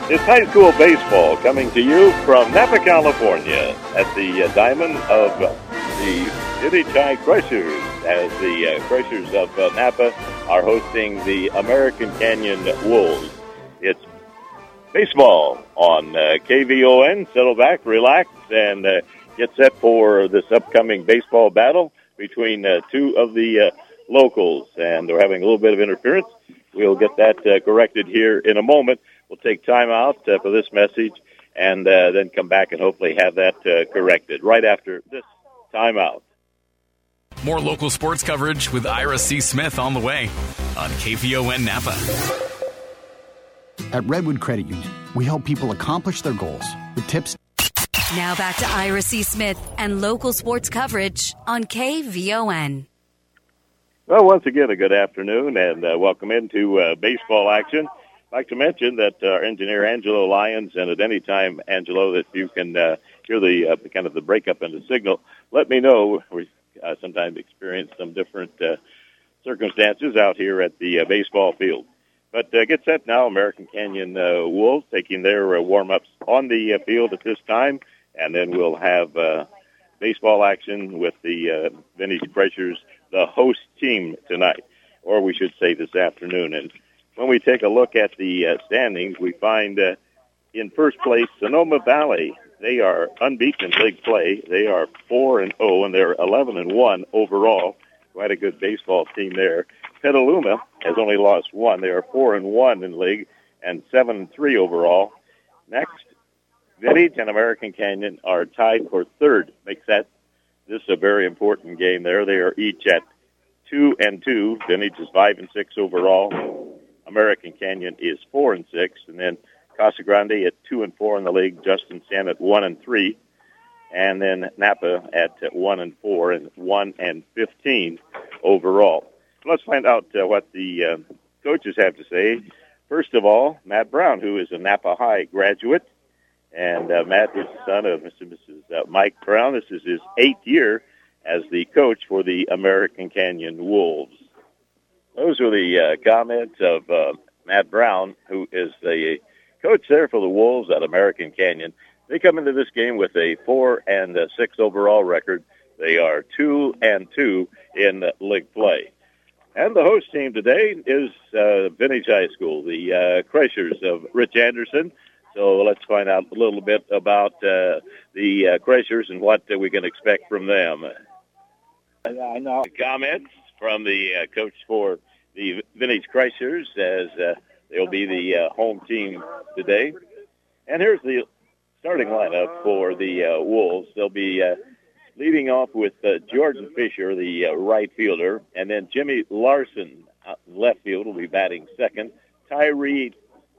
It's high school baseball coming to you from Napa, California at the diamond of the Vintage High Crushers as the Crushers of Napa are hosting the American Canyon Wolves. It's baseball on KVON. Settle back, relax, and get set for this upcoming baseball battle between two of the locals. And they're having a little bit of interference. We'll get that corrected here in a moment. We'll take time out for this message and then come back and hopefully have that corrected right after this timeout. More local sports coverage with Ira C. Smith on the way on KVON Napa. At Redwood Credit Union, we help people accomplish their goals with tips. Now back to Ira C. Smith and local sports coverage on KVON. Well, once again, a good afternoon and welcome into baseball action. I'd like to mention that our engineer, Angelo Lyons, and at any time, Angelo, that you can hear the kind of the breakup in the signal, let me know. We sometimes experience some different circumstances out here at the baseball field. But get set now, American Canyon Wolves taking their warm-ups on the field at this time, and then we'll have baseball action with the Vintage Crushers, the host team tonight, or we should say this afternoon. And when we take a look at the standings, we find in first place Sonoma Valley. They are unbeaten in league play. They are 4-0, and they're 11-1 overall. Quite a good baseball team there. Petaluma has only lost one. They are 4-1 in league and 7-3 overall. Next, Vintage and American Canyon are tied for third. Makes that this is a very important game there. They are each at 2-2. Vintage is 5-6 overall. American Canyon is 4-6, and then Casa Grande at 2-4 in the league. Justin San at 1-3, and then Napa at 1-4 and 1-15 overall. Let's find out what the coaches have to say. First of all, Matt Brown, who is a Napa High graduate, and Matt is the son of Mr. and Mrs. Mike Brown. This is his 8th year as the coach for the American Canyon Wolves. Those are the comments of Matt Brown, who is the coach there for the Wolves at American Canyon. They come into this game with a 4-6 overall record. They are 2-2 in league play. And the host team today is Vintage High School, the Crushers of Rich Anderson. So let's find out a little bit about the Crushers and what we can expect from them. I know. Comments from the coach for the Vintage Crushers as they'll be the home team today. And here's the starting lineup for the Wolves. They'll be leading off with Jordan Fisher, the right fielder, and then Jimmy Larson, left field, will be batting second. Tyree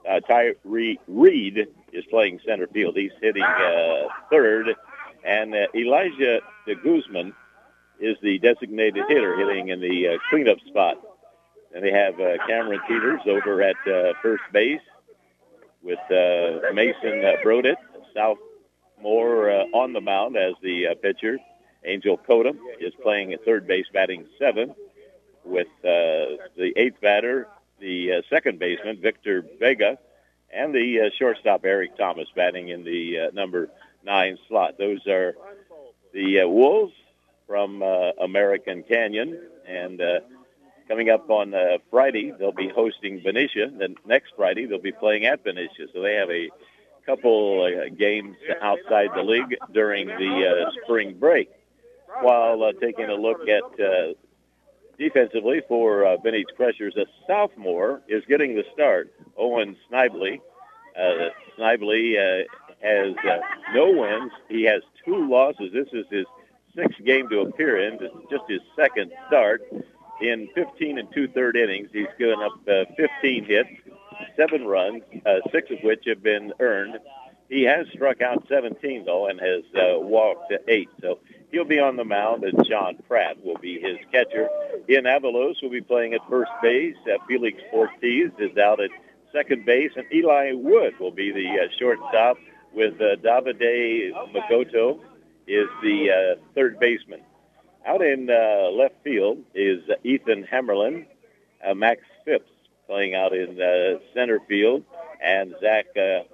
Reed is playing center field. He's hitting third. And Elijah de Guzman is the designated hitter, hitting in the cleanup spot. And they have Cameron Peters over at first base with Mason Brodett, sophomore, on the mound as the pitcher. Angel Cota is playing at third base, batting seventh, with the eighth batter, the second baseman, Victor Vega, and the shortstop, Eric Thomas, batting in the number 9 slot. Those are the Wolves from American Canyon. And coming up on Friday, they'll be hosting Benicia. Then next Friday, they'll be playing at Benicia. So they have a couple games outside the league during the spring break. While taking a look at defensively for Vintage Crushers, a sophomore is getting the start. Owen Snively. Snively has no wins. He has 2 losses. This is his 6th game to appear in. This is just his second start. In 15 2/3 innings, he's given up 15 hits, 7 runs, 6 of which have been earned. He has struck out 17, though, and has walked 8. So he'll be on the mound, and John Pratt will be his catcher. Ian Avalos will be playing at first base. Felix Ortiz is out at second base, and Eli Wood will be the shortstop, with Davide Makoto is the third baseman. Out in left field is Ethan Hammerlin, Max Phipps playing out in center field, and Zach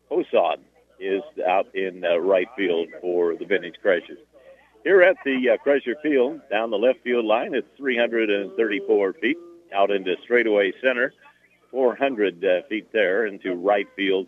Hosan is out in right field for the Vintage Crushers. Here at the Crusher Field, down the left field line, it's 334 feet. Out into straightaway center, 400 feet there. Into right field,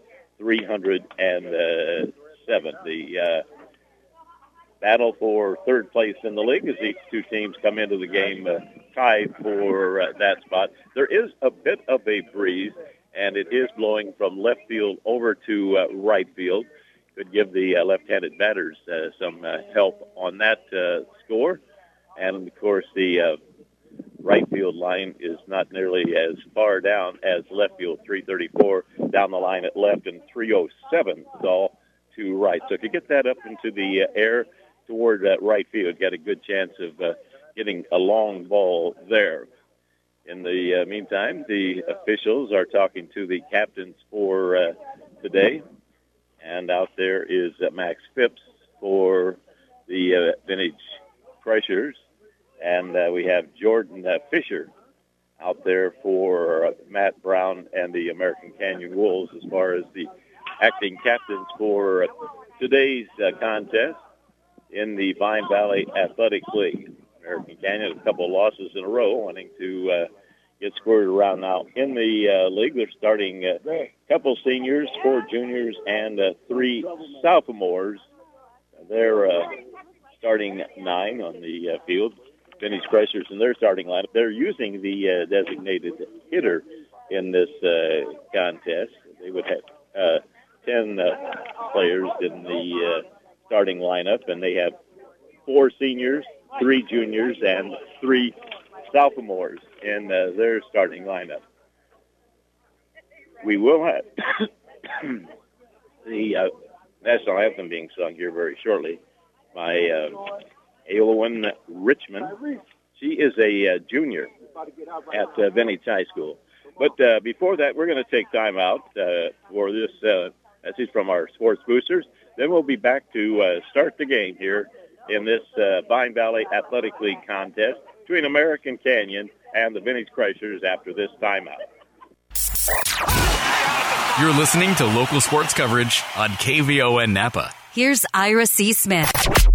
307. The battle for third place in the league as these two teams come into the game tied for that spot. There is a bit of a breeze, and it is blowing from left field over to right field. Could give the left-handed batters some help on that score. And, of course, the right field line is not nearly as far down as left field, 334 down the line at left and 307 all to right. So if you get that up into the air toward right field, get a good chance of getting a long ball there. In the meantime, the officials are talking to the captains for today. And out there is Max Phipps for the Vintage Crushers. And we have Jordan Fisher out there for Matt Brown and the American Canyon Wolves as far as the acting captains for today's contest in the Vine Valley Athletic League. American Canyon, a couple of losses in a row, wanting to get squared around now in the league. They're starting a couple seniors, 4 juniors, and 3 sophomores. They're starting 9 on the field. Vintage Crushers in their starting lineup. They're using the designated hitter in this contest. They would have 10 players in the starting lineup, and they have 4 seniors, 3 juniors, and 3 sophomores in their starting lineup. We will have the national anthem being sung here very shortly by Eowyn Richmond. She is a junior at Vintage High School. But before that, we're going to take time out for this message from our sports boosters. Then we'll be back to start the game here in this Vine Valley Athletic League contest between American Canyon and the Vintage Crushers after this timeout. You're listening to local sports coverage on KVON Napa. Here's Ira C. Smith.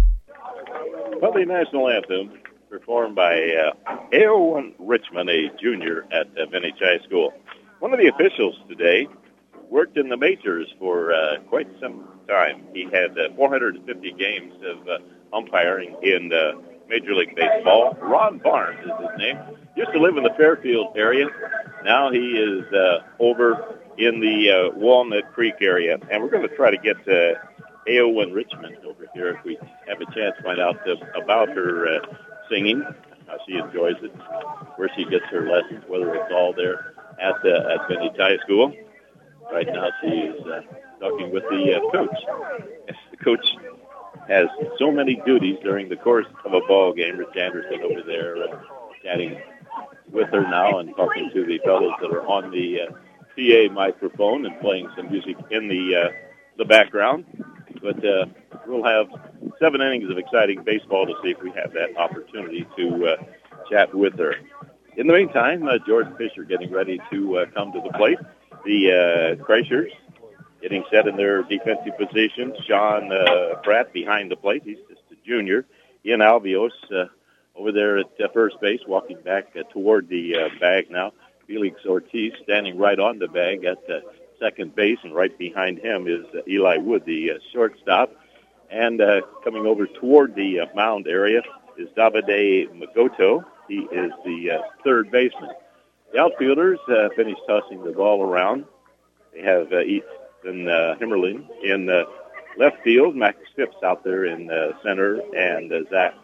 Well, the national anthem performed by Eowyn Richmond, a junior at Vintage High School. One of the officials today worked in the majors for quite some time. He had 450 games of umpiring in Major League Baseball. Ron Barnes is his name. Used to live in the Fairfield area. Now he is over in the Walnut Creek area. And we're going to try to get Eowyn Richmond over here if we have a chance to find out about her singing, how she enjoys it, where she gets her lessons, whether it's all there at Vintage High School. Right now she is talking with the coach. The coach has so many duties during the course of a ball game. Rich Anderson over there chatting with her now and talking to the fellows that are on the PA microphone and playing some music in the background. But we'll have 7 innings of exciting baseball to see if we have that opportunity to chat with her. In the meantime, Jordan Fisher getting ready to come to the plate. The Crushers getting set in their defensive position. Sean Pratt behind the plate. He's just a junior. Ian Albios over there at first base, walking back toward the bag now. Felix Ortiz standing right on the bag at second base, and right behind him is Eli Wood, the shortstop. And coming over toward the mound area is Davide Magoto. He is the third baseman. The outfielders finished tossing the ball around. They have Ethan Himmerlin in left field, Max Phipps out there in center, and Zach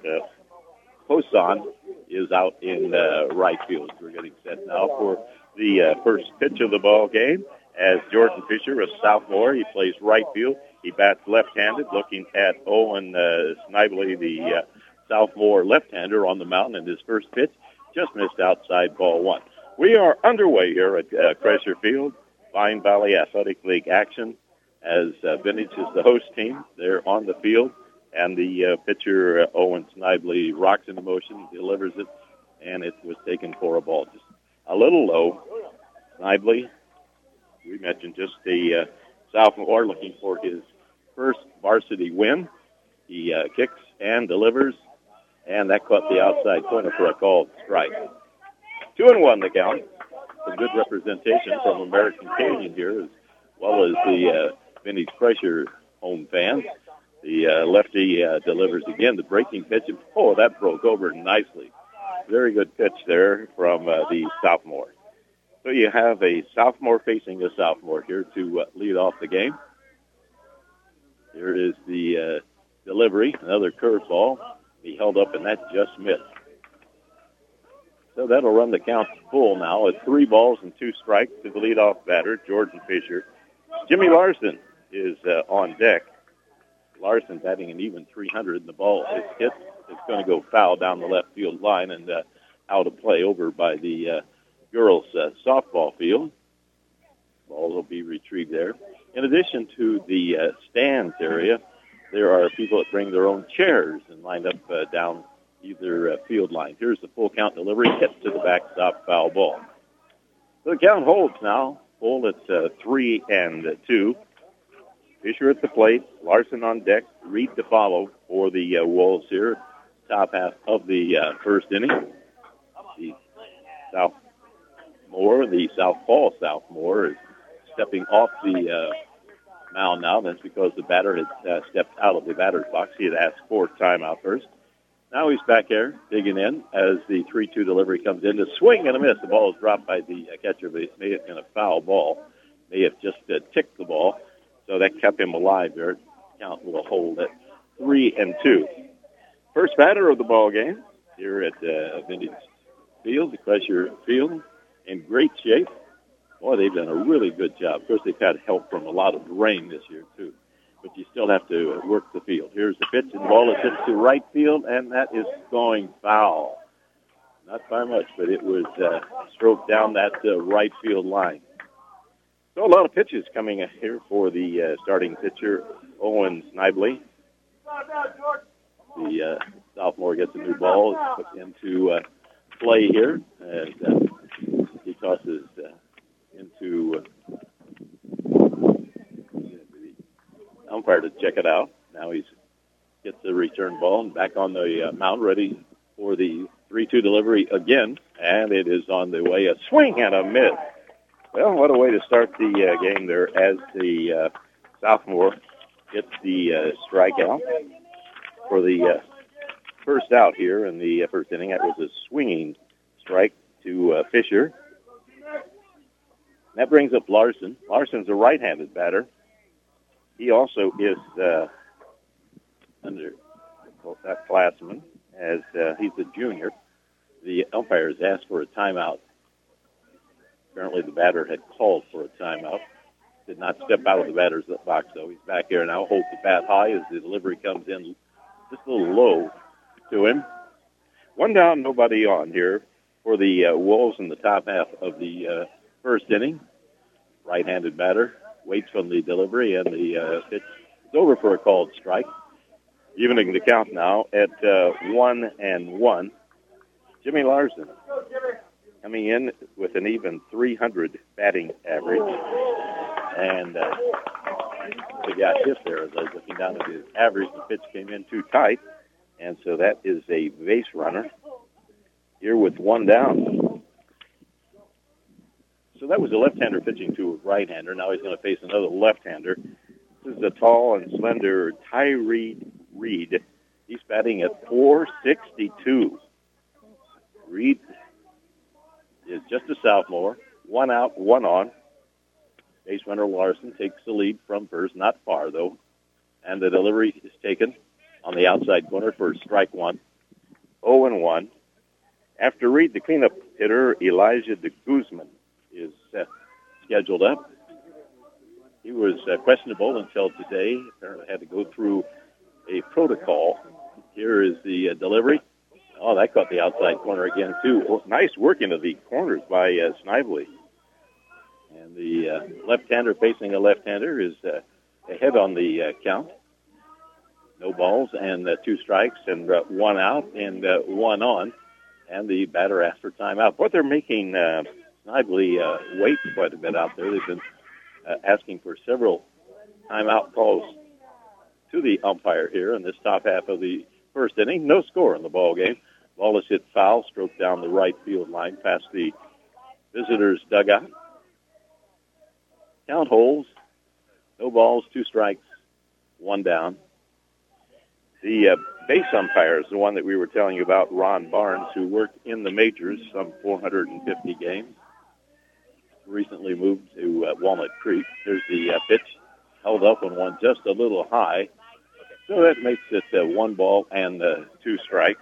Hosan is out in right field. We're getting set now for the first pitch of the ball game. As Jordan Fisher, a sophomore, he plays right field. He bats left-handed, looking at Owen Snively, the sophomore left-hander on the mound, and his first pitch just missed outside ball 1. We are underway here at Crusher Field, Vine Valley Athletic League action, as Vintage is the host team. They're on the field, and the pitcher, Owen Snively, rocks into motion, delivers it, and it was taken for a ball. Just a little low. Snively, we mentioned, just a sophomore looking for his first varsity win. He kicks and delivers, and that caught the outside corner for a called strike. 2-1 the count. Some good representation from American Canyon here, as well as the Vintage Pressure home fans. The lefty delivers again. The breaking pitch. Oh, that broke over nicely. Very good pitch there from the sophomore. So you have a sophomore facing a sophomore here to lead off the game. Here is the delivery. Another curveball. He held up, and that just missed. So that'll run the count full now at 3 balls and 2 strikes to the leadoff batter, Jordan Fisher. Jimmy Larson is on deck. Larson batting an even 300, and the ball is hit. It's going to go foul down the left field line and out of play over by the girls' softball field. Ball will be retrieved there. In addition to the stands area, there are people that bring their own chairs and line up down either field line. Here's the full count delivery, hit to the backstop, foul ball. So the count holds now, full at 3-2. Fisher at the plate, Larson on deck, Reed to follow for the Wolves here, top half of the first inning. The Southpaw Sophomore is stepping off the mound now. That's because the batter had stepped out of the batter's box. He had asked for timeout first. Now he's back there digging in as the 3-2 delivery comes in. The swing and a miss. The ball is dropped by the catcher, but it may have been a foul ball. May have just ticked the ball. So that kept him alive there. Count will hold at 3-2. First batter of the ball game here at Vintage Field, the Crusher Field, in great shape. Boy, they've done a really good job. Of course, they've had help from a lot of rain this year, too. But you still have to work the field. Here's the pitch, and the ball is hit to right field, and that is going foul. Not by much, but it was stroked down that right field line. So a lot of pitches coming here for the starting pitcher, Owen Snively. The sophomore gets a new ball, put into play here, and he tosses into the umpire to check it out. Now he gets the return ball and back on the mound, ready for the 3-2 delivery again, and it is on the way. A swing and a miss. Well, what a way to start the game there as the sophomore gets the strikeout for the first out here in the first inning. That was a swinging strike to Fisher. That brings up Larson. Larson's a right-handed batter. He also is under that classman as he's a junior. The umpires asked for a timeout. Apparently the batter had called for a timeout. Did not step out of the batter's box, though. He's back here now, holds the bat high as the delivery comes in just a little low to him. One down, nobody on here for the Wolves in the top half of the first inning. Right-handed batter waits on the delivery, and the pitch is over for a called strike. Evening the count now at 1-1. Jimmy Larson coming in with an even 300 batting average. And he got hit there as I was looking down at his average. The pitch came in too tight, and so that is a base runner here with one down. So that was a left-hander pitching to a right-hander. Now he's going to face another left-hander. This is the tall and slender Tyree Reed. He's batting at .462. Reed is just a sophomore. One out, one on. Base runner Larson takes the lead from first, not far though. And the delivery is taken on the outside corner for strike one. 0-1. After Reed, the cleanup hitter Elijah de Guzman is scheduled up. He was questionable until today. Apparently had to go through a protocol. Here is the delivery. Oh, that caught the outside corner again, too. Nice working of the corners by Snively. And the left-hander facing a left-hander is ahead on the count. No balls and 2 strikes and 1 out and 1 on. And the batter asked for timeout. But they're making Snively wait quite a bit out there. They've been asking for several timeout calls to the umpire here in this top half of the first inning. No score in the ball game. Ball is hit foul, stroked down the right field line past the visitors' dugout. Count holds. No balls, 2 strikes, 1 down. The base umpire is the one that we were telling you about, Ron Barnes, who worked in the majors, some 450 games. Recently moved to Walnut Creek. Here's the pitch. Held up on one just a little high. So that makes it 1 ball and 2 strikes.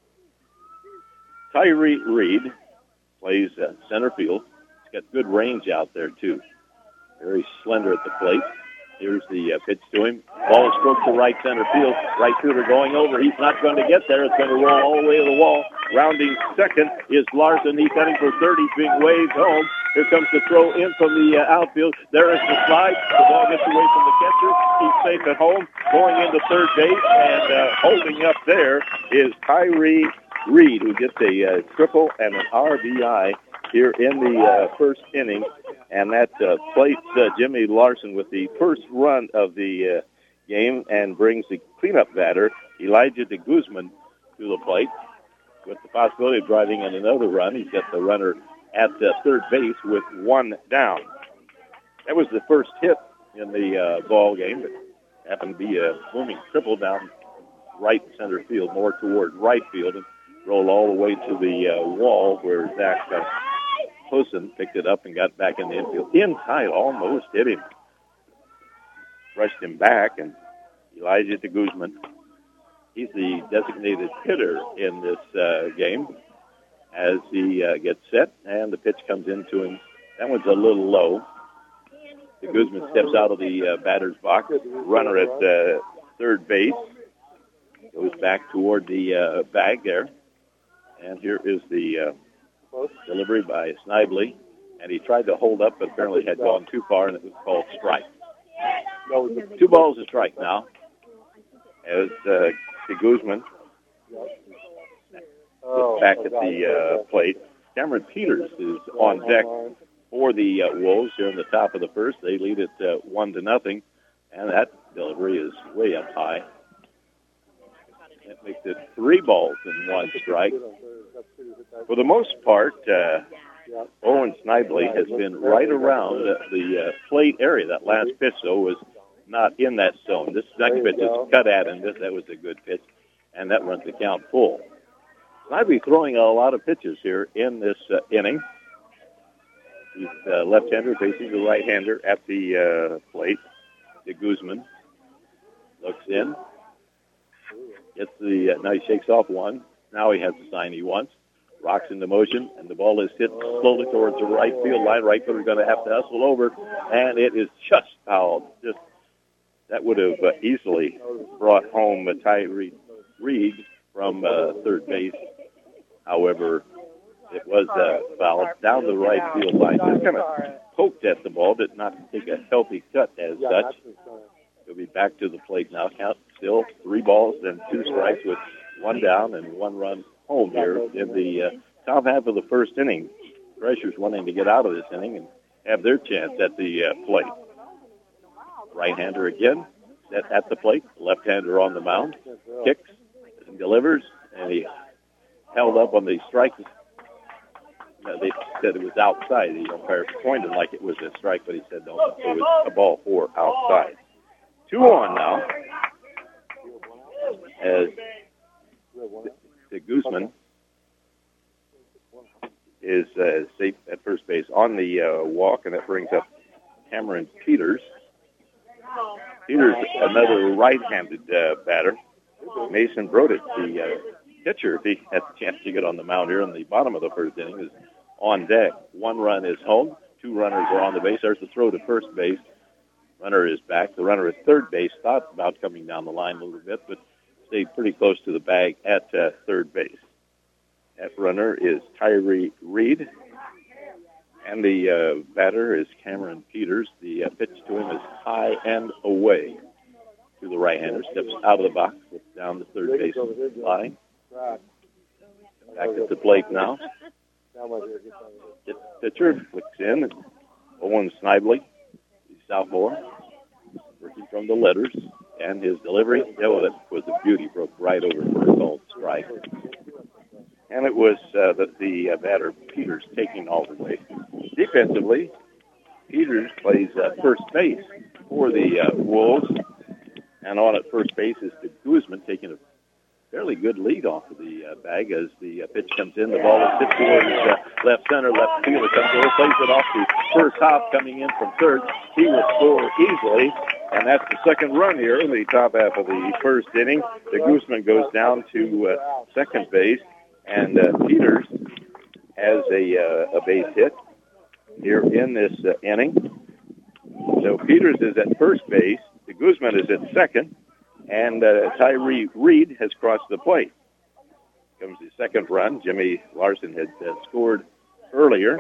Tyree Reed plays center field. He's got good range out there, too. Very slender at the plate. Here's the pitch to him. Ball is stroked to right center field. Right fielder going over. He's not going to get there. It's going to roll all the way to the wall. Rounding second is Larson. He's heading for third. He's being waved home. Here comes the throw in from the outfield. There is the slide. The ball gets away from the catcher. He's safe at home. Going into third base. And holding up there is Tyree Reed, who gets a triple and an RBI here in the first inning. And that plates Jimmy Larson with the first run of the game and brings the cleanup batter, Elijah de Guzman, to the plate with the possibility of driving in another run. He's got the runner at third base with 1 down. That was the first hit in the ball game. It happened to be a booming triple down right center field, more toward right field, and rolled all the way to the wall where Zach Hosen picked it up and got back in the infield. Inside, almost hit him. Rushed him back, and Elijah de Guzman, he's the designated hitter in this game as he gets set, and the pitch comes into him. That one's a little low. De Guzman steps out of the batter's box. Runner at third base goes back toward the bag there. And here is the delivery by Snively, and he tried to hold up, but apparently had gone too far, and it was called strike. 2 balls a strike now, as de Guzman back at the plate. Cameron Peters is on deck for the Wolves here in the top of the first. They lead it 1-0, and that delivery is way up high. That makes it 3 balls and 1 strike. For the most part, Owen Snively has been right around the plate area. That last pitch, though, was not in that zone. This second pitch is cut at him. That was a good pitch, and that runs the count full. Snively throwing a lot of pitches here in this inning. He's left-hander facing the right-hander at the plate. De Guzman looks in. Gets the now he shakes off one. Now he has the sign he wants. Rocks into motion, and the ball is hit slowly towards the right field line. Right fielder going to have to hustle over, and it is just fouled. Just that would have easily brought home Tyree Reed from third base. However, it was fouled down the right field line. Just kind of poked at the ball, did not take a healthy cut as such. He'll be back to the plate now. Count still 3 balls and 2 strikes with 1 down and 1 run home here in the top half of the first inning. Threshers wanting to get out of this inning and have their chance at the plate. Right-hander again at the plate. Left-hander on the mound. Kicks and delivers, and he held up on the strike. They said it was outside. The umpire pointed like it was a strike, but he said no, it was a ball for outside. 2-on now as de Guzman is safe at first base on the walk, and that brings up Cameron Peters. Peters, another right-handed batter. Mason Brodit, the pitcher, if he had the chance to get on the mound here in the bottom of the first inning, is on deck. 1 run is home. 2 runners are on the base. There's the throw to first base. Runner is back. The runner at third base thought about coming down the line a little bit, but stayed pretty close to the bag at third base. That runner is Tyree Reed, and the batter is Cameron Peters. The pitch to him is high and away to the right-hander. Steps out of the box, looks down the third base line. Back at the plate now. Pitcher looks in. Owen Snively, the sophomore. working from the letters, and his delivery, that was a beauty, broke right over for a called strike. And it was the batter, Peters, taking all the way. Defensively, Peters plays first base for the Wolves, and on at first base is the Guzman, taking a fairly good lead off of the bag as the pitch comes in. The ball is hit towards left center. Left fielder comes over, plays it off the first hop coming in from third. He will score easily, and that's the second run here in the top half of the first inning. The Guzman goes down to second base, and Peters has a base hit here in this inning. So Peters is at first base. The Guzman is at second. And Tyree Reed has crossed the plate. Comes the second run. Jimmy Larson had scored earlier.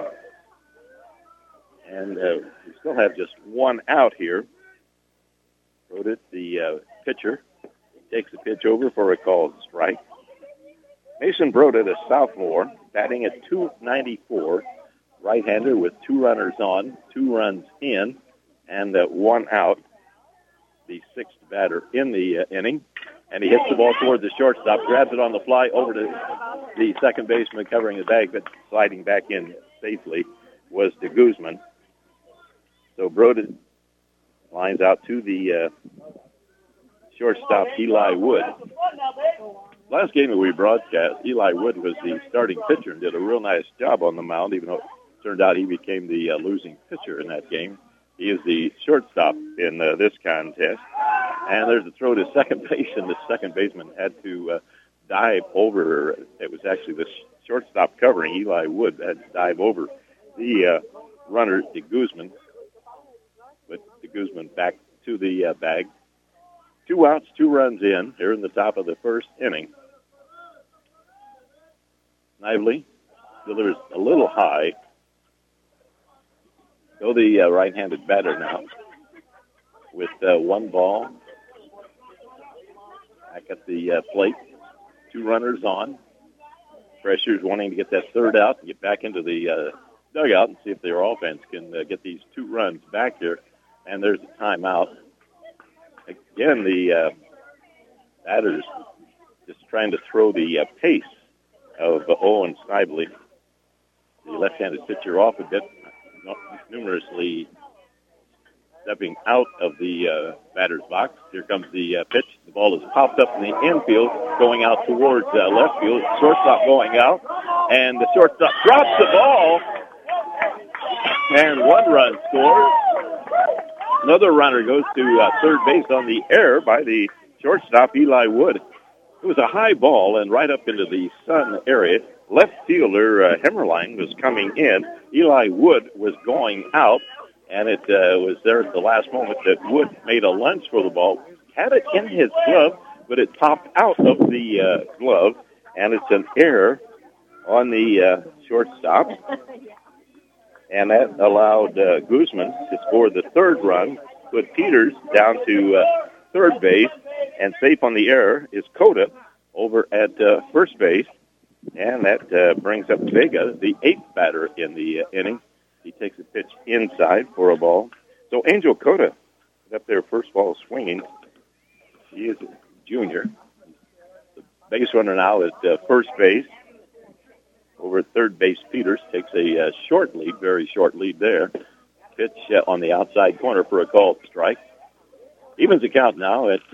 And we still have just one out here. Brodit, the pitcher, takes the pitch over for a called strike. Mason Brodit, a sophomore, batting at .294, right-hander with 2 runners on, 2 runs in, and 1 out. The 6th batter in the inning, and he hits the ball toward the shortstop, grabs it on the fly over to the second baseman covering the bag, but sliding back in safely was de Guzman. So Brodit lines out to the shortstop, Eli Wood. Last game that we broadcast, Eli Wood was the starting pitcher and did a real nice job on the mound, even though it turned out he became the losing pitcher in that game. He is the shortstop in this contest. And there's a throw to second base, and the second baseman had to dive over. It was actually the shortstop covering, Eli Wood, had to dive over the runner, de Guzman. But de Guzman back to the bag. 2 outs, 2 runs in here in the top of the first inning. Snively delivers a little high. So the right-handed batter now with 1 ball. Back at the plate. 2 runners on. Pressure's wanting to get that third out and get back into the dugout and see if their offense can get these 2 runs back here. And there's a timeout. Again, the batter's just trying to throw the pace of Owen Snively, the left-handed pitcher, off a bit. Numerously stepping out of the batter's box. Here comes the pitch. The ball is popped up in the infield, going out towards left field. Shortstop going out, and the shortstop drops the ball, and 1 run scores. Another runner goes to third base on the error by the shortstop, Eli Wood. It was a high ball and right up into the sun area. Left fielder Hemmerlein was coming in. Eli Wood was going out, and it was there at the last moment that Wood made a lunge for the ball. Had it in his glove, but it popped out of the glove, and it's an error on the shortstop. And that allowed Guzman to score the 3rd run, put Peters down to third base, and safe on the error is Cota over at first base. And that brings up Vega, the 8th batter in the inning. He takes a pitch inside for a ball. So Angel Cota up there, first ball swinging. He is a junior. The base runner now at first base. Over at third base, Peters takes a short lead, very short lead there. Pitch on the outside corner for a called strike. Evens the count now at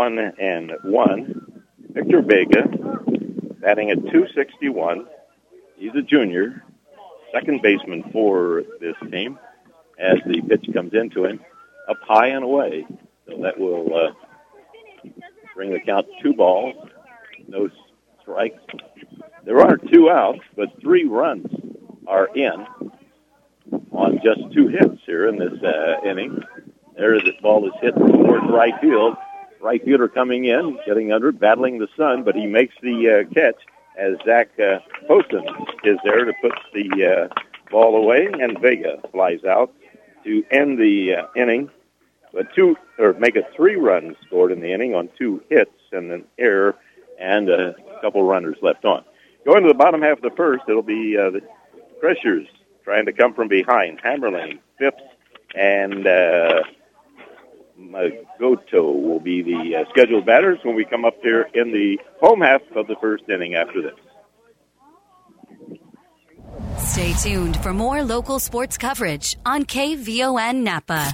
1-1. Victor Vega batting at .261. He's a junior, second baseman for this team as the pitch comes into him up high and away. So that will bring the count 2 balls, no strikes. There are 2 outs, but 3 runs are in on just 2 hits here in this inning. There, the ball is hit towards right field. Right fielder coming in, getting under it, battling the sun, but he makes the catch as Zach Poston is there to put the ball away, and Vega flies out to end the inning. But make it 3 runs scored in the inning on 2 hits and an error and a couple runners left on. Going to the bottom half of the first, it'll be the Pressures trying to come from behind. Hammerlane, Phipps, and Magoto will be the scheduled batters when we come up here in the home half of the first inning after this. Stay tuned for more local sports coverage on KVON Napa.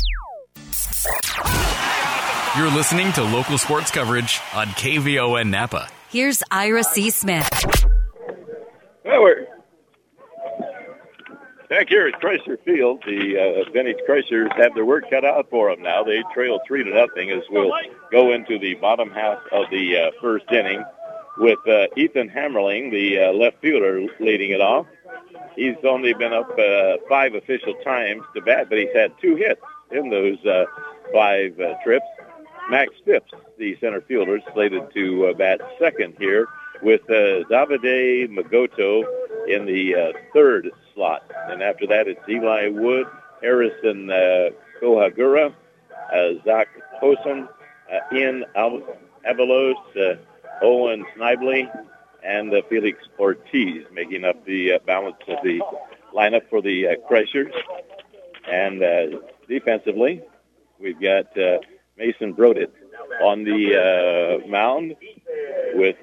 You're listening to local sports coverage on KVON Napa. Here's Ira C. Smith. Well, we're back here at Chrysler Field. The Vintage Chryslers have their work cut out for them now. They trail 3-0 as we'll go into the bottom half of the first inning with Ethan Hammerling, the left fielder, leading it off. He's only been up 5 official times to bat, but he's had 2 hits in those 5 trips. Max Phipps, the center fielder, slated to bat second here with Davide Magoto in the third slot. And after that, it's Eli Wood, Harrison Kohagura, Zach Hosen, Ian Avalos, Owen Snively, and Felix Ortiz making up the balance of the lineup for the Chryslers. And defensively, we've got Mason Brodit on the mound with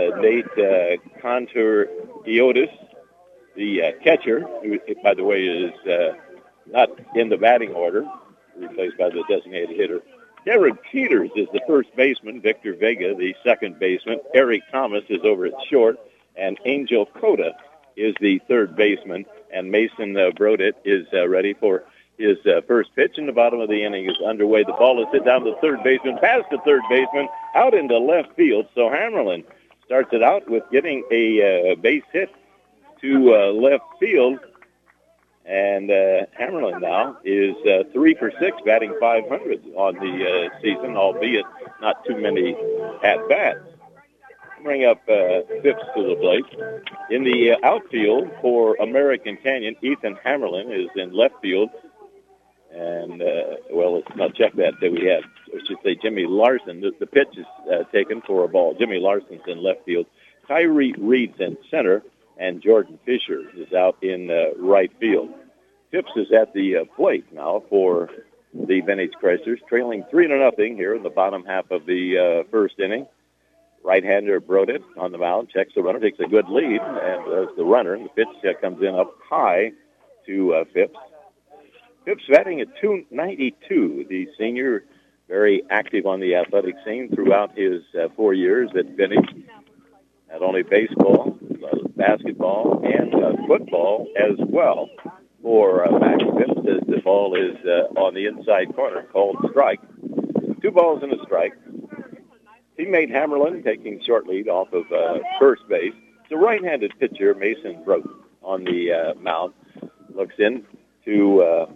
Nate Contour-Iotis, the catcher, who, by the way, is not in the batting order, replaced by the designated hitter. Jared Peters is the first baseman, Victor Vega the second baseman, Eric Thomas is over at short, and Angel Cota is the third baseman, and Mason Brodit is ready for his first pitch, and the bottom of the inning is underway. The ball is hit down to the third baseman, past the third baseman, out into left field. So Hammerlin starts it out with getting a base hit to left field. And Hammerlin now is 3 for 6, batting .500 on the season, albeit not too many at-bats. Bring up Phipps to the plate. In the outfield for American Canyon, Ethan Hammerlin is in left field. And, let's not check that. We have, I should say, Jimmy Larson. The pitch is taken for a ball. Jimmy Larson's in left field. Tyree Reed's in center, and Jordan Fisher is out in right field. Phipps is at the plate now for the Vintage Chryslers, trailing 3-0 here in the bottom half of the first inning. Right-hander Brodit on the mound, checks the runner, takes a good lead, and there's the runner. The pitch comes in up high to Phipps. Phipps batting at .292. The senior, very active on the athletic scene throughout his 4 years at Vintage. Not only baseball, basketball, and football as well for Max Phipps, as the ball is on the inside corner, called strike. 2 balls and a strike. Teammate Hammerlin taking short lead off of first base. It's a right-handed pitcher, Mason Brodit, on the mound. Looks in to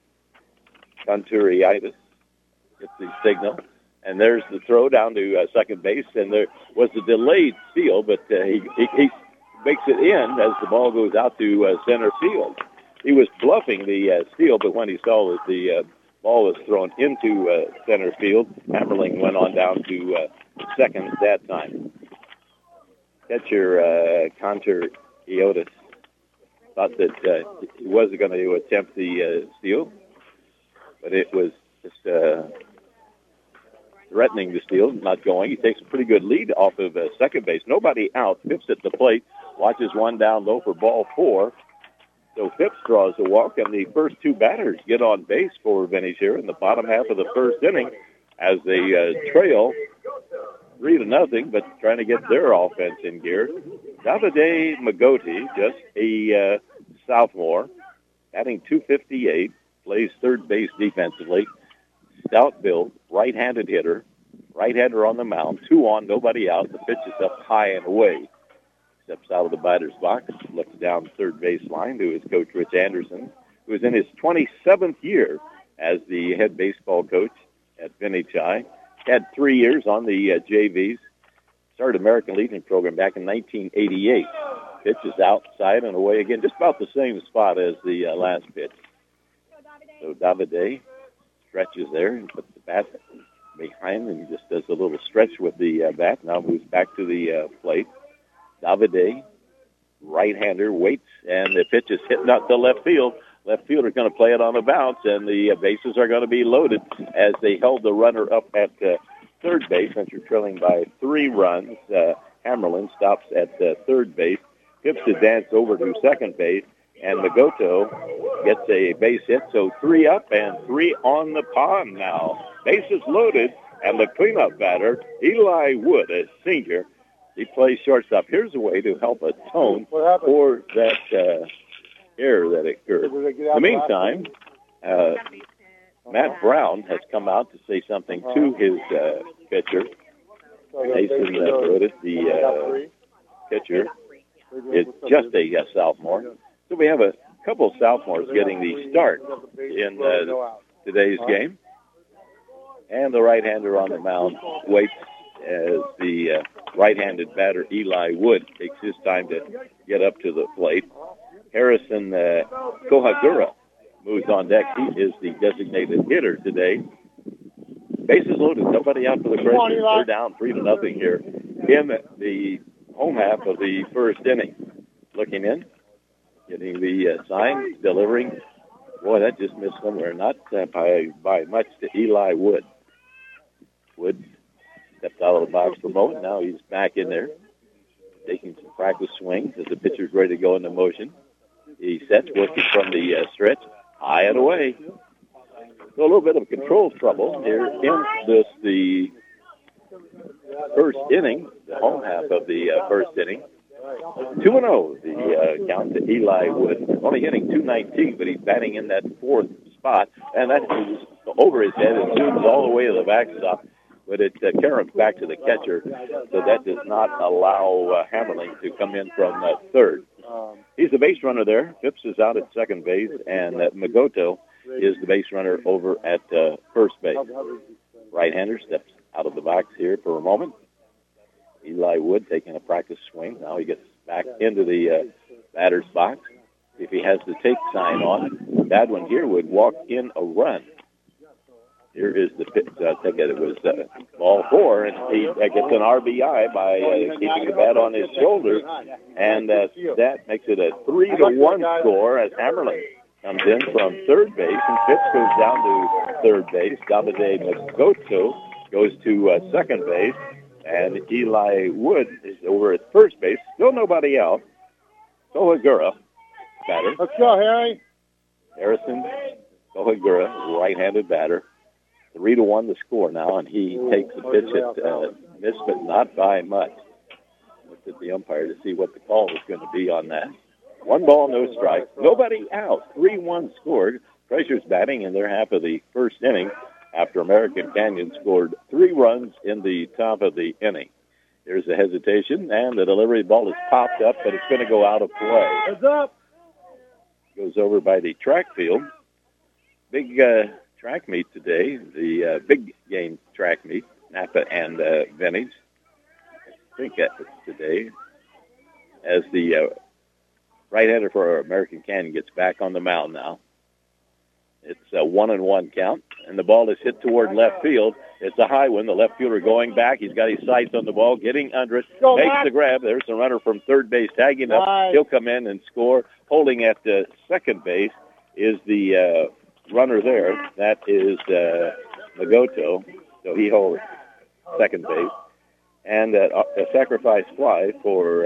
Conturiitis. Gets the signal. And there's the throw down to second base. And there was a delayed steal, but he makes it in as the ball goes out to center field. He was bluffing the steal, but when he saw that the ball was thrown into center field, Hammerling went on down to second at that time. Catcher Contour-Iotis thought that he wasn't going to attempt the steal, but it was just threatening the steal, not going. He takes a pretty good lead off of second base. Nobody out. Phipps at the plate, watches one down low for ball 4. So Phipps draws a walk, and the first 2 batters get on base for Vintage here in the bottom half of the first inning as they trail 3-0, but trying to get their offense in gear. Davide Magoto, just a sophomore, batting .258, plays third base defensively. Stout build, right-handed hitter, right-hander on the mound, 2 on, nobody out. The pitch is up high and away. Steps out of the batter's box, looks down the third base line to his coach, Rich Anderson, who is in his 27th year as the head baseball coach at Vintage High. Had 3 years on the JVs. Started American Legion program back in 1988. Pitch is outside and away again, just about the same spot as the last pitch. So Davide stretches there and puts the bat behind and just does a little stretch with the bat. Now moves back to the plate. Davide, right-hander, waits, and the pitch is hitting out to left field. left fielder going to play it on a bounce, and the bases are going to be loaded as they held the runner up at third base after trailing by 3 runs. Hammerlin stops at third base. Phipps advanced over to second base, and Magoto gets a base hit. So 3 up and 3 on the pond now. Bases loaded, and the cleanup batter, Eli Wood, a senior, he plays shortstop. Here's a way to help atone for that error that occurred. In the meantime, Matt Brown has come out to say something to his pitcher. Mason Brodus, the pitcher, is just a sophomore. So we have a couple of sophomores getting the start in today's game. And the right-hander on the mound waits as the right-handed batter, Eli Wood, takes his time to get up to the plate. Harrison Kohagura moves on deck. He is the designated hitter today. Bases loaded, nobody out for the Crushers. They're down 3-0 here in the home half of the first inning. Looking in, getting the sign, delivering. Boy, that just missed somewhere. Not by much to Eli Wood. Wood stepped out of the box for a moment. Now he's back in there, taking some practice swings as the pitcher's ready to go into motion. He sets, working from the stretch, high and away. So a little bit of control trouble here in the first inning, the home half of the first inning. 2-0, the count to Eli Wood. Only hitting .219, but he's batting in that 4th spot, and that is over his head and zooms all the way to the backstop. But it caroms back to the catcher, so that does not allow Hammerling to come in from third. He's the base runner there. Phipps is out at second base, and Magoto is the base runner over at first base. Right-hander steps out of the box here for a moment. Eli Wood taking a practice swing. Now he gets back into the batter's box. If he has the take sign on, that one here would walk in a run. Here is the pitch. I think it was ball 4, and he gets an RBI by keeping the bat on his shoulder, and that makes it a 3-1 score as Hammerling comes in from third base, and Phipps goes down to third base. Davide Magoto goes to second base, and Eli Wood is over at first base. Still nobody out. Kohagura, batter. Let's go, Harry. Harrison Kohagura, right-handed batter. 3-1 the score now, and he takes the pitch at missed, but not by much. Looked at the umpire to see what the call was going to be on that. 1 ball, no strike. Nobody out. 3-1 scored. Treasures batting in their half of the first inning after American Canyon scored 3 runs in the top of the inning. There's a hesitation, and the delivery ball is popped up, but it's going to go out of play. Heads up. Goes over by the track field. Big track meet today, the big game track meet, Napa and Vintage. I think that was today, as the right-hander for American Canyon gets back on the mound now. It's a 1-1 count, and the ball is hit toward left field. It's a high one. The left fielder going back. He's got his sights on the ball, getting under it, makes the grab. There's the runner from third base tagging up. He'll come in and score. Holding at second base is the runner there. That is Magoto. So he holds second base. And a sacrifice fly for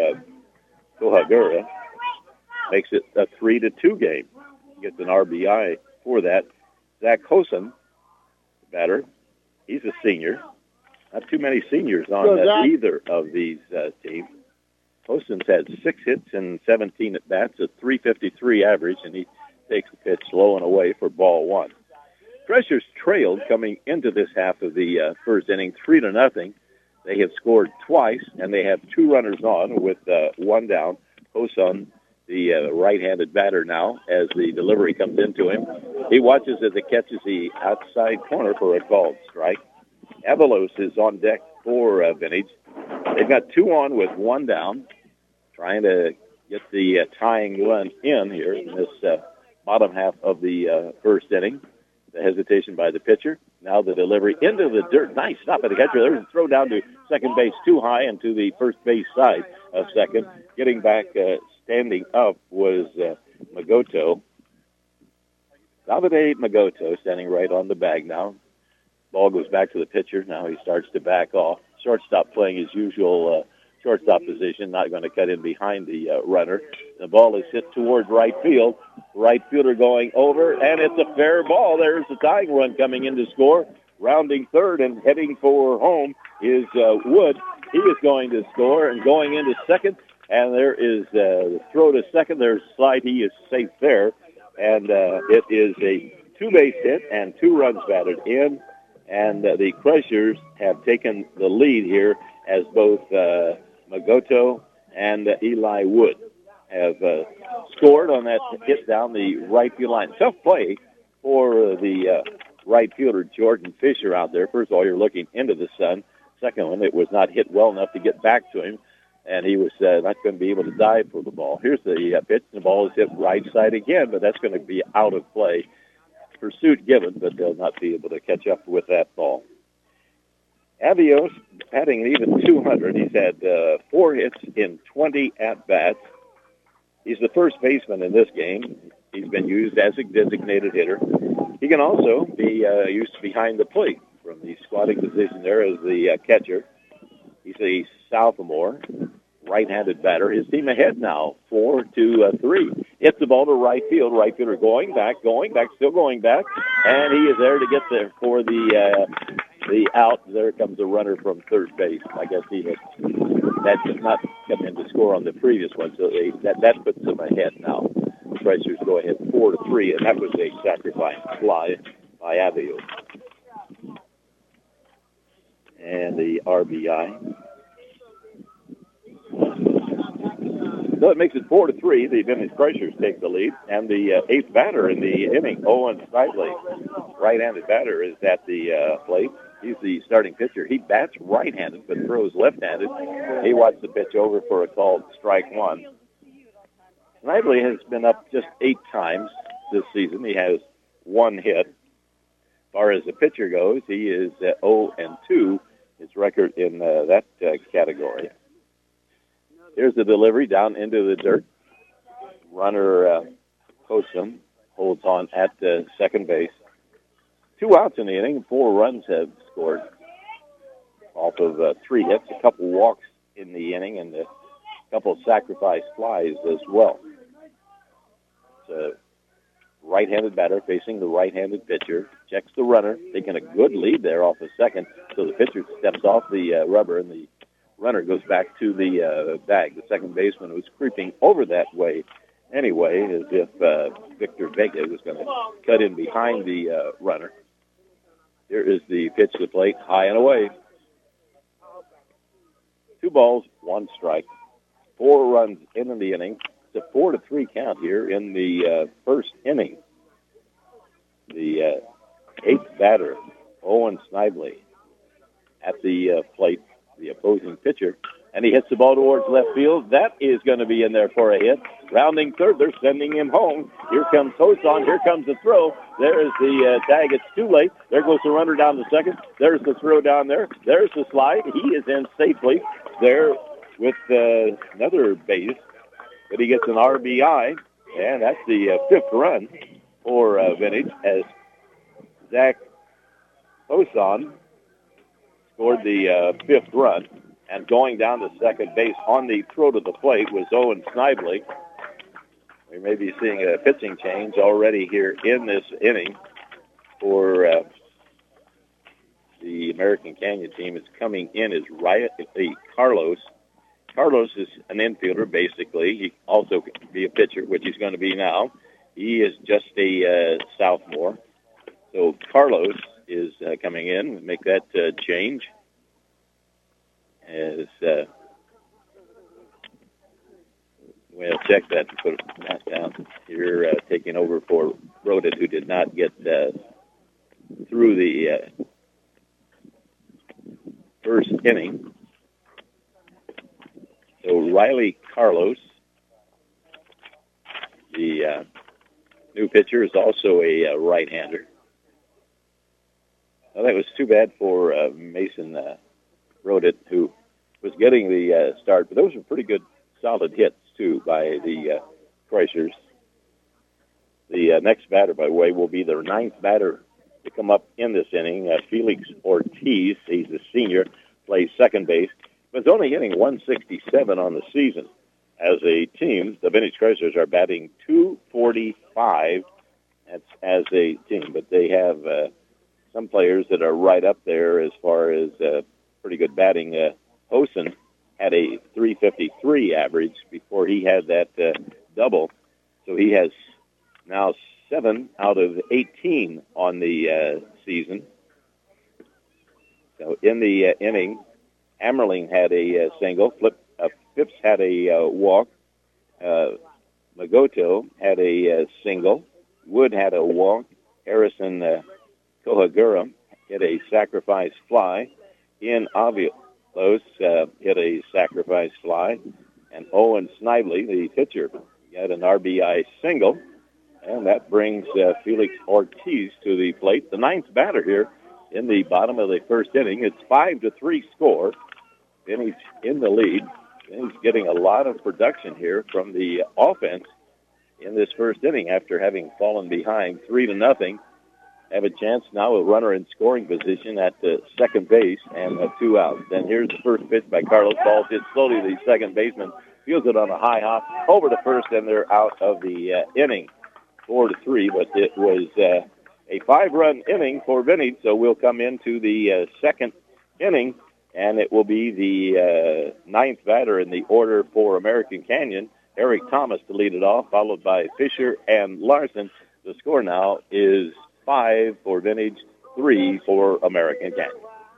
Kohagura makes it a 3-2 game. Gets an RBI for that. Zach Hosen, batter, he's a senior. Not too many seniors on either of these teams. Hosen's had 6 hits and 17 at-bats, a .353 average, and he takes the pitch low and away for ball 1. Treasures trailed coming into this half of the first inning, 3-0. They have scored twice, and they have 2 runners on with 1 down. Hosen, the right-handed batter now, as the delivery comes into him. He watches as it catches the outside corner for a called strike. Avalos is on deck for Vintage. They've got 2 on with 1 down, trying to get the tying run in here in this bottom half of the first inning. The hesitation by the pitcher. Now the delivery into the dirt. Nice stop by the catcher. There's a throw down to second base too high and to the first base side of second. Getting back, standing up was Magoto. Davide Magoto standing right on the bag now. Ball goes back to the pitcher. Now he starts to back off. Shortstop playing his usual shortstop position, not going to cut in behind the runner. The ball is hit towards right field. Right fielder going over, and it's a fair ball. There's the tying run coming in to score. Rounding third and heading for home is Wood. He is going to score and going into second. And there is the throw to second. There's a slide. He is safe there. And it is a two-base hit and 2 runs batted in. And the Crushers have taken the lead here as both Magoto and Eli Wood have scored on that hit down the right field line. Tough play for the right fielder, Jordan Fisher, out there. First of all, you're looking into the sun. Second one, it was not hit well enough to get back to him, and he was not going to be able to dive for the ball. Here's the pitch, and the ball is hit right side again, but that's going to be out of play. Pursuit given, but they'll not be able to catch up with that ball. Avios batting an even 200. He's had 4 hits in 20 at-bats. He's the first baseman in this game. He's been used as a designated hitter. He can also be used behind the plate from the squatting position there as the catcher. He's a sophomore, right-handed batter. His team ahead now, 4-3. Hits the ball to right field. Right fielder going back, still going back. And he is there to get there for the out. There comes a runner from third base. I guess that did not come in to score on the previous one, so that puts them ahead now. The Crushers go ahead 4-3, and that was a sacrifice fly by Avios. And the RBI. So it makes it 4-3. The Vintage Crushers take the lead. And the 8th batter in the inning, Owen Snively, right-handed batter, is at the plate. He's the starting pitcher. He bats right-handed but throws left-handed. He watched the pitch over for a called strike 1. Snively has been up just 8 times this season. He has 1 hit. As far as the pitcher goes, he is 0-2. His record in that category. Here's the delivery down into the dirt. Runner Postum holds on at second base. 2 outs in the inning. 4 runs have scored off of 3 hits, a couple walks in the inning, and a couple sacrifice flies as well. It's a right-handed batter facing the right-handed pitcher. Checks the runner, taking a good lead there off the second. So the pitcher steps off the rubber, and the runner goes back to the bag. The second baseman was creeping over that way anyway, as if Victor Vega was going to cut in behind the runner. Here is the pitch to the plate, high and away. 2 balls, 1 strike. 4 runs in the inning. It's a 4-3 count here in the first inning. The 8th batter, Owen Snively, at the plate, the opposing pitcher, and he hits the ball towards left field. That is going to be in there for a hit. Rounding third, they're sending him home. Here comes Hoson. Here comes the throw. There is the tag. It's too late. There goes the runner down to second. There's the throw down there. There's the slide. He is in safely there with another base, but he gets an RBI, and that's the 5th run for Vintage as Zach Hoson scored the 5th run. And going down to second base on the throw to the plate was Owen Snively. We may be seeing a pitching change already here in this inning for the American Canyon team. It's coming in as Carlos. Carlos is an infielder, basically. He also can be a pitcher, which he's going to be now. He is just a sophomore. So Carlos is coming in, make that change. As we'll check that and put that down. Here taking over for Rodit, who did not get through the first inning. So Riley Carlos, the new pitcher, is also a right-hander. Well, that was too bad for Mason Rodit, who was getting the start. But those were pretty good, solid hits, too, by the Crushers. The next batter, by the way, will be their ninth batter to come up in this inning. Felix Ortiz, he's a senior, plays second base, but is only hitting 167 on the season. As a team, the Vintage Chryslers are batting .245 as a team, but they have some players that are right up there as far as pretty good batting. Hosen had a .353 average before he had that double, so he has now 7 out of 18 on the season. So in the inning, Ammerling had a single. Phipps had a walk. Magoto had a single. Wood had a walk. Harrison Kohagura hit a sacrifice fly. Ian Avilos hit a sacrifice fly. And Owen Snively, the pitcher, got an RBI single. And that brings Felix Ortiz to the plate, the ninth batter here in the bottom of the first inning. It's 5-3 score. Vintage in the lead. And he's getting a lot of production here from the offense in this first inning after having fallen behind 3-0. Have a chance now, a runner in scoring position at second base and 2 outs. Then here's the first pitch by Carlos. Ball hit slowly. The second baseman feels it on a high hop over to first, and they're out of the inning. 4-3, but it was a 5-run inning for Vintage, so we'll come into the second inning. And it will be the ninth batter in the order for American Canyon, Eric Thomas, to lead it off, followed by Fisher and Larson. The score now is 5 for Vintage, 3 for American Canyon.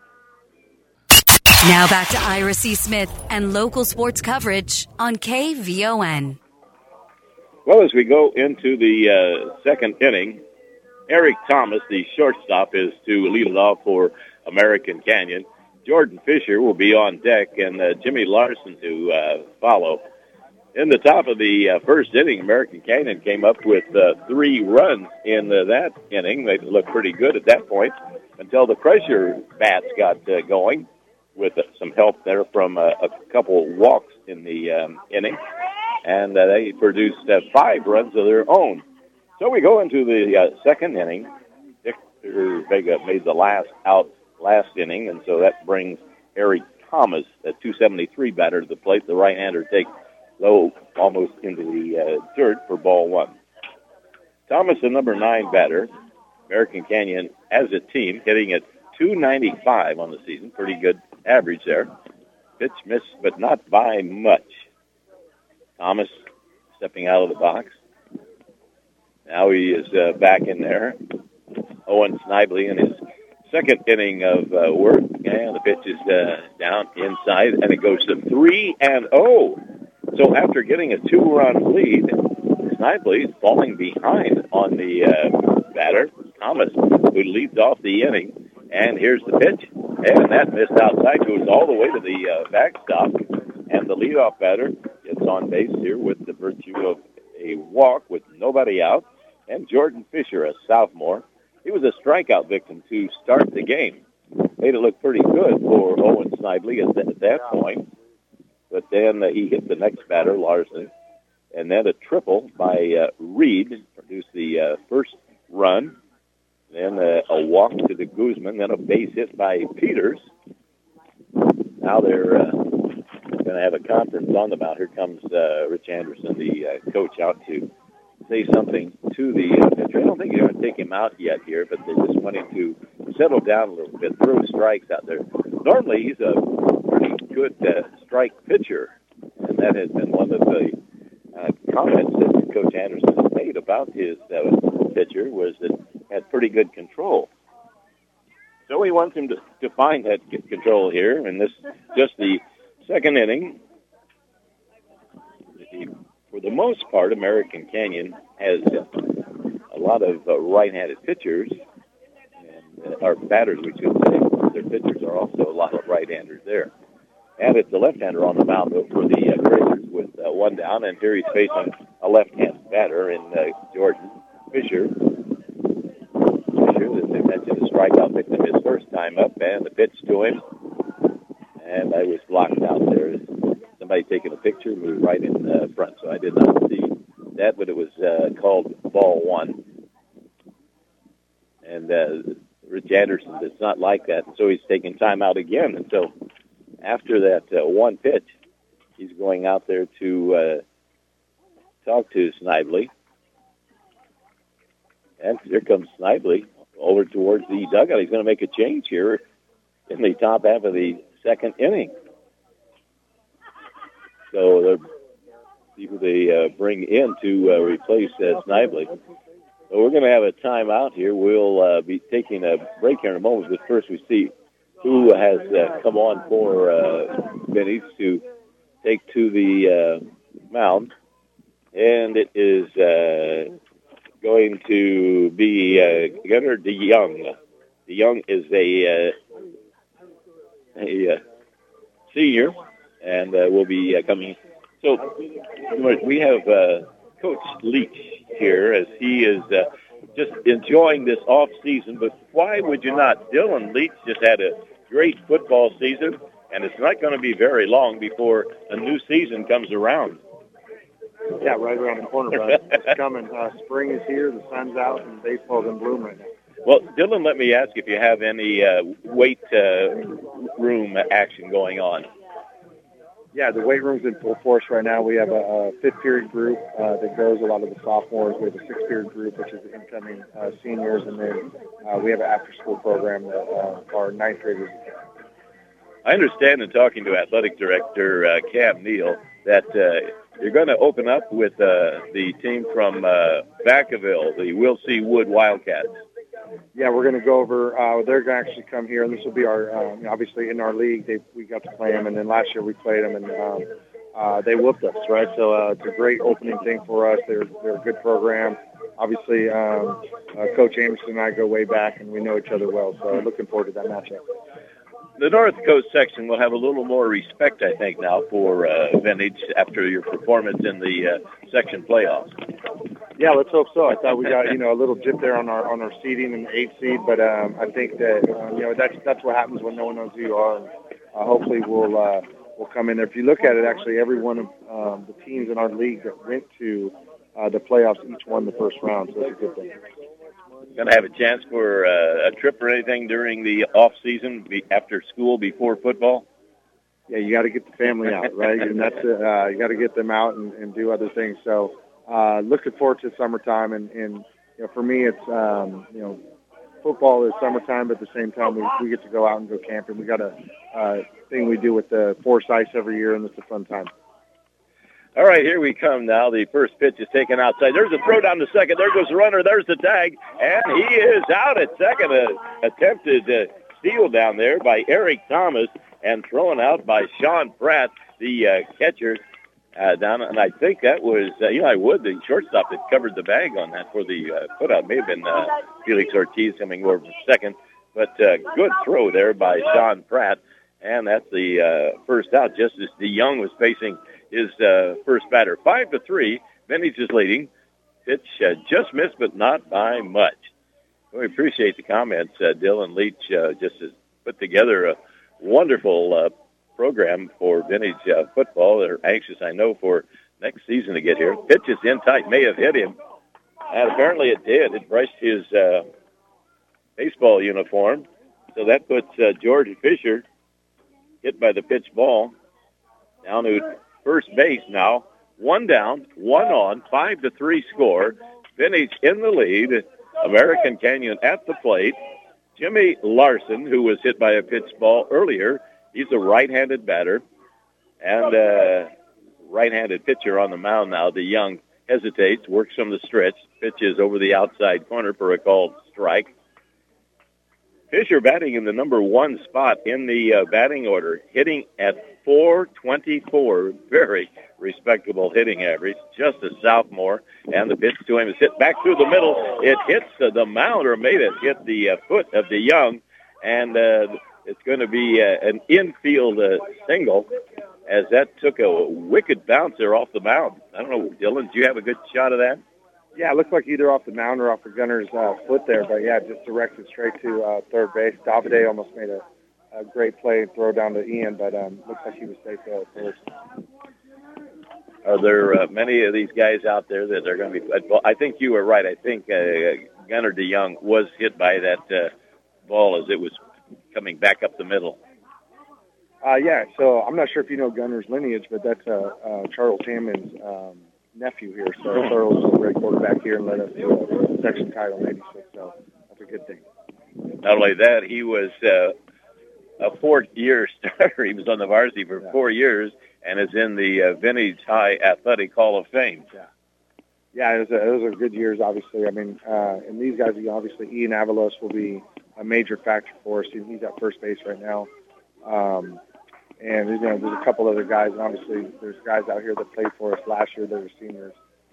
Now back to Ira C. Smith and local sports coverage on KVON. Well, as we go into the second inning, Eric Thomas, the shortstop, is to lead it off for American Canyon. Jordan Fisher will be on deck, and Jimmy Larson to follow. In the top of the first inning, American Canyon came up with 3 runs in that inning. They looked pretty good at that point until the Crusher bats got going with some help there from a couple walks in the inning, and they produced 5 runs of their own. So we go into the second inning. Victor Vega made the last out last inning, and so that brings Eric Thomas, a .273 batter, to the plate. The right-hander takes low almost into the dirt for ball 1. Thomas, the number 9 batter. American Canyon, as a team, hitting at .295 on the season. Pretty good average there. Pitch missed, but not by much. Thomas stepping out of the box. Now he is back in there. Owen Snively in his second inning of work, and the pitch is down inside, and it goes to 3-0. So after getting a 2-run lead, Snively is falling behind on the batter, Thomas, who leads off the inning. And here's the pitch, and that missed outside, goes all the way to the backstop, and the leadoff batter gets on base here with the virtue of a walk with nobody out, and Jordan Fisher, a sophomore. He was a strikeout victim to start the game. Made it look pretty good for Owen Snively at that point. But then he hit the next batter, Larson. And then a triple by Reed produced the first run. Then a walk to the Guzman. Then a base hit by Peters. Now they're going to have a conference on the mound. Here comes Rich Anderson, the coach, out to say something to the pitcher. I don't think they're going to take him out yet here, but they just want him to settle down a little bit, throw strikes out there. Normally, he's a pretty good strike pitcher, and that has been one of the comments that Coach Anderson has made about his pitcher, was that he had pretty good control. So he wants him to find that control here, and this just the second inning. For the most part, American Canyon has a lot of right-handed pitchers, and our batters, we should say. Their pitchers are also a lot of right-handers there. And it's a left-hander on the mound for the Grazers with 1 down, and here he's facing a left-hand batter in Jordan Fisher. Fisher, as I mentioned, a strikeout victim his first time up, and the pitch to him, and I was blocked out there. Somebody taking a picture, moved right in front, so I did not see that, but it was called ball one. And Rich Anderson does not like that, and so he's taking time out again. And so after that one pitch, he's going out there to talk to Snively. And here comes Snively over towards the dugout. He's going to make a change here in the top half of the second inning. So the people they bring in to replace Snively. So we're going to have a timeout here. We'll be taking a break here in a moment, but first we see who has come on for Vinny's to take to the mound. And it is going to be Gunnar DeYoung. DeYoung is a senior and will be coming. So we have Coach Leach here as he is just enjoying this off season. But why would you not? Dylan Leach just had a great football season, and it's not going to be very long before a new season comes around. Yeah, right around the corner, bud. It's coming. Spring is here, the sun's out, and baseball's in bloom right now. Well, Dylan, let me ask if you have any weight room action going on. Yeah, the weight room's in full force right now. We have a fifth period group that goes a lot of the sophomores. We have a sixth period group, which is the incoming seniors, and then we have an after-school program that our ninth graders. I understand in talking to Athletic Director Cam Neal that you're going to open up with the team from Vacaville, the Will C. Wood Wildcats. Yeah, we're going to go over. They're going to actually come here, and this will be our obviously in our league. We got to play them, and then last year we played them, and they whooped us, right? So it's a great opening thing for us. They're a good program. Obviously, Coach Anderson and I go way back, and we know each other well. So looking forward to that matchup. The North Coast section will have a little more respect, I think, now for Vintage after your performance in the section playoffs. Yeah, let's hope so. I thought we got a little dip there on our seeding in the 8th seed, but I think that that's what happens when no one knows who you are. And, hopefully we'll come in there. If you look at it, actually every one of the teams in our league that went to the playoffs each won the first round, so that's a good thing. Going to have a chance for a trip or anything during the off season after school before football? Yeah, you got to get the family out, right? And that's you got to get them out and do other things. So looking forward to summertime, and for me, it's football is summertime, but at the same time, we get to go out and go camping. We got a thing we do with the Force Ice every year, and it's a fun time. All right, here we come now. The first pitch is taken outside. There's a throw down to second. There goes the runner. There's the tag. And he is out at second. Attempted steal down there by Eric Thomas and thrown out by Sean Pratt, the catcher, down. And I think that was Eli Wood, the shortstop, that covered the bag on that for the putout. May have been Felix Ortiz coming over from second. But good throw there by Sean Pratt. And that's the first out, just as DeYoung was facing his first batter. 5-3, Vintage is leading. Pitch just missed, but not by much. We appreciate the comments. Dylan Leach just has put together a wonderful program for Vintage football. They're anxious, I know, for next season to get here. Pitch is in tight, may have hit him. And apparently it did. It brushed his baseball uniform. So that puts George Fisher, hit by the pitch ball, down to first base now. One down, one on, 5-3 score. Vintage in the lead. American Canyon at the plate. Jimmy Larson, who was hit by a pitch ball earlier, he's a right-handed batter. And right-handed pitcher on the mound now. DeYoung hesitates, works from the stretch, pitches over the outside corner for a called strike. Fisher batting in the number 1 spot in the batting order, hitting at .424, very respectable hitting average, just a sophomore, and the pitch to him is hit back through the middle. It hits the mound, or made it hit the foot of DeYoung, and it's going to be an infield single, as that took a wicked bounce there off the mound. I don't know, Dylan, do you have a good shot of that? Yeah, it looked like either off the mound or off the gunner's foot there, but yeah, just directed straight to third base. Davide almost made a great play and throw down to Ian, but looks like he was safe there first. Are there many of these guys out there that are going to be? Well, I think you were right. I think Gunnar DeYoung was hit by that ball as it was coming back up the middle. Yeah, so I'm not sure if you know Gunnar's lineage, but that's Charles Hammond's nephew here. So Charles is a great quarterback here and led us to a section title in '86, so that's a good thing. Not only that, he was a 4-year starter. He was on the varsity for 4 years and is in the Vintage High Athletic Hall of Fame. Yeah, those are good years, obviously. I mean, and these guys, obviously, Ian Avalos will be a major factor for us. He's at first base right now. And there's a couple other guys, and obviously there's guys out here that played for us last year that are seniors.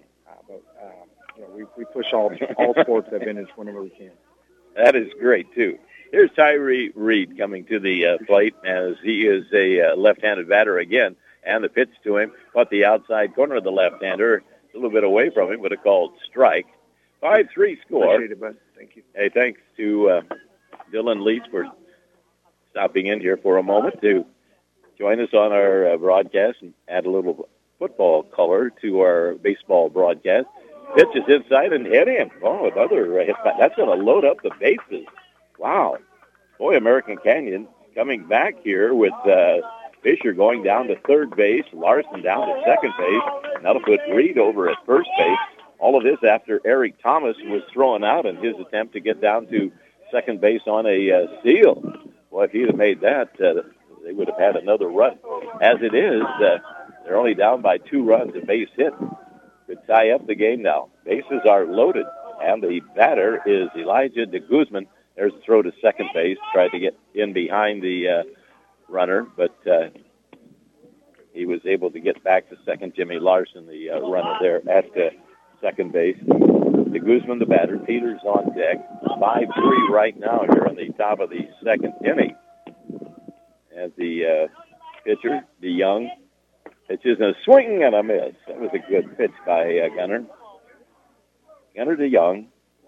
We push all sports at Vintage whenever we can. That is great, too. Here's Tyree Reed coming to the plate as he is a left-handed batter again, and the pitch to him, but the outside corner of the left-hander, a little bit away from him, but a called strike. 5-3 score. Appreciate it, bud. Thank you. Hey, thanks to Dylan Leach for stopping in here for a moment to join us on our broadcast and add a little football color to our baseball broadcast. Pitch is inside and hit him. Oh, another hit. That's going to load up the bases. Wow. Boy, American Canyon coming back here with Fisher going down to third base, Larson down to second base. That'll put Reed over at first base. All of this after Eric Thomas was thrown out in his attempt to get down to second base on a steal. Well, if he'd have made that, they would have had another run. As it is, they're only down by 2 runs, a base hit. Could tie up the game now. Bases are loaded, and the batter is Elijah de Guzman. There's a throw to second base, tried to get in behind the runner, but he was able to get back to second. Jimmy Larson, the runner there at second base. De Guzman, the batter. Peters on deck. 5-3 right now here in the top of the second inning. As the pitcher, DeYoung, pitches a swing and a miss. That was a good pitch by Gunnar. Gunnar DeYoung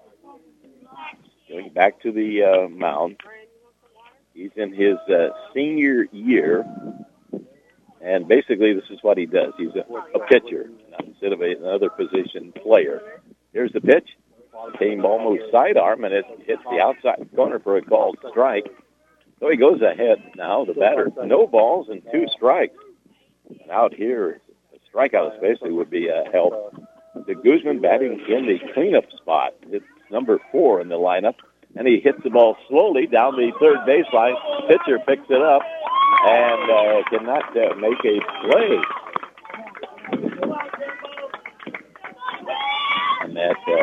going back to the mound. He's in his senior year, and basically this is what he does. He's a pitcher instead of another position player. Here's the pitch. Came almost sidearm, and it hits the outside corner for a called strike. So he goes ahead now, the batter. No balls and 2 strikes. And out here, a strikeout especially would be a help. De Guzman batting in the cleanup spot. It's number 4 in the lineup. And he hits the ball slowly down the third baseline. Pitcher picks it up and cannot make a play. And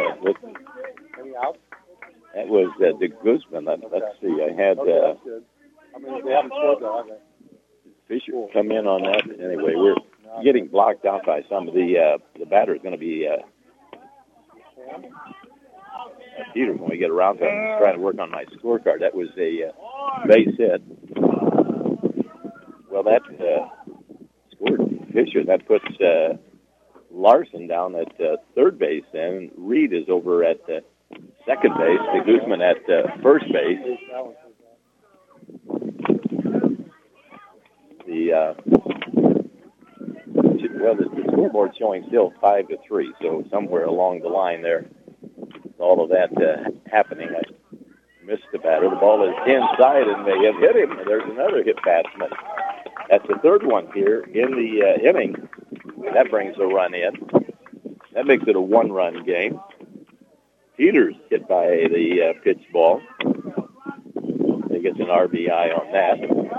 that was De Guzman. Let's see. I had they haven't scored though. Fisher come in on that. Anyway, we're getting blocked out by some of the batter is going to be Peters when we get around to him. He's trying to work on my scorecard. That was a base hit. Well, that scored Fisher. That puts Larson down at third base, and Reed is over at second base. De Guzman at first base. The scoreboard showing still 5-3. So somewhere along the line there, all of that happening. I missed the batter. The ball is inside, and they have hit him. There's another hit batsman. That's the third one here in the inning. That brings a run in. That makes it a 1-run game. Peters hit by the pitch ball. He gets an RBI on that.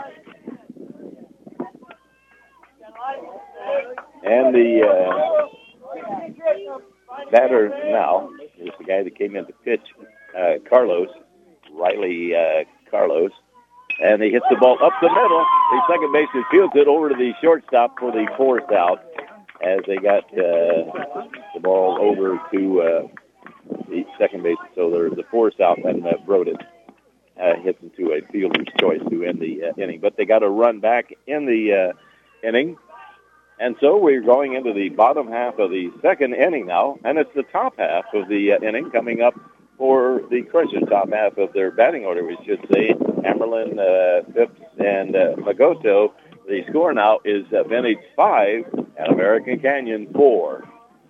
And the batter now is the guy that came in to pitch, Carlos, Riley Carlos. And he hits the ball up the middle. The second baseman fields it over to the shortstop for the 4th out as they got the ball over to the second base. So there's the 4th out, and Brodin hits into a fielder's choice to end the inning. But they got a run back in the inning. And so we're going into the bottom half of the second inning now, and it's the top half of the inning coming up for the Crushers, top half of their batting order, we should say. Hammerlin, Phipps, and Magoto. The score now is Vintage 5 and American Canyon 4.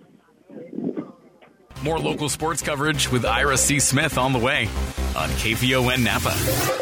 More local sports coverage with Ira C. Smith on the way on KVON Napa.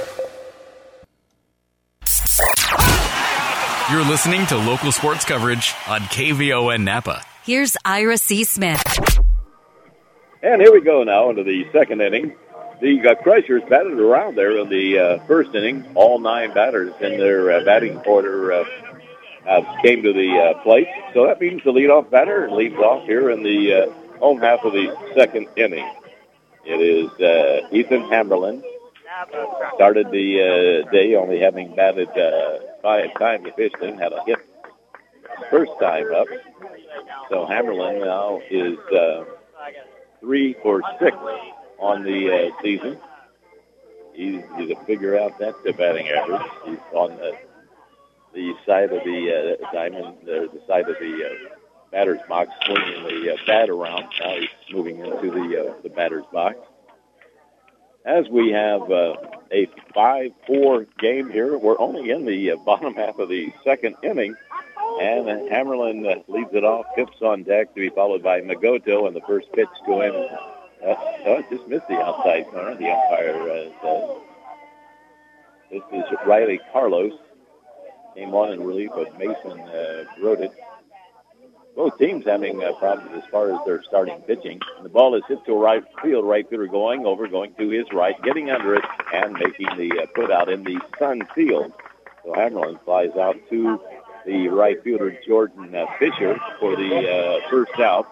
You're listening to local sports coverage on KVON Napa. Here's Ira C. Smith. And here we go now into the second inning. The Crushers batted around there in the first inning. All 9 batters in their batting order came to the plate. So that means the leadoff batter leads off here in the home half of the second inning. It is Ethan Hamberlin. Started the day only having batted 5 times officially, had a hit first time up. So Hamberlin now is 3 for 6 on the season. Easy to figure out that batting average. He's on the side of the diamond, the side of the batter's box, swinging the bat around. Now he's moving into the batter's box. As we have a 5-4 game here, we're only in the bottom half of the second inning, and Hamberlin leads it off. Phipps on deck to be followed by Magoto, and the first pitch to him. Just missed the outside corner. The umpire says. This is Riley Carlos. Came on in relief of Mason Broden. Both teams having problems as far as their starting pitching. And the ball is hit to right field. Right fielder going to his right, getting under it, and making the put out in the sun field. So Hamberlin flies out to the right fielder, Jordan Fisher, for the first out.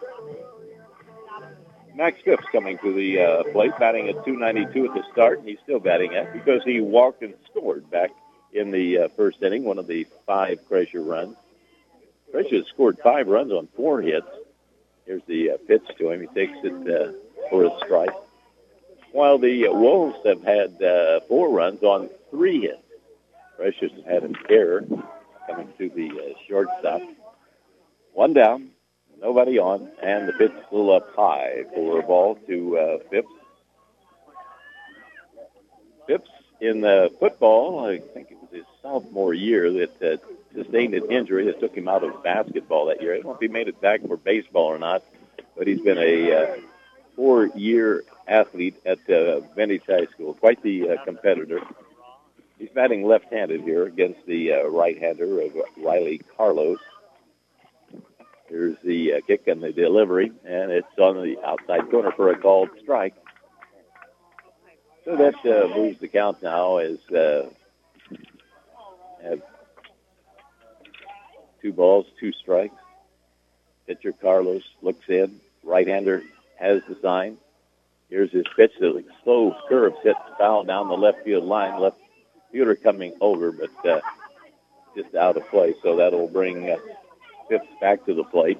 Max Phipps coming to the plate, batting at .292 at the start. He's still batting at because he walked and scored back in the first inning, one of the 5 Crusher runs. Crusher scored 5 runs on 4 hits. Here's the pitch to him. He takes it for a strike. While the Wolves have had 4 runs on 3 hits. Crusher's had an error coming to the shortstop. 1 down, nobody on, and the pitch is a little up high for a ball to Phipps. Phipps in football, I think it was his sophomore year that sustained an injury that took him out of basketball that year. I don't know if he made it back for baseball or not, but he's been a 4-year athlete at Vintage High School. Quite the competitor. He's batting left-handed here against the right-hander of Riley Carlos. Here's the kick and the delivery, and it's on the outside corner for a called strike. So that moves the count now as have 2 balls, 2 strikes. Pitcher Carlos looks in. Right-hander has the sign. Here's his pitch. The slow curve hits foul down the left field line. Left fielder coming over, but just out of play. So that'll bring Phipps back to the plate.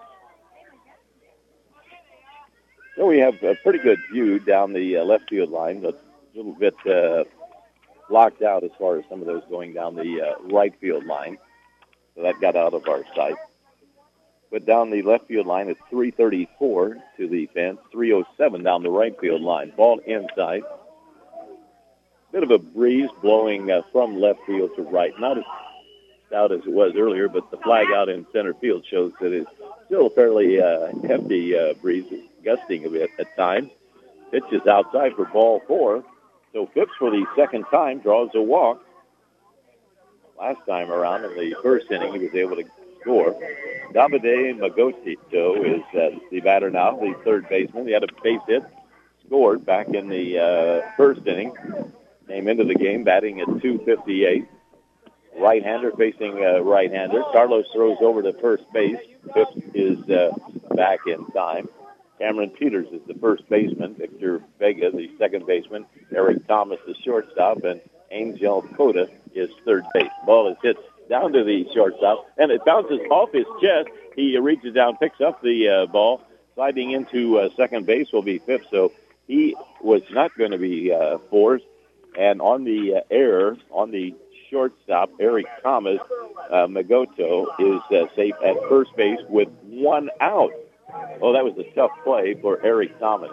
So we have a pretty good view down the left field line, but a little bit blocked out as far as some of those going down the right field line. So that got out of our sight. But down the left field line, it's 334 to the fence, 307 down the right field line. Ball inside. Bit of a breeze blowing from left field to right. Not as stout as it was earlier, but the flag out in center field shows that it's still a fairly hefty breeze, gusting a bit at times. Pitch is outside for ball 4. So Phipps, for the second time, draws a walk. Last time around in the first inning, he was able to score. Davide Magotito is the batter now, the third baseman. He had a base hit, scored back in the first inning. Came into the game batting at .258. Right-hander facing right-hander. Carlos throws over to first base. Phipps is back in time. Cameron Peters is the first baseman. Victor Vega, the second baseman. Eric Thomas, the shortstop. And Angel Cota is third base. Ball is hit down to the shortstop, and it bounces off his chest. He reaches down, picks up the ball. Sliding into second base will be Phipps, so he was not going to be forced. And on the error, on the shortstop, Eric Thomas, Magoto is safe at first base with 1 out. Oh, that was a tough play for Eric Thomas.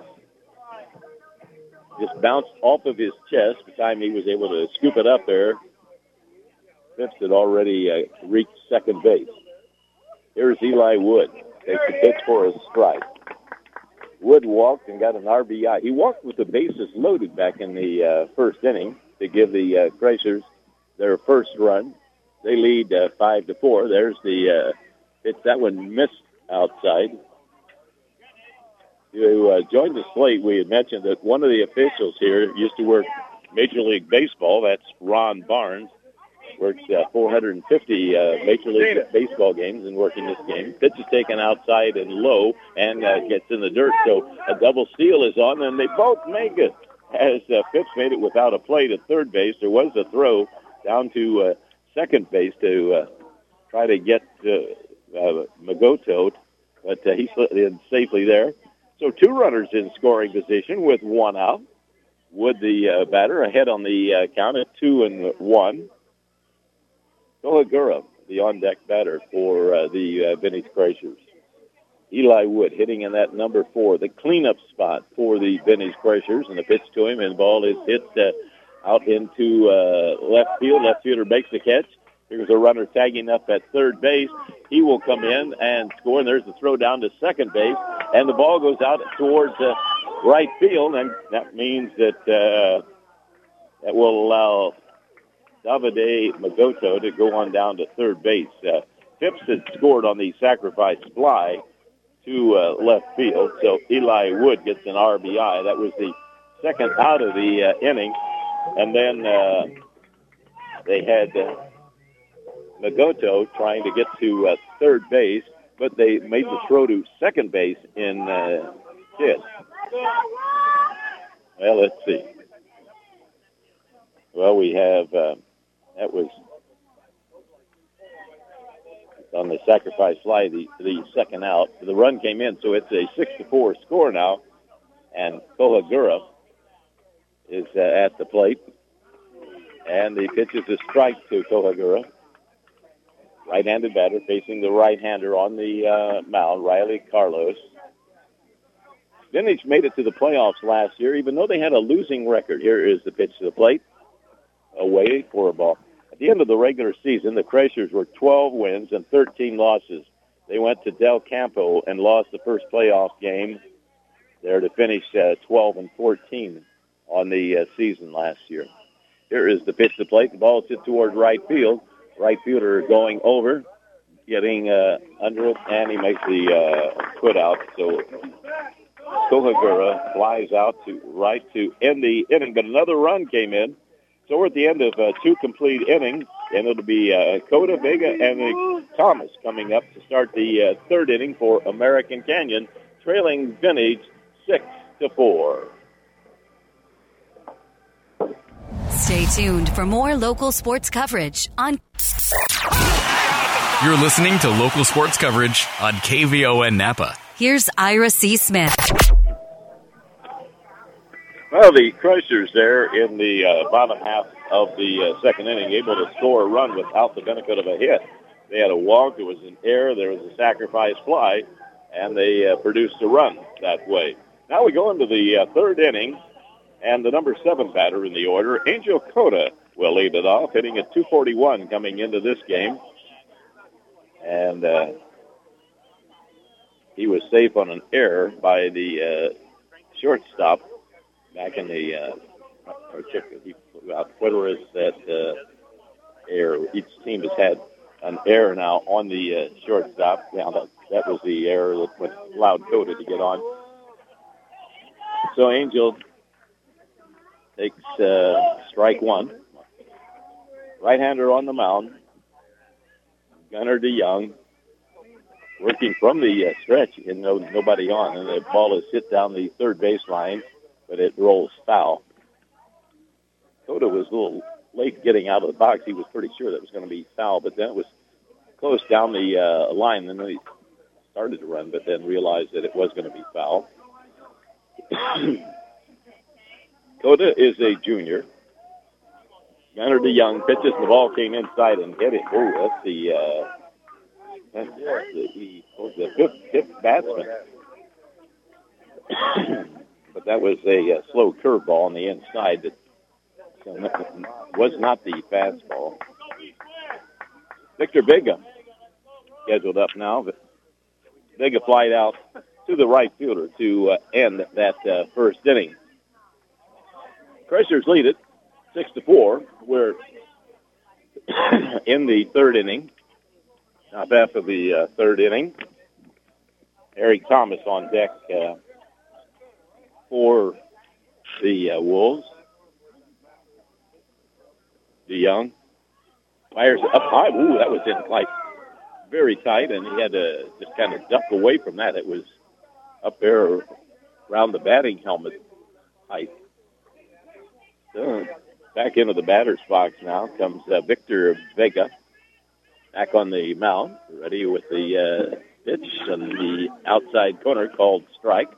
Just bounced off of his chest by the time he was able to scoop it up there. Phipps had already reached second base. Here's Eli Wood. Takes the pitch for a strike. Wood walked and got an RBI. He walked with the bases loaded back in the first inning to give the Krashers their first run. They lead 5-4. There's the pitch. That one missed outside. To join the slate, we had mentioned that one of the officials here used to work Major League Baseball. That's Ron Barnes. Works 450 Major League Baseball games and working this game. Pitch is taken outside and low and gets in the dirt. So a double steal is on, and they both make it. As Phipps made it without a play to third base, there was a throw down to second base to try to get Magoto, but he slid in safely there. So two runners in scoring position with one out. Wood, the batter, ahead on the count at 2-1. Kohagura, the on-deck batter for the Vintage Krashers. Eli Wood hitting in that number 4, the cleanup spot for the Vintage Krashers, and the pitch to him, and the ball is hit out into left field. Left fielder makes the catch. There's a runner tagging up at third base. He will come in and score, and there's the throw down to second base, and the ball goes out towards right field, and that means that that will allow Davide Magoto to go on down to third base. Phipps had scored on the sacrifice fly to left field, so Eli Wood gets an RBI. That was the second out of the inning, and then they had Magoto trying to get to third base, but they made the throw to second base in Kidd. Well, let's see. Well, we have, that was on the sacrifice fly, the second out. The run came in, so it's a 6-4 score now, and Kohagura is at the plate. And the pitch is a strike to Kohagura. Right-handed batter facing the right-hander on the mound, Riley Carlos. Vintage made it to the playoffs last year, even though they had a losing record. Here is the pitch to the plate. Away for a ball. At the end of the regular season, the Krashers were 12 wins and 13 losses. They went to Del Campo and lost the first playoff game there to finish 12-14 on the season last year. Here is the pitch to the plate. The ball is hit toward right field. Right fielder going over, getting under it, and he makes the put out. So Kohagura flies out to right to end the inning, but another run came in. So we're at the end of two complete innings, and it'll be Coda, Vega, and Thomas coming up to start the third inning for American Canyon, trailing Vintage 6-4. Stay tuned for more local sports coverage on... You're listening to local sports coverage on KVON Napa. Here's Ira C. Smith. Well, the Krashers there in the bottom half of the second inning, able to score a run without the benefit of a hit. They had a walk, there was an error, there was a sacrifice fly, and they produced a run that way. Now we go into the third inning, and the number 7 batter in the order, Angel Coda, will lead it off, hitting at .241 coming into this game. And he was safe on an error by the shortstop back in the whether it's that error. Each team has had an error now on the shortstop. Now that was the error that allowed Coda to get on. So Angel takes strike one. Right-hander on the mound. Gunnar DeYoung working from the stretch and nobody on. And the ball is hit down the third baseline, but it rolls foul. Coda was a little late getting out of the box. He was pretty sure that was going to be foul, but then it was close down the line. Then he started to run, but then realized that it was going to be foul. Coda is a junior. Gunnar DeYoung pitches, the ball came inside and hit it. Oh, that's the fifth batsman. But that was a slow curveball on the inside that was not the fastball. Victor Bigham scheduled up now. But Vega flied out to the right fielder to end that first inning. Crushers lead it 6-4. We're in the third inning. Top half of the third inning. Eric Thomas on deck for the Wolves. DeYoung fires up high. Ooh, that was in like very tight, and he had to just kind of duck away from that. It was up there around the batting helmet height. So back into the batter's box now comes Victor Vega. Back on the mound, ready with the pitch on the outside corner called strike.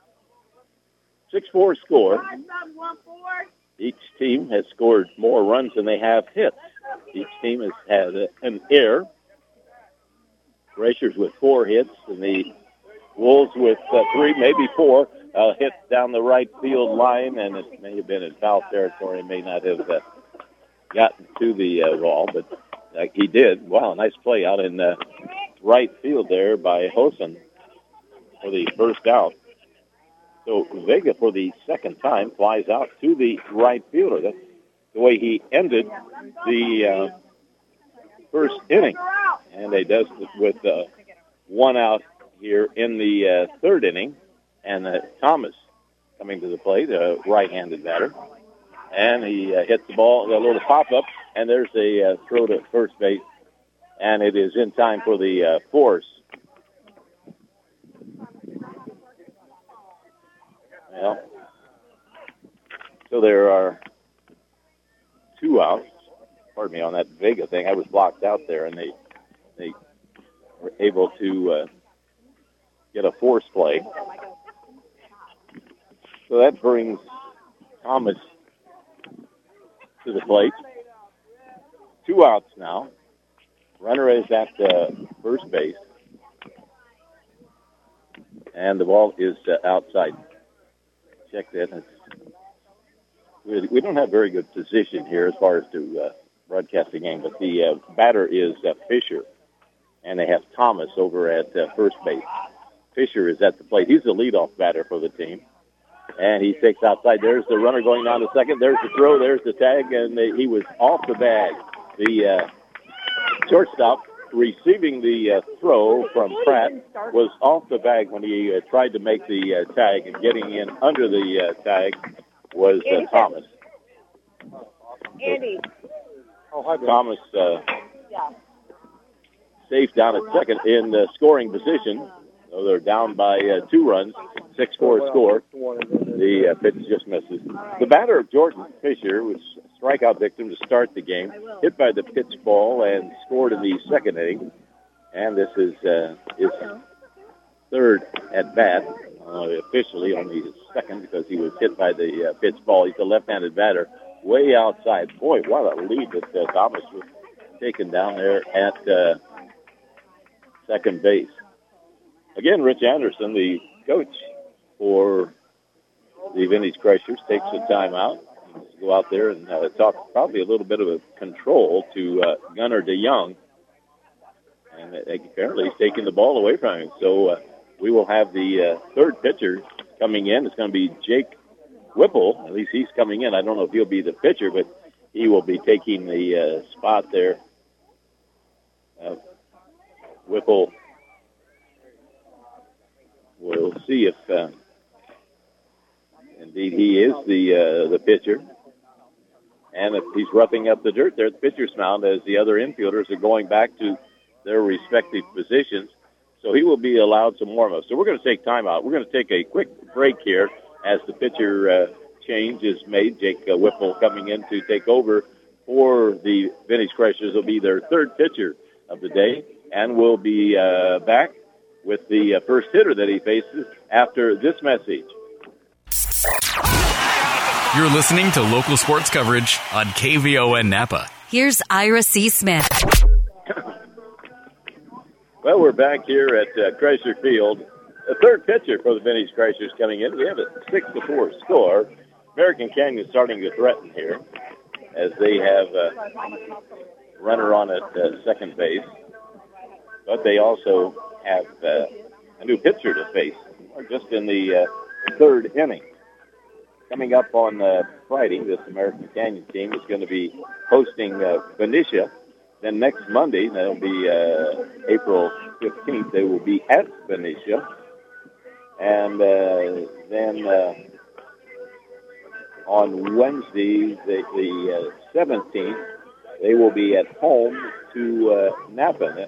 6-4 score. Each team has scored more runs than they have hits. Each team has had an error. Racers with 4 hits, and the Wolves with 3, maybe 4 hits down the right field line, and it may have been in foul territory. May not have gotten to the wall, but he did. Wow, nice play out in right field there by Hosen for the first out. So Vega, for the second time, flies out to the right fielder. That's the way he ended the first inning. And he does it with 1 out here in the third inning. And Thomas coming to the plate, a right-handed batter. And he hits the ball, a little pop-up, and there's a throw to first base. And it is in time for the force. Well, so there are 2 outs. Pardon me, on that Vega thing. I was blocked out there, and they were able to get a force play. So that brings Thomas to the plate. 2 outs now. Runner is at first base. And the ball is outside. Check that. We don't have very good position here as far as to broadcast the game, but the batter is Fisher, and they have Thomas over at first base. Fisher is at the plate. He's the leadoff batter for the team, and he takes outside. There's the runner going down to second. There's the throw. There's the tag, and he was off the bag. The shortstop receiving the throw from Pratt was off the bag when he tried to make the tag, and getting in under the tag was Thomas. Andy. Thomas safe down at second in scoring position. So they're down by 2 runs, 6-4 score. The pitch just misses. The batter, Jordan Fisher, was a strikeout victim to start the game, hit by the pitch ball and scored in the second inning. And this is his third at bat, officially only his second because he was hit by the pitch ball. He's a left-handed batter, way outside. Boy, what a lead that Thomas was taken down there at second base. Again, Rich Anderson, the coach for the Vintage Crushers, takes a timeout. Go out there and talk probably a little bit of a control to Gunnar DeYoung. And apparently he's taking the ball away from him. So we will have the third pitcher coming in. It's going to be Jake Whipple. At least he's coming in. I don't know if he'll be the pitcher, but he will be taking the spot there. Whipple, we'll see if indeed he is the pitcher. And if he's roughing up the dirt there at the pitcher's mound as the other infielders are going back to their respective positions. So he will be allowed some warm-up. So we're going to take time out. We're going to take a quick break here as the pitcher change is made. Jake Whipple coming in to take over for the Vintage Crushers. Will be their third pitcher of the day. And we'll be back with the first hitter that he faces after this message. You're listening to local sports coverage on KVON Napa. Here's Ira C. Smith. Well, we're back here at Chrysler Field. The third pitcher for the Vintage Crushers coming in. We have a 6-4 score. American Canyon starting to threaten here as they have a runner on at second base. but they also have a new pitcher to face. We're just in the third inning. Coming up on Friday, this American Canyon team is going to be hosting Benicia. Then next Monday, that'll be April 15th, they will be at Benicia. And then on Wednesday, the 17th, they will be at home to Napa.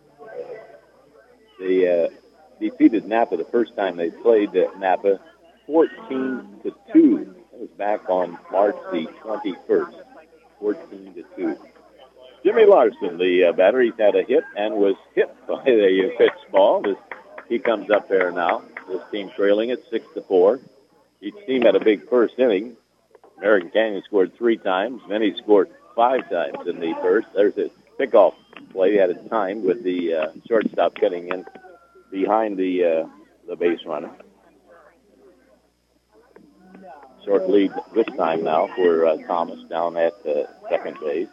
They defeated Napa the first time they played Napa 14-2. That was back on March the 21st, 14-2. Jimmy Larson, the batter, he's had a hit and was hit by the pitch ball. He comes up there now. This team trailing it 6-4. Each team had a big first inning. American Canyon scored 3 times. Many scored 5 times in the first. There's a pickoff play at a time with the shortstop getting in behind the base runner. Short lead this time now for Thomas down at second base.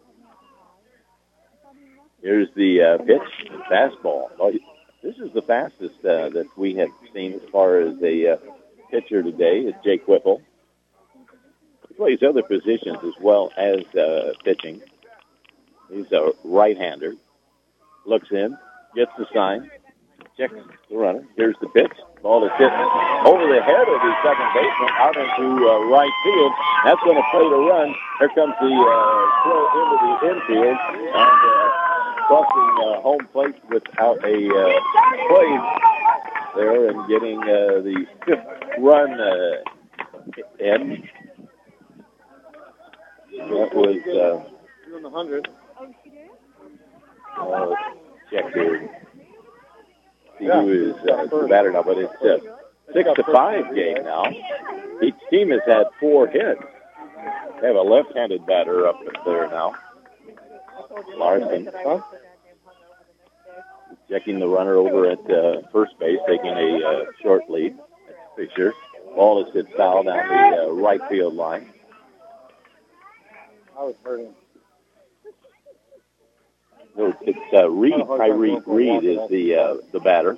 Here's the pitch, the fastball. Oh, this is the fastest that we have seen as far as a pitcher today is Jake Whipple. He plays other positions as well as pitching. He's a right-hander. Looks in, gets the sign, checks the runner. Here's the pitch. Ball is hit over the head of the second baseman out into right field. That's going to play the run. Here comes the throw into the infield and crossing home plate without a play there and getting the 5th run in. That was doing the 100. Let's check here. See who is the batter now, but it's a 6-5 game now. Each team has had 4 hits. They have a left-handed batter up there now. Larson checking the runner over at first base, taking a short lead. That's Fisher. Ball is hit foul down the right field line. I was hurting. No, it's Reed. Tyree Reed is the batter.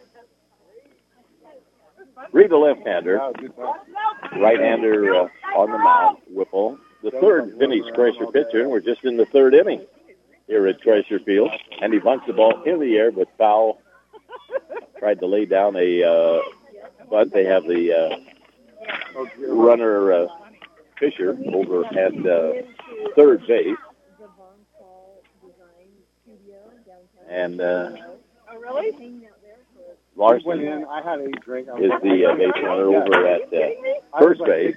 Reed, the left-hander. Right-hander on the mound. Whipple. The third Vinny Kreischer pitcher, and we're just in the third inning here at Treasure Field. And he bunts the ball in the air, but foul. Tried to lay down a bunt. They have the runner Fisher over at third base. And Larson went in. I had a drink. is the base runner over at first base.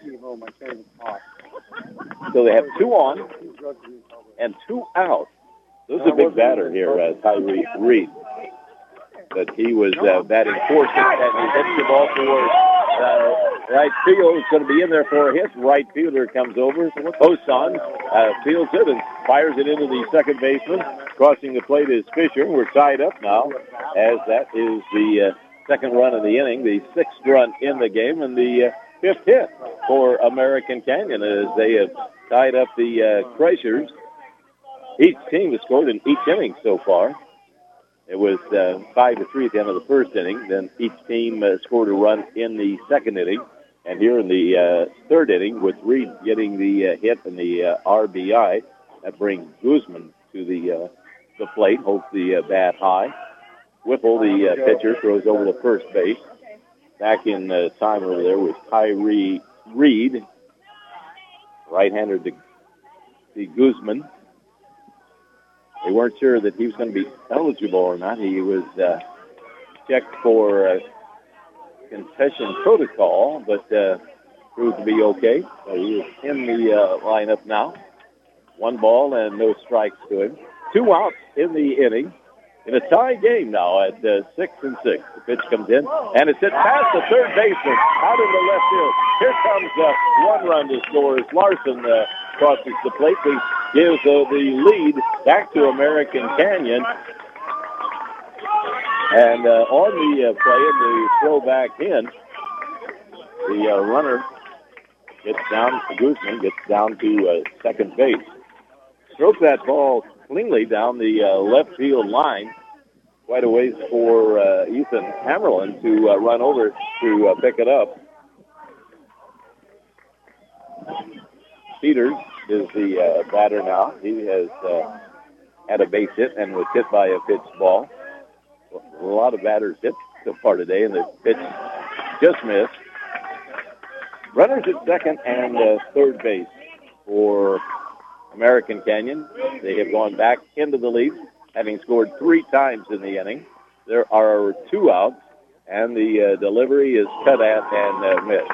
So they have 2 on and 2 out. This is a big batter here, Tyree Reed. But he was batting fourth, and he hits the ball towards right field. It's going to be in there for a hit. Right fielder comes over. Hoson fields it and fires it into the second baseman. Crossing the plate is Fisher. We're tied up now, as that is the second run of the inning, the 6th run in the game, and the 5th hit for American Canyon as they have tied up the Kreischers. Each team has scored in each inning so far. It was 5-3 at the end of the first inning. Then each team scored a run in the second inning. And here in the third inning, with Reed getting the hit and the RBI, that brings Guzman to the plate, holds the bat high. Whipple, the pitcher, throws over to first base. Back in time over there was Tyree Reed, right-hander to Guzman. They weren't sure that he was going to be eligible or not. He was checked for concussion protocol, but proved to be okay. So he is in the lineup now. 1 ball and no strikes to him. 2 outs in the inning. In a tie game now at 6-6. The pitch comes in, and it's hit past the third baseman, out in the left field. Here comes 1 run to score as Larson crosses the plate. He gives the lead back to American Canyon. And on the play in the throwback in, the runner gets down, Guzman gets down to second base. Strokes that ball cleanly down the left field line. quite a ways for Ethan Hammerlin to run over to pick it up. Peters is the batter now. He has had a base hit and was hit by a pitched ball. A lot of batters hit so far today, and the pitch just missed. Runners at second and third base for American Canyon. They have gone back into the lead, having scored 3 times in the inning. There are 2 outs, and the delivery is cut at and missed.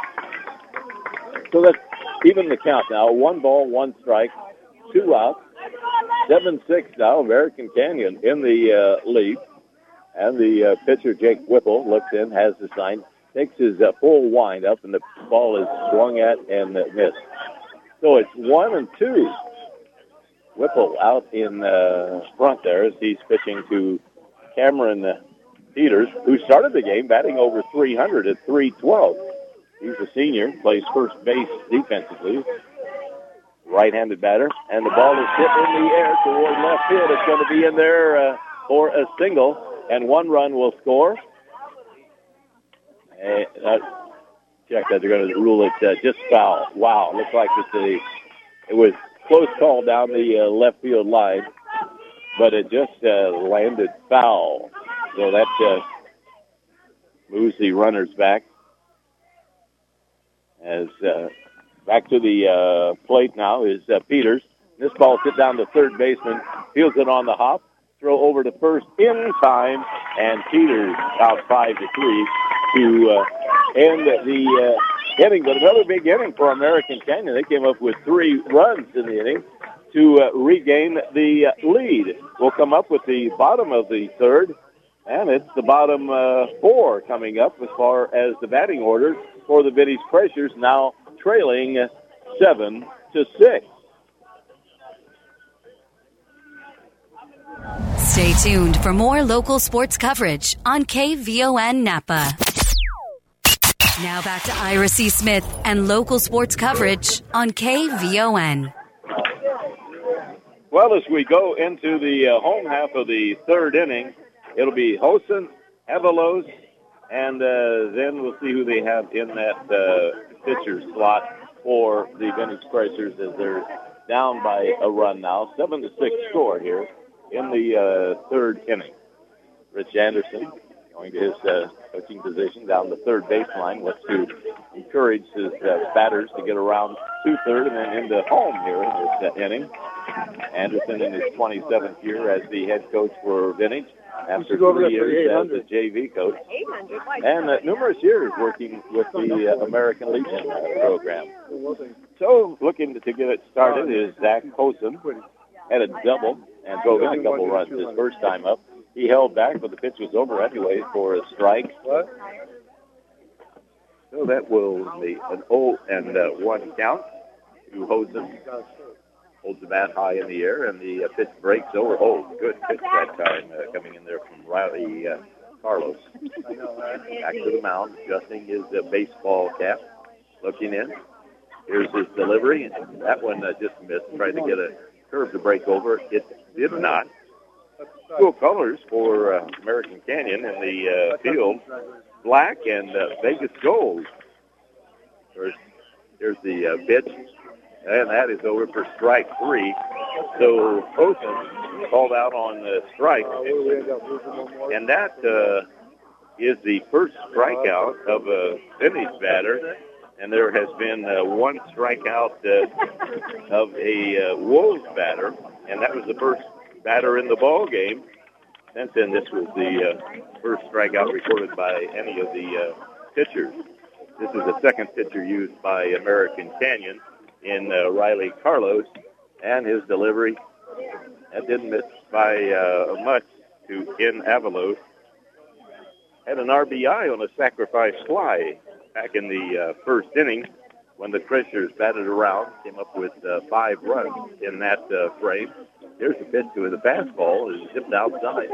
So that's even the count now. 1 ball, 1 strike, 2 outs. 7-6 now. American Canyon in the lead. And the pitcher, Jake Whipple, looks in, has the sign, takes his full wind up, and the ball is swung at and missed. So it's 1-2. Whipple out in front there as he's pitching to Cameron Peters, who started the game batting over 300 at 312. He's a senior, plays first base defensively. Right-handed batter, and the ball is hit in the air toward left field. It's going to be in there for a single, and 1 run will score. Check that. They're going to rule it just foul. Wow, looks like it was close call down the left field line, but it just landed foul. So that moves the runners back. As back to the plate now is Peters. This ball hit down to third baseman, fields it on the hop, throw over to first in time, and Peters out 5-3 to end the inning. But another big inning for American Canyon. They came up with 3 runs in the inning to regain the lead. We'll come up with the bottom of the third, and it's the bottom 4 coming up as far as the batting order for the Vintage Crushers, now trailing 7-6. Stay tuned for more local sports coverage on KVON Napa. Now back to Ira C. Smith and local sports coverage on KVON. Well, as we go into the home half of the third inning, it'll be Hosen, Avalos, and then we'll see who they have in that pitcher slot for the Vintage Crushers as they're down by a run now. 7-6 score here in the third inning. Rich Anderson going to his coaching position down the third baseline. Wants to encourage his batters to get around to third and then into home here in this inning. Anderson in his 27th year as the head coach for Vintage after 3 years as the JV coach. And numerous years working with the American Legion program. So looking to get it started is Zach Hosen. Had a double and drove in a couple runs his first time up. He held back, but the pitch was over anyway for a strike. So that will be an 0-1 count to Hosen. Holds the bat high in the air, and the pitch breaks over. Oh, good pitch that time coming in there from Riley Carlos. Back to the mound, adjusting his baseball cap, looking in. Here's his delivery. That one just missed. Tried to get a curve to break over. It did not. Cool colors for American Canyon in the field. Black and Vegas gold. Here's the pitch. And that is over for strike 3. So Hosen called out on the strike. And that is the first strikeout of a Vintage batter. And there has been 1 strikeout of a Wolves batter. And that was the first batter in the ball game. Since then, this was the first strikeout recorded by any of the pitchers. This is the second pitcher used by American Canyon in Riley Carlos, and his delivery that didn't miss by much to In Avalos. Had an RBI on a sacrifice fly back in the first inning when the Crushers batted around, came up with 5 runs in that frame. Here's the pitch to the fastball, is zipped outside.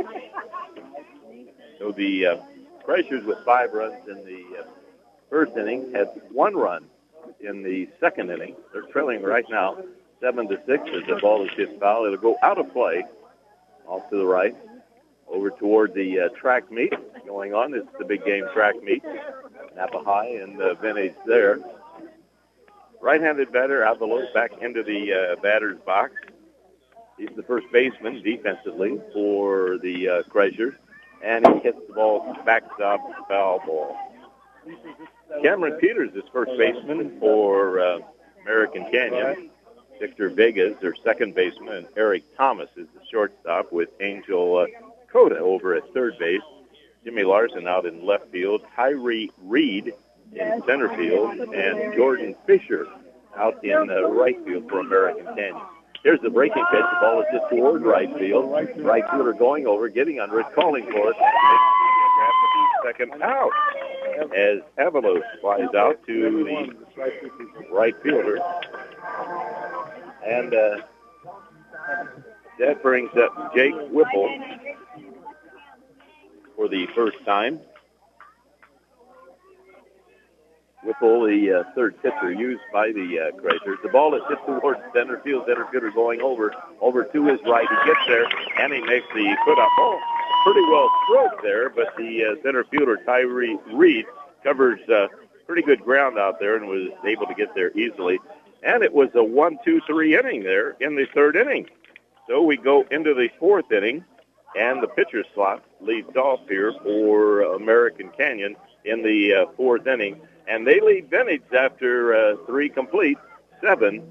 So the Crushers with 5 runs in the first inning had 1 run in the second inning. They're trailing right now 7-6 as the ball is hit foul. It'll go out of play, off to the right. over toward the track meet going on. It's the big game track meet. Napa High and Vintage there. Right-handed batter, Avalos back into the batter's box. He's the first baseman defensively for the Crushers, and he hits the ball backstop foul ball. Cameron Peters is first baseman for American Canyon. Victor Vega is their second baseman, and Eric Thomas is the shortstop with Angel Coda over at third base. Jimmy Larson out in left field. Tyree Reed in center field, and Jordan Fisher out in right field for American Canyon. Here's the breaking pitch. The ball is just toward right field. Right fielder going over, getting under it, calling for it. Grab the second out as Avalos flies out to the right fielder. And that brings up Jake Whipple for the first time. Whipple, the third pitcher used by the Crushers. The ball is hit towards center field. Center fielder going over to his right. He gets there, and he makes the put-up. Oh, pretty well stroked there, but the center fielder, Tyree Reed, covers pretty good ground out there and was able to get there easily. And it was a 1-2-3 inning there in the third inning. So we go into the fourth inning, and the pitcher slot leads off here for American Canyon in the fourth inning. And they lead Vintage after three complete, 7-6.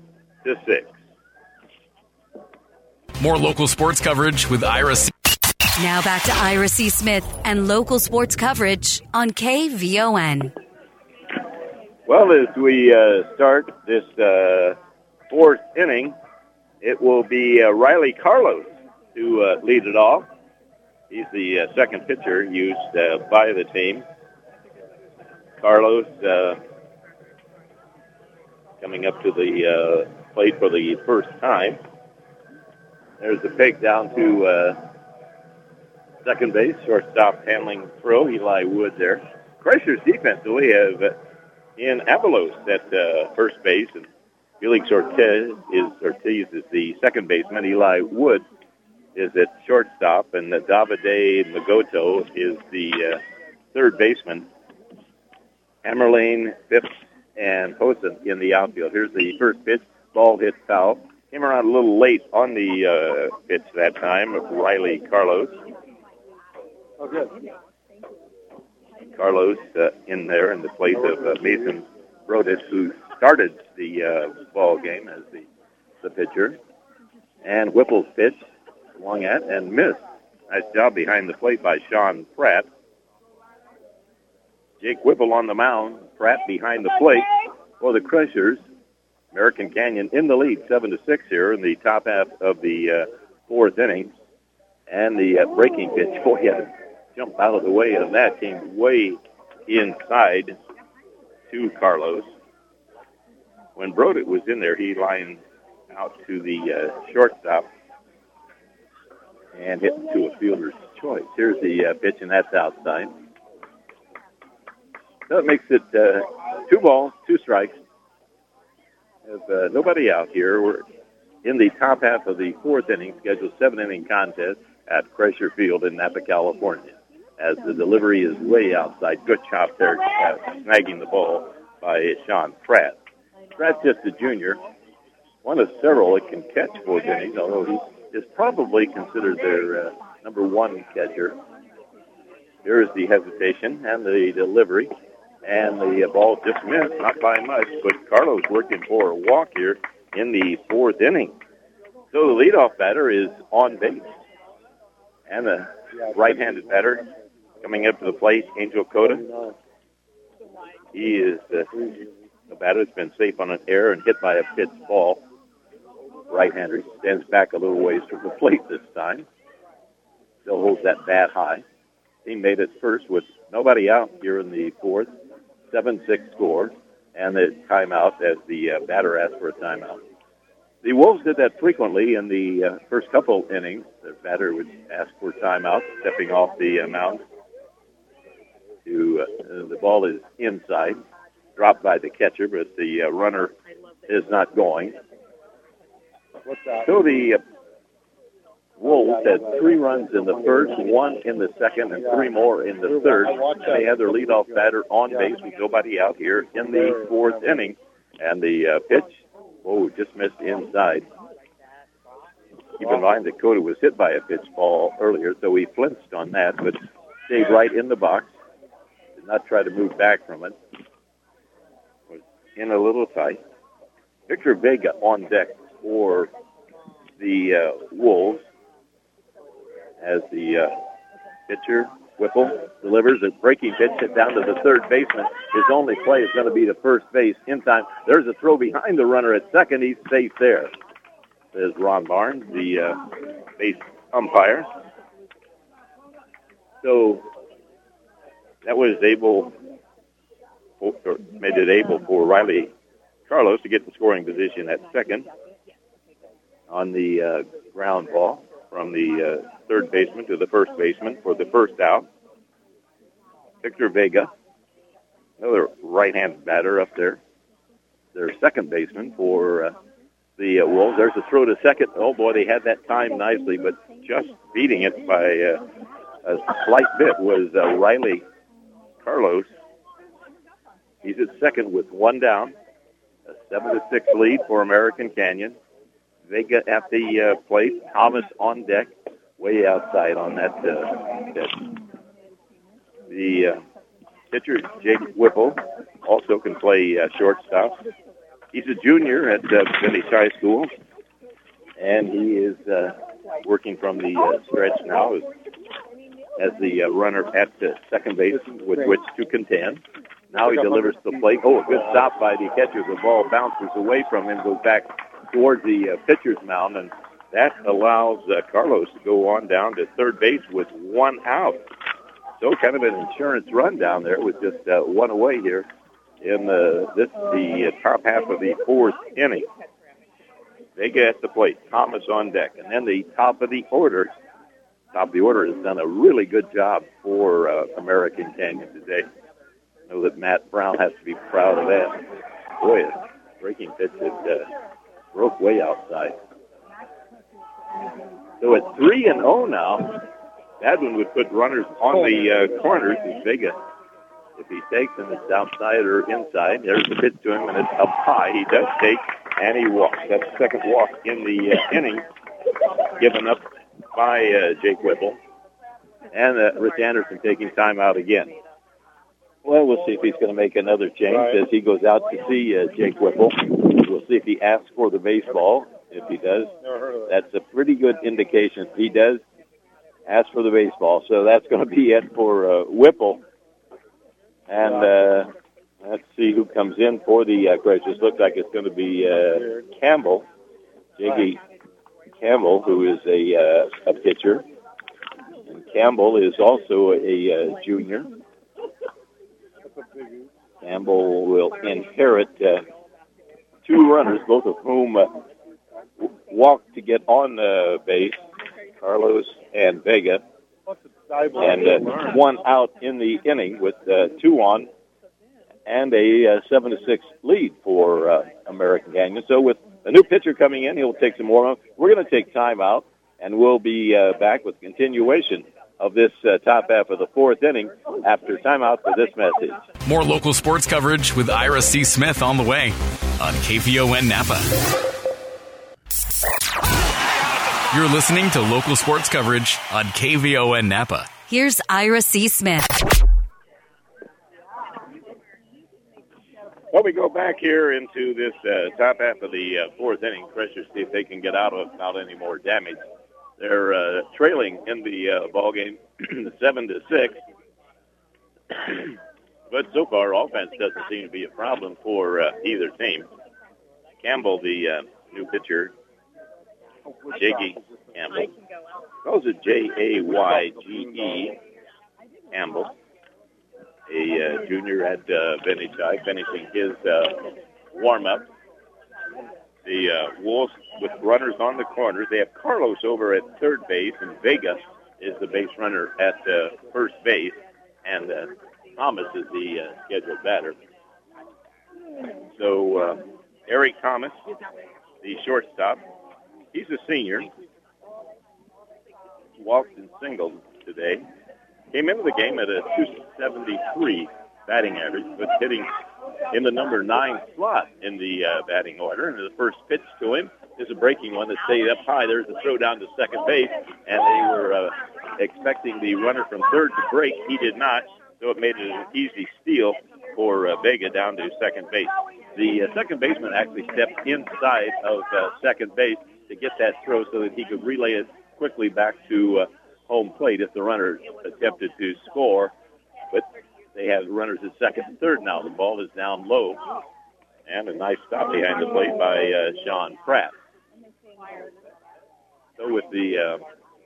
More local sports coverage with Ira C. Now back to Ira C. Smith and local sports coverage on KVON. Well, as we start this fourth inning, it will be Riley Carlos to lead it off. He's the second pitcher used by the team. Carlos coming up to the plate for the first time. There's the pick down to second base. Shortstop handling throw. Eli Wood there. Crushers defensively have in Avalos at first base, and Felix Ortiz is the second baseman. Eli Wood is at shortstop, and Davide Magoto is the third baseman. Hammerlane, fifth, and Hosen in the outfield. Here's the first pitch. Ball hit foul. Came around a little late on the pitch that time of Riley Carlos. Oh, good. Carlos in there in the place of Mason Brodis, who started the ball game as the pitcher. And Whipple's pitch, swung at and missed. Nice job behind the plate by Sean Pratt. Jake Whipple on the mound. Pratt behind the plate for the Crushers. American Canyon in the lead, 7-6 here in the top half of the fourth inning. And the breaking pitch, boy, he had to jump out of the way, and that came way inside to Carlos. When Brodit was in there, he lined out to the shortstop and hit to a fielder's choice. Here's the pitch, and that's outside. So it makes it 2 balls, 2 strikes. Have nobody out here. We're in the top half of the fourth inning, scheduled 7-inning contest at Crusher Field in Napa, California. As the delivery is way outside. Good chop there, snagging the ball by Sean Pratt. Pratt's just a junior, one of several that can catch fourth innings, although he is probably considered their number one catcher. Here is the hesitation and the delivery. And the ball just missed, not by much, but Carlos working for a walk here in the fourth inning. So the leadoff batter is on base. And the right-handed batter coming up to the plate, Angel Coda. He is the batter that's been safe on an error and hit by a pitched ball. Right-hander stands back a little ways from the plate this time. Still holds that bat high. He made it first with nobody out here in the fourth. 7-6 score, and the timeout as the batter asked for a timeout. The Wolves did that frequently in the first couple innings. The batter would ask for timeout, stepping off the mound. The ball is inside, dropped by the catcher, but the runner is not going. So the Wolves had 3 runs in the first, 1 in the second, and 3 more in the third. And they had their leadoff batter on base with nobody out here in the 4th inning. And the pitch, just missed inside. Keep in mind that Cody was hit by a pitch ball earlier, so he flinched on that, but stayed right in the box. Did not try to move back from it. Was in a little tight. Victor Vega on deck for the Wolves as the pitcher, Whipple, delivers a breaking pitch hit down to the third baseman. His only play is going to be to first base in time. There's a throw behind the runner at second. He's safe there, says Ron Barnes, the base umpire. So that was made it able for Riley Carlos to get in scoring position at second on the ground ball from the third baseman to the first baseman for the first out. Victor Vega, another right-handed batter up there. Their second baseman for the Wolves. There's a throw to second. Oh, boy, they had that timed nicely, but just beating it by a slight bit was Riley Carlos. He's at second with 1 down. A 7-6 lead for American Canyon. Vega at the plate. Thomas on deck, way outside on that pitch. The pitcher, Jake Whipple, also can play shortstop. He's a junior at Vintage High School, and he is working from the stretch now as the runner at second base with which to contend. Now he delivers to the plate. Oh, a good stop by the catcher. The ball bounces away from him, goes back towards the pitcher's mound, and that allows Carlos to go on down to third base with 1 out. So kind of an insurance run down there with just 1 away here in the top half of the 4th inning. Vega at the plate, Thomas on deck, and then the top of the order. Top of the order has done a really good job for American Canyon today. I know that Matt Brown has to be proud of that. Boy, a breaking pitch that broke way outside. So at 3-0 now, that one would put runners on the corners as Vega. If he takes and it's outside or inside, there's the pitch to him and it's up high. He does take and he walks. That's the second walk in the inning given up by Jake Whipple. And Rich Anderson taking time out again. Well, we'll see if he's going to make another change as he goes out to see Jake Whipple. We'll see if he asks for the baseball. If he does, that's a pretty good indication. If he does ask for the baseball, so that's going to be it for Whipple. And let's see who comes in for the Crushers. Looks like it's going to be Campbell, Jiggy Campbell, who is a pitcher. And Campbell is also a junior. Campbell will inherit 2 runners, both of whom walked to get on base, Carlos and Vega. And 1 out in the inning with 2 on and a 7-6 lead for American Canyon. So with a new pitcher coming in, he'll take some more. We're going to take time out, and we'll be back with continuation of this top half of the 4th inning after timeout for this message. More local sports coverage with Ira C. Smith on the way on KVON Napa. You're listening to local sports coverage on KVON Napa. Here's Ira C. Smith. Well, we go back here into this top half of the 4th inning. Pressure, see if they can get out without any more damage. They're trailing in the ball game 7-6. But so far, offense doesn't seem to be a problem for either team. Campbell, the new pitcher, Jiggy Campbell, calls it Jayge, Campbell, a junior at Vintage High, finishing his warm-up. The Wolves with runners on the corners. They have Carlos over at third base, and Vega is the base runner at first base, and Thomas is the scheduled batter. So Eric Thomas, the shortstop, he's a senior. walks and singles today. Came into the game at a 273 batting average, but hitting in the number 9 slot in the batting order. And the first pitch to him is a breaking one that stayed up high. There's a throw down to second base, and they were expecting the runner from third to break. He did not, so it made it an easy steal for Vega down to second base. The second baseman actually stepped inside of second base to get that throw so that he could relay it quickly back to home plate if the runner attempted to score. But they have runners at second and third now. The ball is down low. And a nice stop behind the plate by Sean Pratt. So with the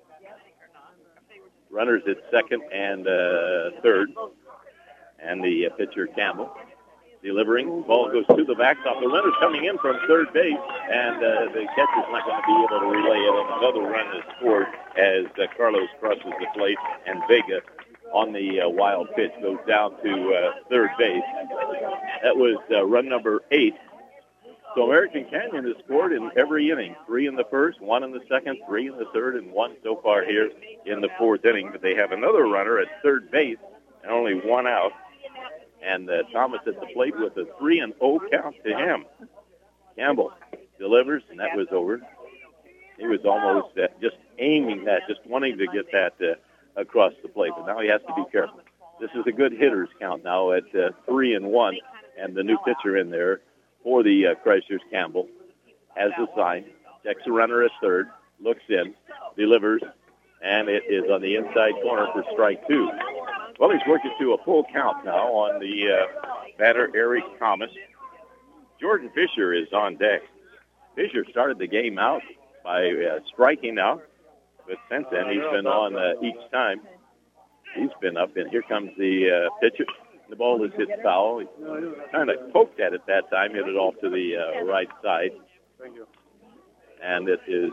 runners at second and third, and the pitcher Campbell delivering. Ball goes to the backstop. The runner's coming in from third base, and the catcher's not going to be able to relay it. And another run is scored as Carlos crosses the plate, and Vega on the wild pitch goes down to third base. That was run number 8. So American Canyon has scored in every inning. 3 in the first, 1 in the second, 3 in the third, and 1 so far here in the fourth inning. But they have another runner at third base and only 1 out. And Thomas at the plate with a 3-0 count to him. Campbell delivers, and that was over. He was almost just aiming that, just wanting to get that across the plate. But now he has to be careful. This is a good hitter's count now at 3-1, and the new pitcher in there for the Chrysler's, Campbell, has the sign, checks the runner at third, looks in, delivers, and it is on the inside corner for strike 2. Well, he's working to a full count now on the batter, Eric Thomas. Jordan Fisher is on deck. Fisher started the game out by striking out, but since then he's been on each time. He's been up, and here comes the pitcher. The ball is hit foul. He kind of poked at it that time, hit it off to the right side. And it is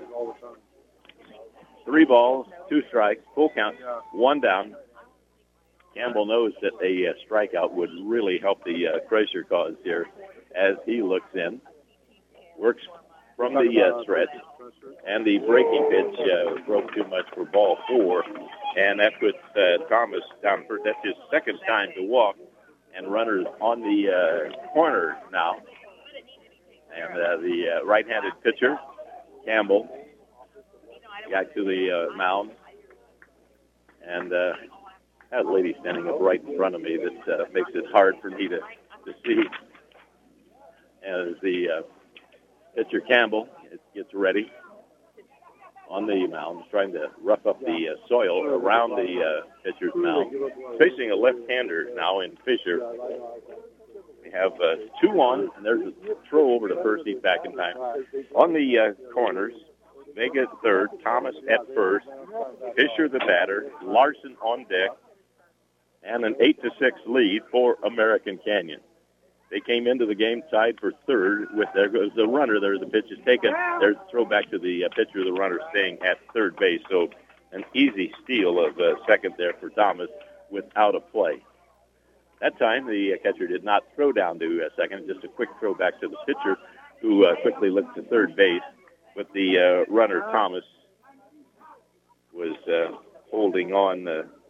3 balls, 2 strikes, full count, 1 down. Campbell knows that a strikeout would really help the Chrysler cause here as he looks in. Works from the stretch. And the breaking pitch broke too much for ball 4. And that puts Thomas down first. That's his second time to walk. And runners on the corner now. And the right-handed pitcher, Campbell, got to the mound. And that lady standing up right in front of me that makes it hard for me to see. As the pitcher Campbell gets ready on the mound, trying to rough up the soil around the pitcher's mound. Facing a left-hander now in Fisher. We have 2 on, and there's a throw over to first. He's back in time. On the corners, Vega at third, Thomas at first, Fisher the batter, Larson on deck, and an 8-6 lead for American Canyon. They came into the game tied for third with there goes the runner there. The pitch is taken. There's a throw back to the pitcher, the runner staying at third base. So an easy steal of second there for Thomas without a play. That time the catcher did not throw down to second, just a quick throw back to the pitcher who quickly looked to third base. But the runner, Thomas, was holding on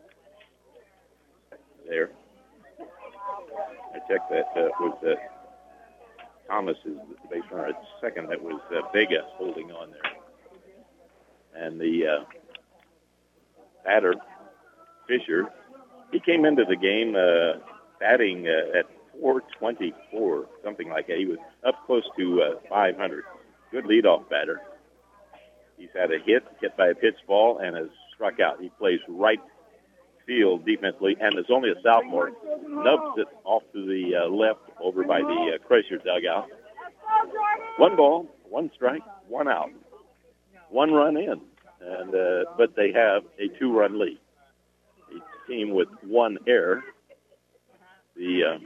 there. I checked that was Thomas is the base runner at second. That was Vega holding on there. And the batter, Fisher, he came into the game batting at .424, something like that. He was up close to 500. Good leadoff batter. He's had a hit by a pitch ball, and has struck out. He plays right field defensively, and is only a sophomore. Nubs it off to the left over by the Chrysler dugout. 1 ball, 1 strike, 1 out. 1 run in, and but they have a 2-run lead. A team with 1 error. The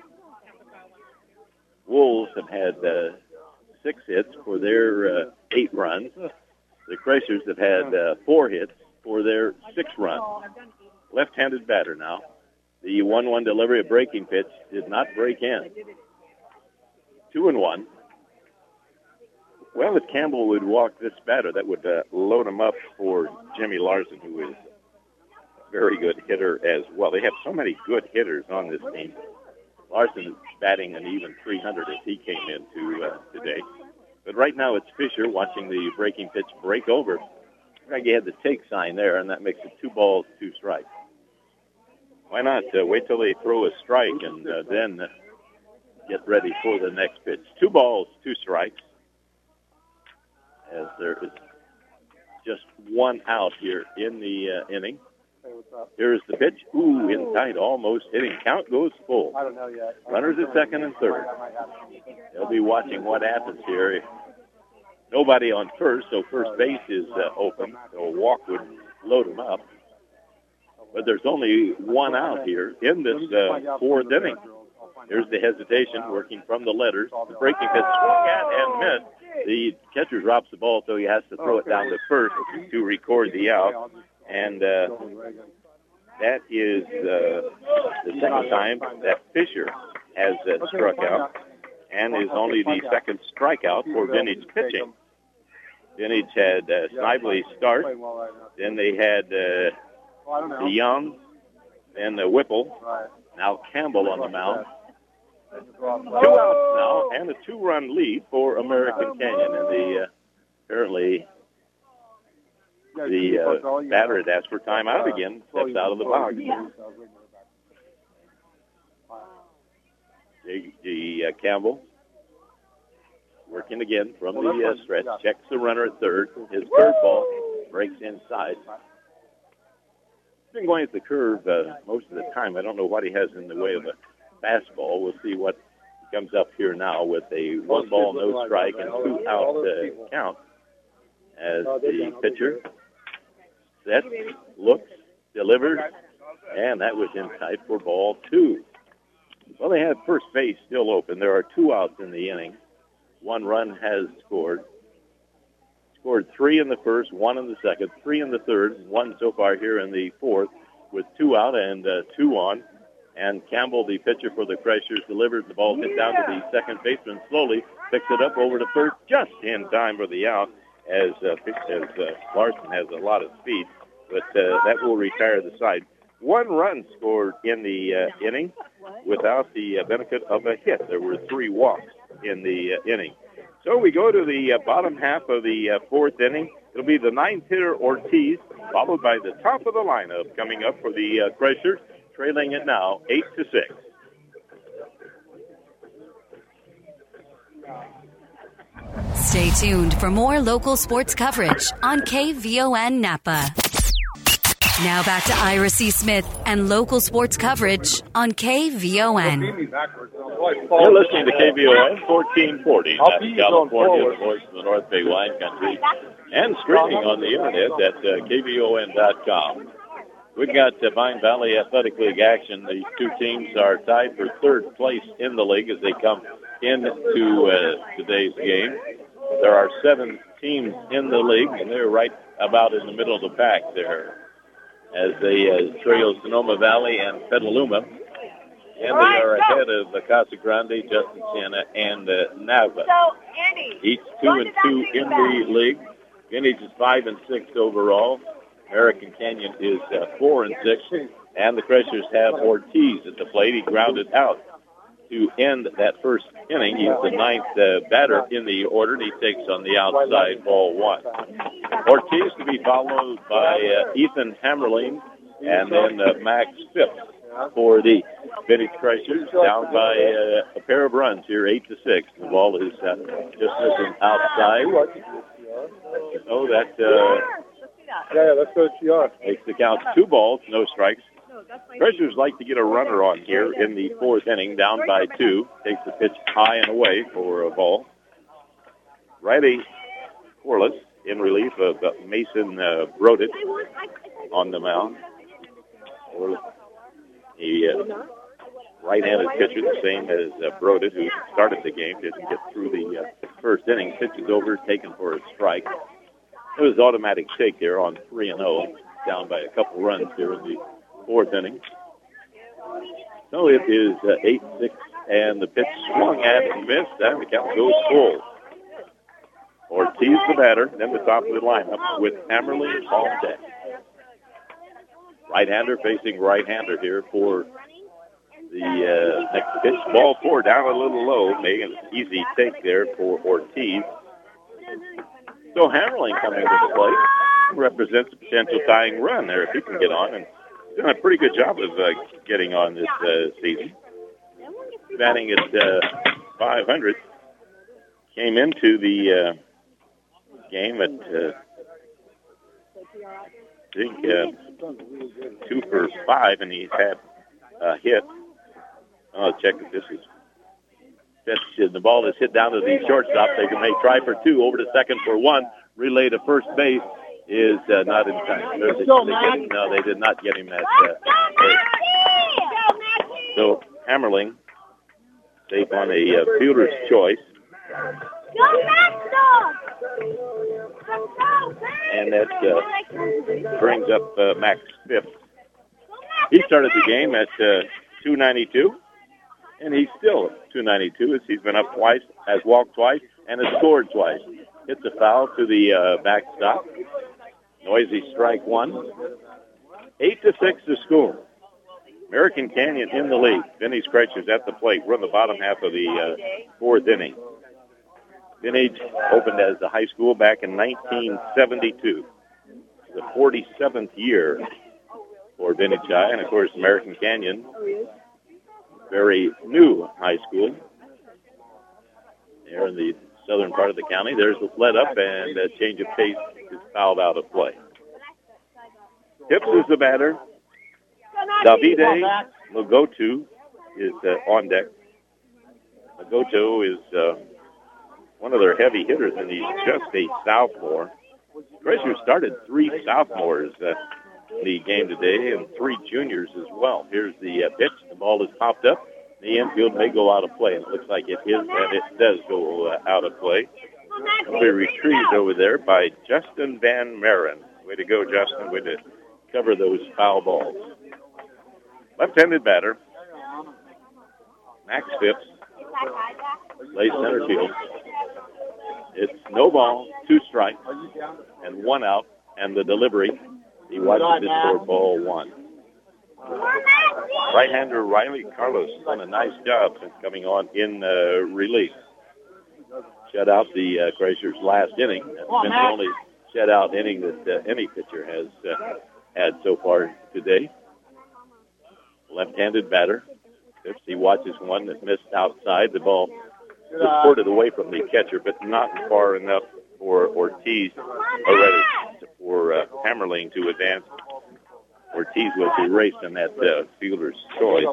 Wolves have had 6 hits for their 8 runs. The Chryslers have had 4 hits for their 6 runs. Left-handed batter now. The 1-1 delivery, a breaking pitch, did not break in. 2-1. Well, if Campbell would walk this batter, that would load him up for Jimmy Larson, who is a very good hitter as well. They have so many good hitters on this team. Larson is batting an even 300 as he came into today. But right now it's Fisher watching the breaking pitch break over. Like he had the take sign there, and that makes it 2 balls, 2 strikes. Why not wait till they throw a strike and then get ready for the next pitch? 2 balls, 2 strikes. As there is just 1 out here in the inning. Here's the pitch. Ooh, inside, almost hitting. Count goes full. I don't know yet. Runners at second and third. They'll be watching what happens here. Nobody on first, so first base is open. So a walk would load them up. But there's only 1 out here in this 4th inning. Here's the hesitation working from the letters. The breaking pitch swung at and missed. The catcher drops the ball, so he has to throw it down to first to record the out. And that is the second time that Fisher has struck out and is only the second strikeout for Vintage pitching. Vintage had Snively start. Then they had DeYoung, then Whipple. Now Campbell on the mound. 2 outs now, and a 2-run lead for American Canyon. And the apparently the batter had asked for timeout again, steps out of the box. Campbell working again from the stretch, checks the runner at third. His curveball breaks inside. He's been going at the curve most of the time. I don't know what he has in the way of a fastball. We'll see what comes up here now with a 1 ball, no strike, and 2 out count as the pitcher sets, looks, delivers, and that was inside for ball 2. Well, they have first base still open. There are 2 outs in the inning. 1 run has scored. Scored 3 in the first, 1 in the second, 3 in the third, 1 so far here in the 4th with 2 out and 2 on. And Campbell, the pitcher for the Crushers, delivers the ball, hit down to the second baseman, slowly picks it up over to first, just in time for the out, as Larson has a lot of speed, but that will retire the side. 1 run scored in the inning without the benefit of a hit. There were 3 walks in the inning. So we go to the bottom half of the 4th inning. It'll be the 9th hitter, Ortiz, followed by the top of the lineup coming up for the Crushers, trailing it now 8-6. Stay tuned for more local sports coverage on KVON Napa. Now back to Ira C. Smith and local sports coverage on KVON. You're listening to KVON 1440. That's California, the voice of the North Bay wine country, and streaming on the internet at kvon.com. We've got Vine Valley Athletic League action. These 2 teams are tied for 3rd place in the league as they come into today's game. There are 7 teams in the league, and they're right about in the middle of the pack there as they trail Sonoma Valley and Petaluma. And they are ahead of Casa Grande, Justin Siena, and Nava. Each 2-2 in the league. Vintage is 5-6 overall. American Canyon is 4-6. And the Crushers have Ortiz at the plate. He grounded out to end that first inning. He's the 9th batter in the order, and he takes on the outside ball 1. Ortiz to be followed by Ethan Hammerling and then Max Phipps for the Vintage Crushers, down by a pair of runs here, 8-6. The ball is just missing outside. So that that's what she are. Makes the count 2 balls, no strikes. Crushers like to get a runner on here in the 4th inning, down by 2. Takes the pitch high and away for a ball. Righty Corliss in relief of Mason Brodit on the mound. The right-handed pitcher, the same as Brodit, who started the game, didn't get through the first inning. Pitches over, taken for a strike. It was automatic take there on 3-0, down by a couple runs here in the 4th inning. So it is 8-6, and the pitch swung at and missed, and the count goes full. Ortiz the batter, then the top of the lineup with Hammerling on deck. Right-hander facing right-hander here for the next pitch. Ball 4 down a little low, making an easy take there for Ortiz. So Hammerling coming to the plate represents a potential tying run there if he can get on, and he's done a pretty good job of getting on this season. Batting at .500. Came into the game at, I think, 2 for 5, and he's had a hit. I'll check if this is pitch. The ball is hit down to the shortstop. They may try for 2, over to second for 1. Relay to first base is not in time. No, they did not get him at first. So Hammerling safe on a fielder's choice. And that brings up Max Phipps. He started the game at 292, and he's still at 292 as he's been up twice, has walked twice, and has scored twice. Hits a foul to the backstop. Noisy strike 1. 8-6 the score. American Canyon in the lead. Vintage Crushers at the plate. We're in the bottom half of the 4th inning. Vintage opened as a high school back in 1972. The 47th year for Vintage High. And, of course, American Canyon, very new high school. There in the southern part of the county. There's a let up, and a change of pace is fouled out of play. Phipps is the batter. Davide Lagoto is on deck. Lagoto is one of their heavy hitters, and he's just a sophomore. Crushers started 3 sophomores in the game today and 3 juniors as well. Here's the pitch. The ball is popped up. The infield may go out of play, and it looks like it is, and it does go out of play. It'll be retrieved over there by Justin Van Maren. Way to go, Justin. Way to cover those foul balls. Left-handed batter, Max Phipps, plays center field. It's no ball, 2 strikes, and 1 out, and the delivery. He watches it for ball 1. Right-hander Riley Carlos has done a nice job since coming on in relief. Shut out the Crushers' last inning. That's been the only shutout inning that any pitcher has had so far today. Left-handed batter. Phipps, he watches one that missed outside. The ball was ported away from the catcher, but not far enough for Ortiz, or rather for Hammerling to advance. Ortiz was erased in that fielder's choice.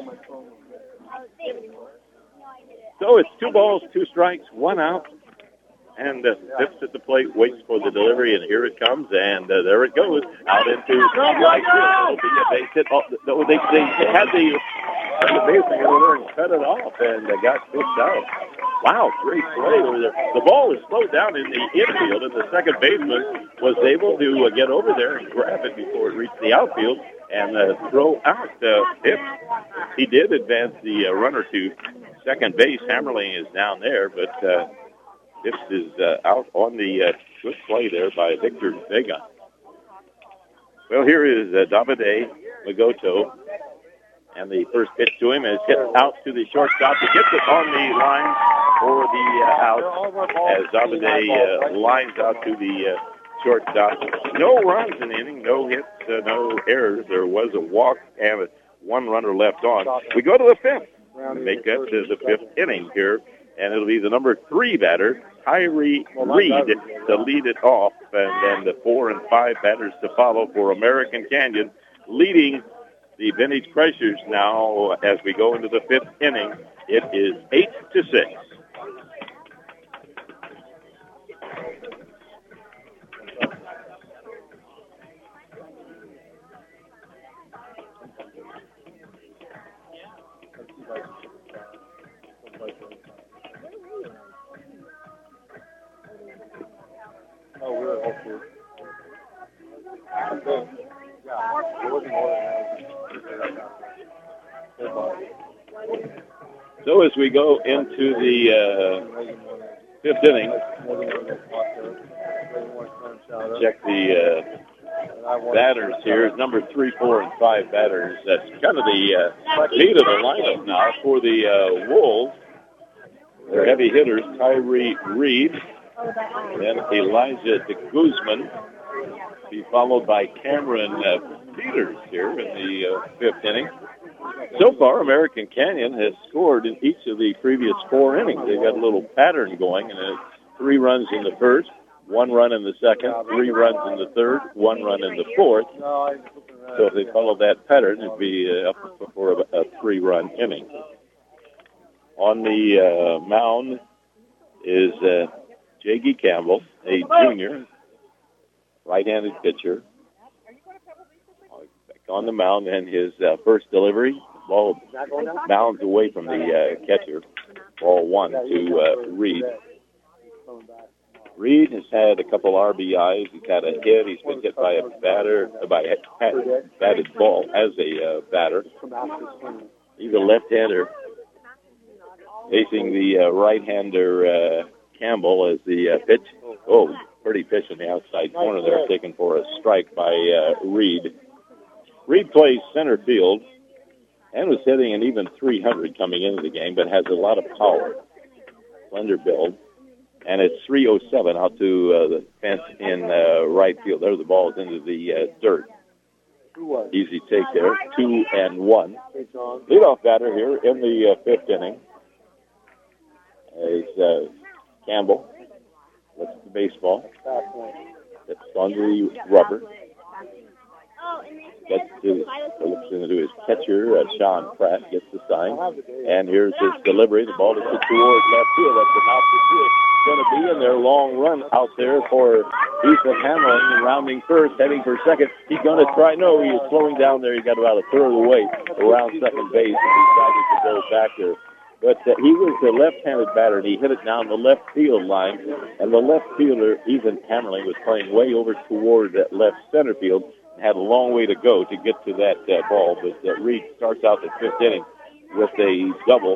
So it's 2 balls, 2 strikes, 1 out. And Phipps at the plate, waits for the delivery, and here it comes, and there it goes, out into right field. It'll be a base hit. They had the baseman over there and cut it off, and they got pitched out. Wow, great play over there. The ball was slowed down in the infield, and the second baseman was able to get over there and grab it before it reached the outfield and throw out Phipps. He did advance the runner to second base. Hammerling is down there, but Phipps is out on the good play there by Victor Vega. Well, here is Davide Lagoto, and the first pitch to him is hit out to the shortstop. He gets it on the line for the out as Davide lines out to the shortstop. No runs in the inning, no hits, no errors. There was a walk and 1 runner left on. We go to the 5th. Make that the 5th inning here, and it'll be the number 3 batter, Tyree Reed, to lead it off, and then the 4 and 5 batters to follow for American Canyon, leading the Vintage Crushers now as we go into the 5th inning. It is 8-6. So as we go into the 5th inning, check the batters here. Number 3, 4, and 5 batters. That's kind of the meat of the lineup now for the Wolves. Their heavy hitters, Tyree Reed, then Elijah de Guzman, be followed by Cameron Peters here in the 5th inning. So far, American Canyon has scored in each of the previous 4 innings. They've got a little pattern going, and it's 3 runs in the first, 1 run in the second, 3 runs in the third, 1 run in the fourth. So if they follow that pattern, it'd be up for a 3-run inning. On the mound is J.G. Campbell, a junior, right-handed pitcher. Back on the mound, and his first delivery, ball bounds away from the catcher. Ball 1 to Reed. Reed has had a couple RBIs. He's had a hit. He's been hit by a batted ball as a batter. He's a left-hander facing the right-hander Campbell as the pitch. Oh, pretty pitch in the outside corner there, taken for a strike by Reed. Reed plays center field and was hitting an even 300 coming into the game, but has a lot of power. Slender build. And it's 3:07 out to the fence in right field. There the ball is into the dirt. Easy take there, 2-1. Leadoff batter here in the 5th inning is Campbell. Looks at the baseball. It's on the rubber. Looks into his catcher, Sean Pratt, gets the sign. And here's his delivery. The ball is towards left field. That's the mouth to field. Going to be in their long run out there for Ethan Hamlin, rounding first, heading for second. He's going to try. No, he is slowing down there. He got about a third of the way around second base and decided to go back there. But he was a left-handed batter, and he hit it down the left field line. And the left fielder, Ethan Hamlin, was playing way over toward that left center field. Had a long way to go to get to that ball. But Reed starts out the 5th inning with a double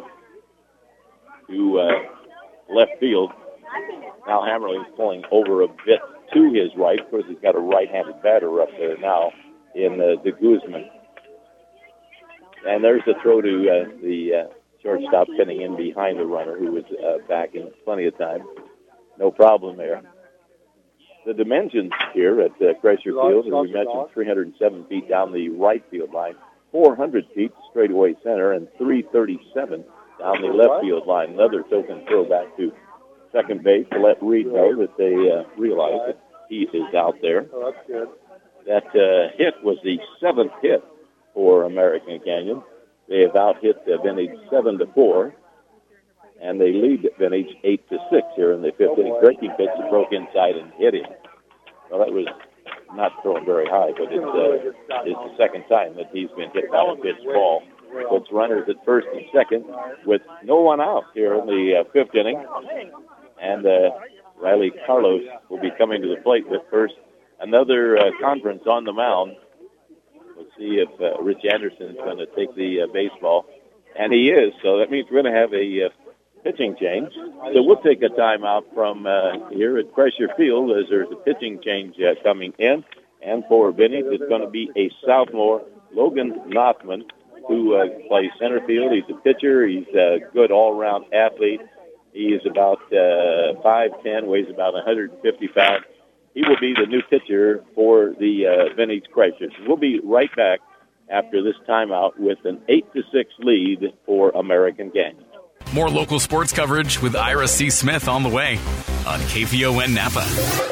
to left field. Now Hammerling is pulling over a bit to his right. Of course, he's got a right-handed batter up there now in de Guzman. And there's the throw to the shortstop pinning in behind the runner, who was back in plenty of time. No problem there. The dimensions here at Kreischer Field, as we mentioned, 307 feet down the right field line, 400 feet straightaway center, and 337 down the left field line. Another token throw back to second base to let Reed know that they realize that he is out there. Oh, that's good. That hit was the 7th hit for American Canyon. They have out-hit Vintage 7-4, and they lead Vintage 8-6 here in the 5th inning. Breaking pitch broke inside and hit him. Well, that was not thrown very high, but it's the second time that he's been hit by a pitch ball. Puts runners at first and second with no one out here in the 5th inning. And Riley Carlos will be coming to the plate with first. Another conference on the mound. We'll see if Rich Anderson is going to take the baseball. And he is, so that means we're going to have a pitching change. So we'll take a timeout from here at Kreischer Field as there's a pitching change coming in. And for Vintage, it's going to be a sophomore, Logan Nothman, who plays center field. He's a pitcher. He's a good all-around athlete. He is about 5'10", weighs about 150 pounds. He will be the new pitcher for the Vintage Kreischer. We'll be right back after this timeout with an 8-6 lead for American Canyon. More local sports coverage with Ira C. Smith on the way on KVON Napa.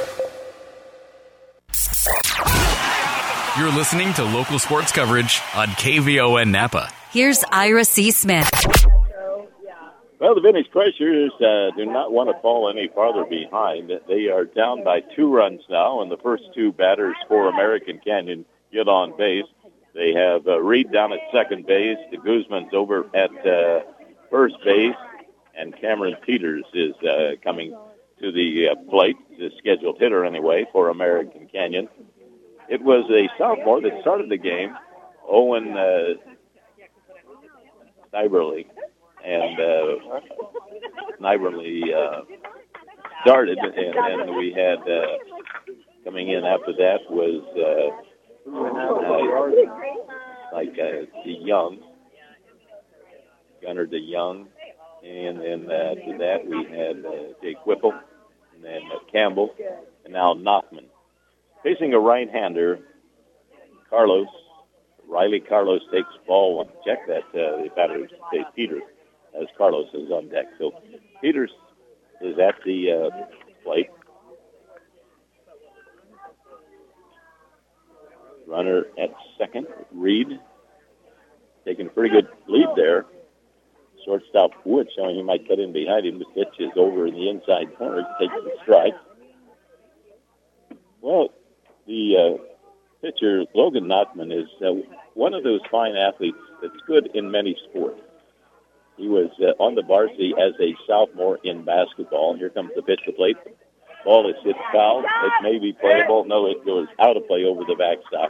You're listening to local sports coverage on KVON Napa. Here's Ira C. Smith. Well, the Vintage Kreischers do not want to fall any farther behind. They are down by 2 runs now, and the first 2 batters for American Canyon get on base. They have Reed down at second base. De Guzman's over at first base, and Cameron Peters is coming to the plate, the scheduled hitter anyway, for American Canyon. It was a sophomore that started the game, Owen Sniberly. And Sniberly started, and we had Coming in after that was DeYoung, Gunnar DeYoung. And then after that, we had Jake Whipple, and then Campbell, and now Knopfman. Facing a right-hander, Carlos. Riley Carlos takes ball one. Check that the batter say Peters, as Carlos is on deck. So Peters is at the plate. Runner at second, Reed, taking a pretty good lead there. Shortstop Wood showing he might cut in behind him. The pitch is over in the inside corner. Takes the strike. Well, the pitcher, Logan Knopfman, is one of those fine athletes that's good in many sports. He was on the varsity as a sophomore in basketball. Here comes the pitch to plate. Ball is hit foul. It may be playable. No, it goes out of play over the backstop.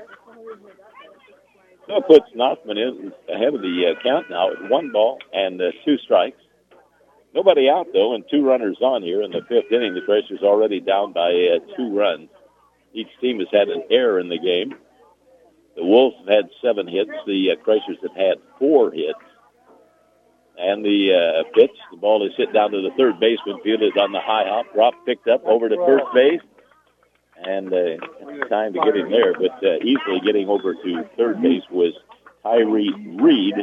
So it puts Knopfman in ahead of the count now at 1 ball and 2 strikes. Nobody out, though, and 2 runners on here in the 5th inning. The Crashers already down by 2 runs. Each team has had an error in the game. The Wolves have had 7 hits. The Crashers have had 4 hits. And the pitch, the ball is hit down to the third baseman. Field is on the high hop. Drop picked up over to first base. And time to get him there. But easily getting over to third base was Tyree Reed.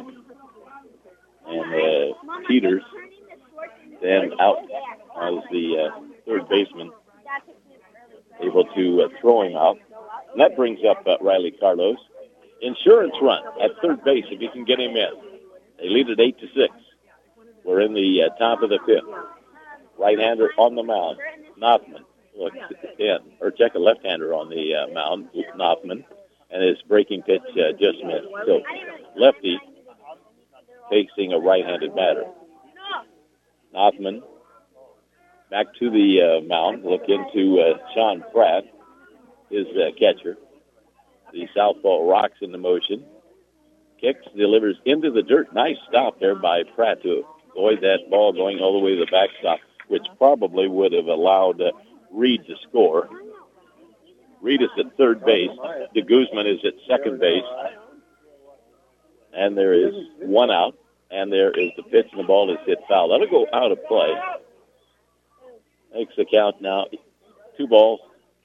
And Peters then out as the third baseman, able to throw him out. And that brings up Riley Carlos. Insurance run at third base if you can get him in. They lead it 8-6. We're in the top of the 5th. Right-hander on the mound, Knopfman. Looks in, or check a left-hander on the mound, Knopfman, and his breaking pitch just missed. So lefty facing a right-handed batter. Knopfman back to the mound. Look into Sean Pratt, his catcher. The southpaw rocks into motion. Kicks, delivers into the dirt. Nice stop there by Pratt to avoid that ball going all the way to the backstop, which probably would have allowed Reed to score. Reed is at third base. De Guzman is at second base. And there is 1 out. And there is the pitch, and the ball is hit foul. That'll go out of play. Makes the count now 2 balls,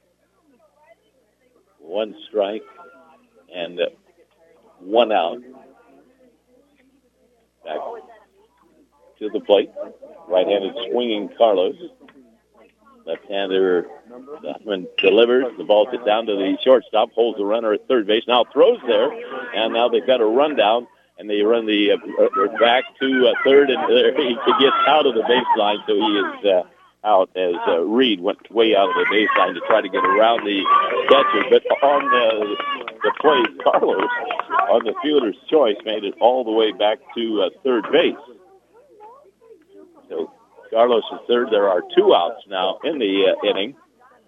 1 strike, and 1 out. Back to the plate. Right-handed swinging Carlos. Left-hander Knopfman delivers. The ball's hit down to the shortstop. Holds the runner at third base. Now throws there. And now they've got a rundown. And they run the back to third. And he gets out of the baseline. So he is out as Reed went way out of the baseline to try to get around the catcher. But on the play, Carlos, on the fielder's choice, made it all the way back to third base. So Carlos is third. There are 2 outs now in the inning.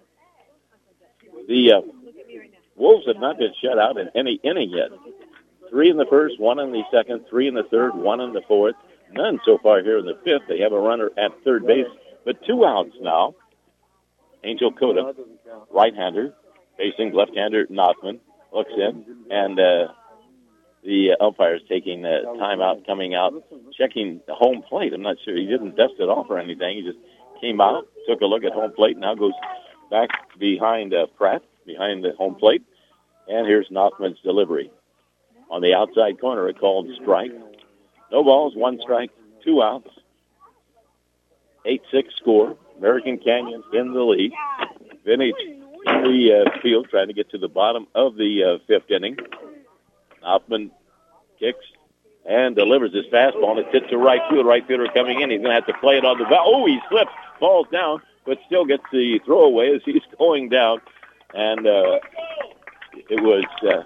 The Wolves have not been shut out in any inning yet. 3 in the first, 1 in the second, 3 in the third, 1 in the fourth. None so far here in the 5th. They have a runner at third base, but 2 outs now. Angel Cota, right-hander, facing left-hander Knopfman, looks in, and the umpire's taking the timeout, coming out, checking the home plate. I'm not sure. He didn't dust it off or anything. He just came out, took a look at home plate, now goes back behind Pratt, behind the home plate. And here's Knopfman's delivery. On the outside corner, a called strike. No balls, 1 strike, 2 outs. 8-6 score. American Canyon in the lead. Vintage in the field trying to get to the bottom of the 5th inning. Knopfman kicks and delivers his fastball, and it's hit to right field. Right fielder coming in. He's going to have to play it on the ball. Oh, he slips, falls down, but still gets the throwaway as he's going down. And it was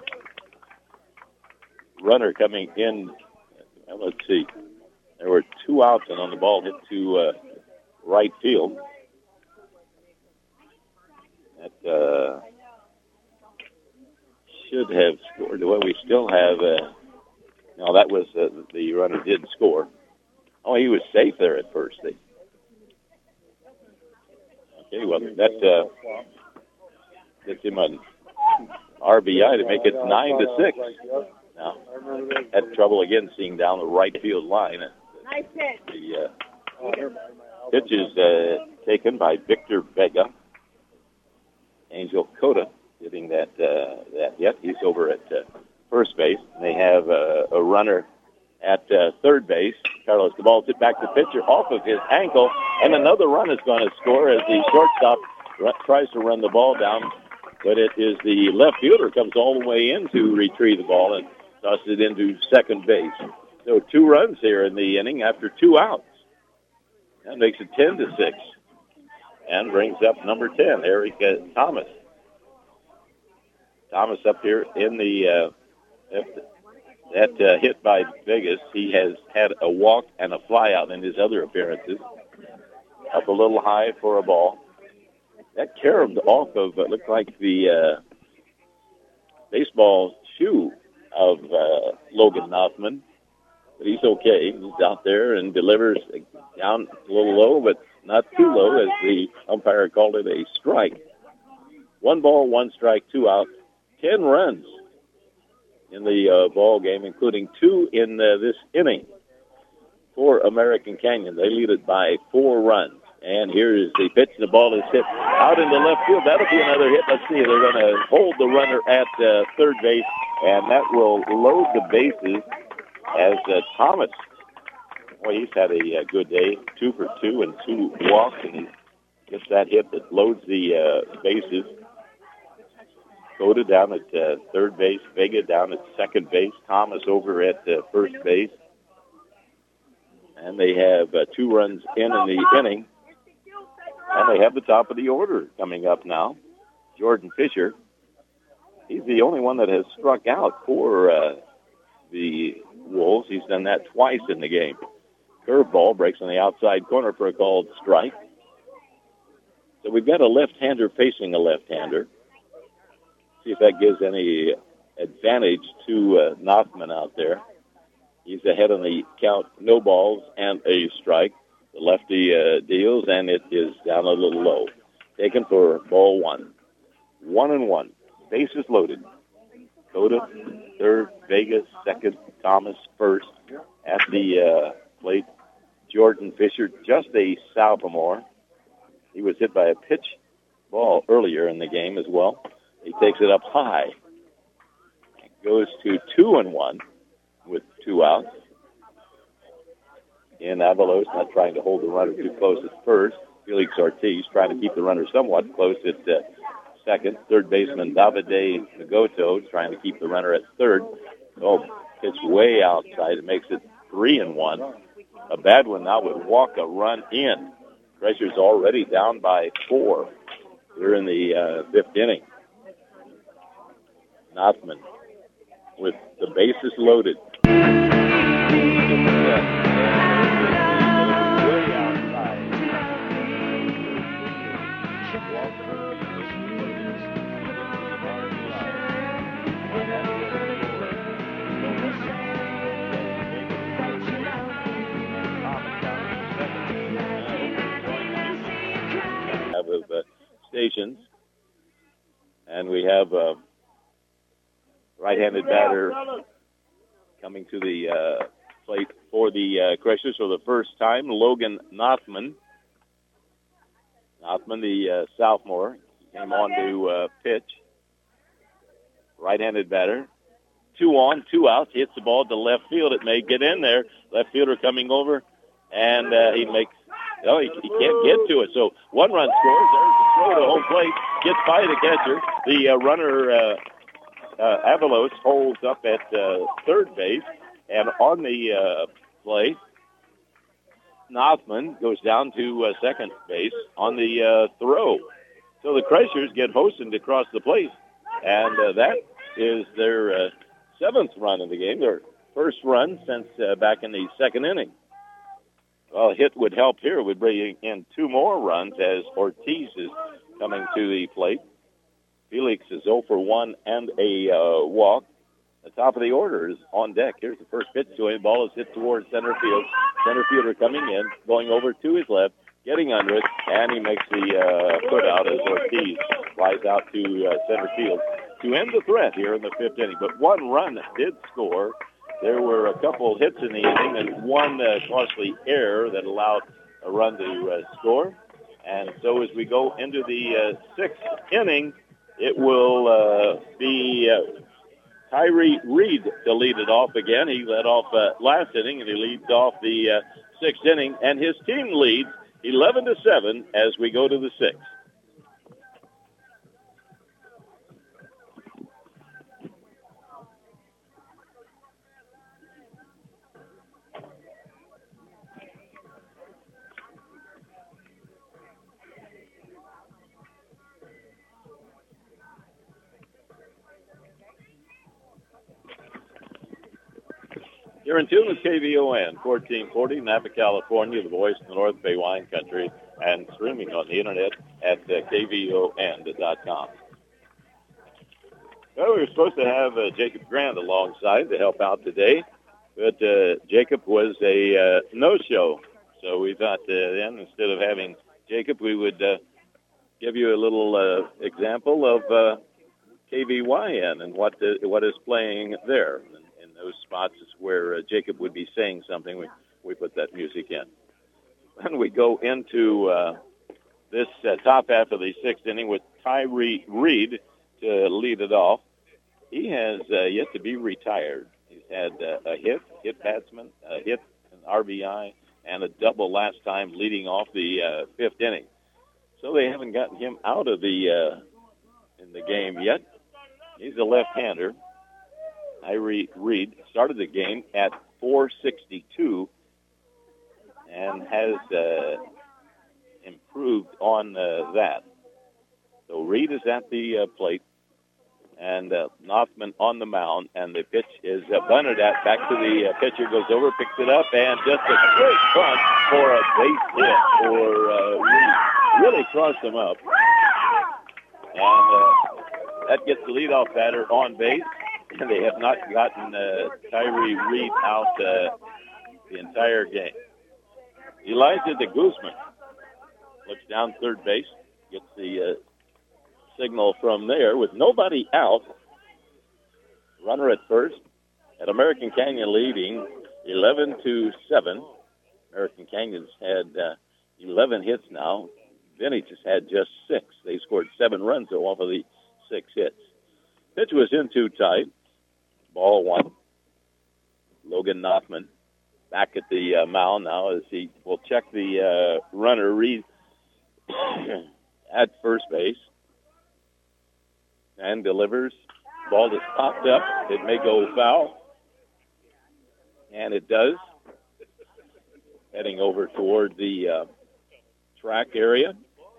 runner coming in. Let's see. There were 2 outs, and on the ball hit to right field. That should have scored. Well, we still have. No, that was the runner did score. Oh, he was safe there at first. Okay, well, that gets him an RBI to make it 9-6. Now, had trouble again seeing down the right field line. Nice hit. The pitch is taken by Victor Vega. Angel Cota getting that hit. He's over at first base. And they have a runner at third base. Carlos Cabal's hit back to the pitcher off of his ankle, and another run is going to score as the shortstop tries to run the ball down, but it is the left fielder comes all the way in to retrieve the ball and tosses it into second base. So 2 runs here in the inning after 2 outs. That makes it 10-6, and brings up number 10, Eric Thomas. Thomas up here in the that hit by Vegas. He has had a walk and a fly out in his other appearances. Up a little high for a ball. That carved off of what looked like the baseball shoe of Logan Nothman. But he's okay. He's out there and delivers down a little low, but not too low, as the umpire called it a strike. 1 ball, 1 strike, 2 out. 10 runs in the ball game, including 2 in this inning for American Canyon. They lead it by 4 runs. And here is the pitch. The ball is hit out into left field. That'll be another hit. Let's see. They're going to hold the runner at third base, and that will load the bases as Thomas. Boy, he's had a good day. 2 for 2 and 2 walks, and he gets that hit that loads the bases. Cota down at third base, Vega down at second base, Thomas over at first base. And they have 2 runs in the inning. And they have the top of the order coming up now. Jordan Fisher, he's the only one that has struck out for the Wolves. He's done that twice in the game. Curveball breaks on the outside corner for a called strike. So we've got a left-hander facing a left-hander. See if that gives any advantage to Nothman out there. He's ahead on the count, no balls and a strike. The lefty deals, and it is down a little low. Taken for ball 1. 1-1. Bases loaded. Cota, third. Vegas, second. Thomas, first. At the plate, Jordan Fisher, just a sophomore. He was hit by a pitch ball earlier in the game as well. He takes it up high. It goes to 2-1 with 2 outs. In Avalos, not trying to hold the runner too close at first. Felix Ortiz trying to keep the runner somewhat close at second. Third baseman Davide Nagoto trying to keep the runner at third. Oh, pitch way outside. It makes it 3-1. A bad one now would walk a run in. Pressure's already down by 4. We're in the 5th inning. Nothman with the bases loaded. Of stations, and we have a right-handed batter coming to the plate for the Crushers for the first time, Logan Nothman. Nothman, the sophomore, came on to pitch. Right-handed batter. 2 on, 2 outs. Hits the ball to left field. It may get in there. Left fielder coming over, and he makes. No, he can't get to it. So 1 run scores. There's the throw to home plate. Gets by the catcher. The runner, Avalos, holds up at third base. And on the play, Nothman goes down to second base on the throw. So the Crushers get Hosen across the plate. And that is their 7th run in the game. Their first run since back in the 2nd inning. Well, a hit would help here. Would bring in 2 more runs as Ortiz is coming to the plate. Felix is 0 for 1 and a walk. The top of the order is on deck. Here's the first pitch to him. Ball is hit towards center field. Center fielder coming in, going over to his left. getting under it, and he makes the put out as Ortiz flies out to center field to end the threat here in the 5th inning. But one run did score. There were a couple hits in the inning and one costly error that allowed a run to score. And so as we go into the 6th inning, it will be Tyree Reed to lead it off again. He led off last inning, and he leads off the 6th inning. And his team leads 11-7 as we go to the 6th. You're in tune with KVON, 1440, Napa, California, the voice of the North Bay wine country, and streaming on the internet at kvon.com. Well, we were supposed to have Jacob Grant alongside to help out today, but Jacob was a no-show. So we thought then instead of having Jacob, we would give you a little example of KVYN and what is playing there. Those spots is where Jacob would be saying something. We put that music in. And we go into this top half of the 6th inning with Tyree Reed to lead it off. He has yet to be retired. He's had a hit batsman, a hit, an RBI, and a double last time leading off the 5th inning. So they haven't gotten him out of the in the game yet. He's a left-hander. Tyree Reed started the game at 462 and has improved on that. So Reed is at the plate, and Nothman on the mound, and the pitch is bunted at. Back to the pitcher, goes over, picks it up, and just a great bunt for a base hit for Reed. Really crossed him up. And that gets the leadoff batter on base. And they have not gotten Tyree Reed out the entire game. Elijah de Guzman looks down third base, gets the signal from there with nobody out. Runner at first, at American Canyon leading 11-7. American Canyon's had 11 hits now. Vintage has had just 6. They scored 7 runs off of the 6 hits. Pitch was in too tight. Ball 1. Logan Nothman back at the mound now as he will check the runner, Reed, at first base. And delivers. Ball is popped up. It may go foul. And it does. Heading over toward the track area.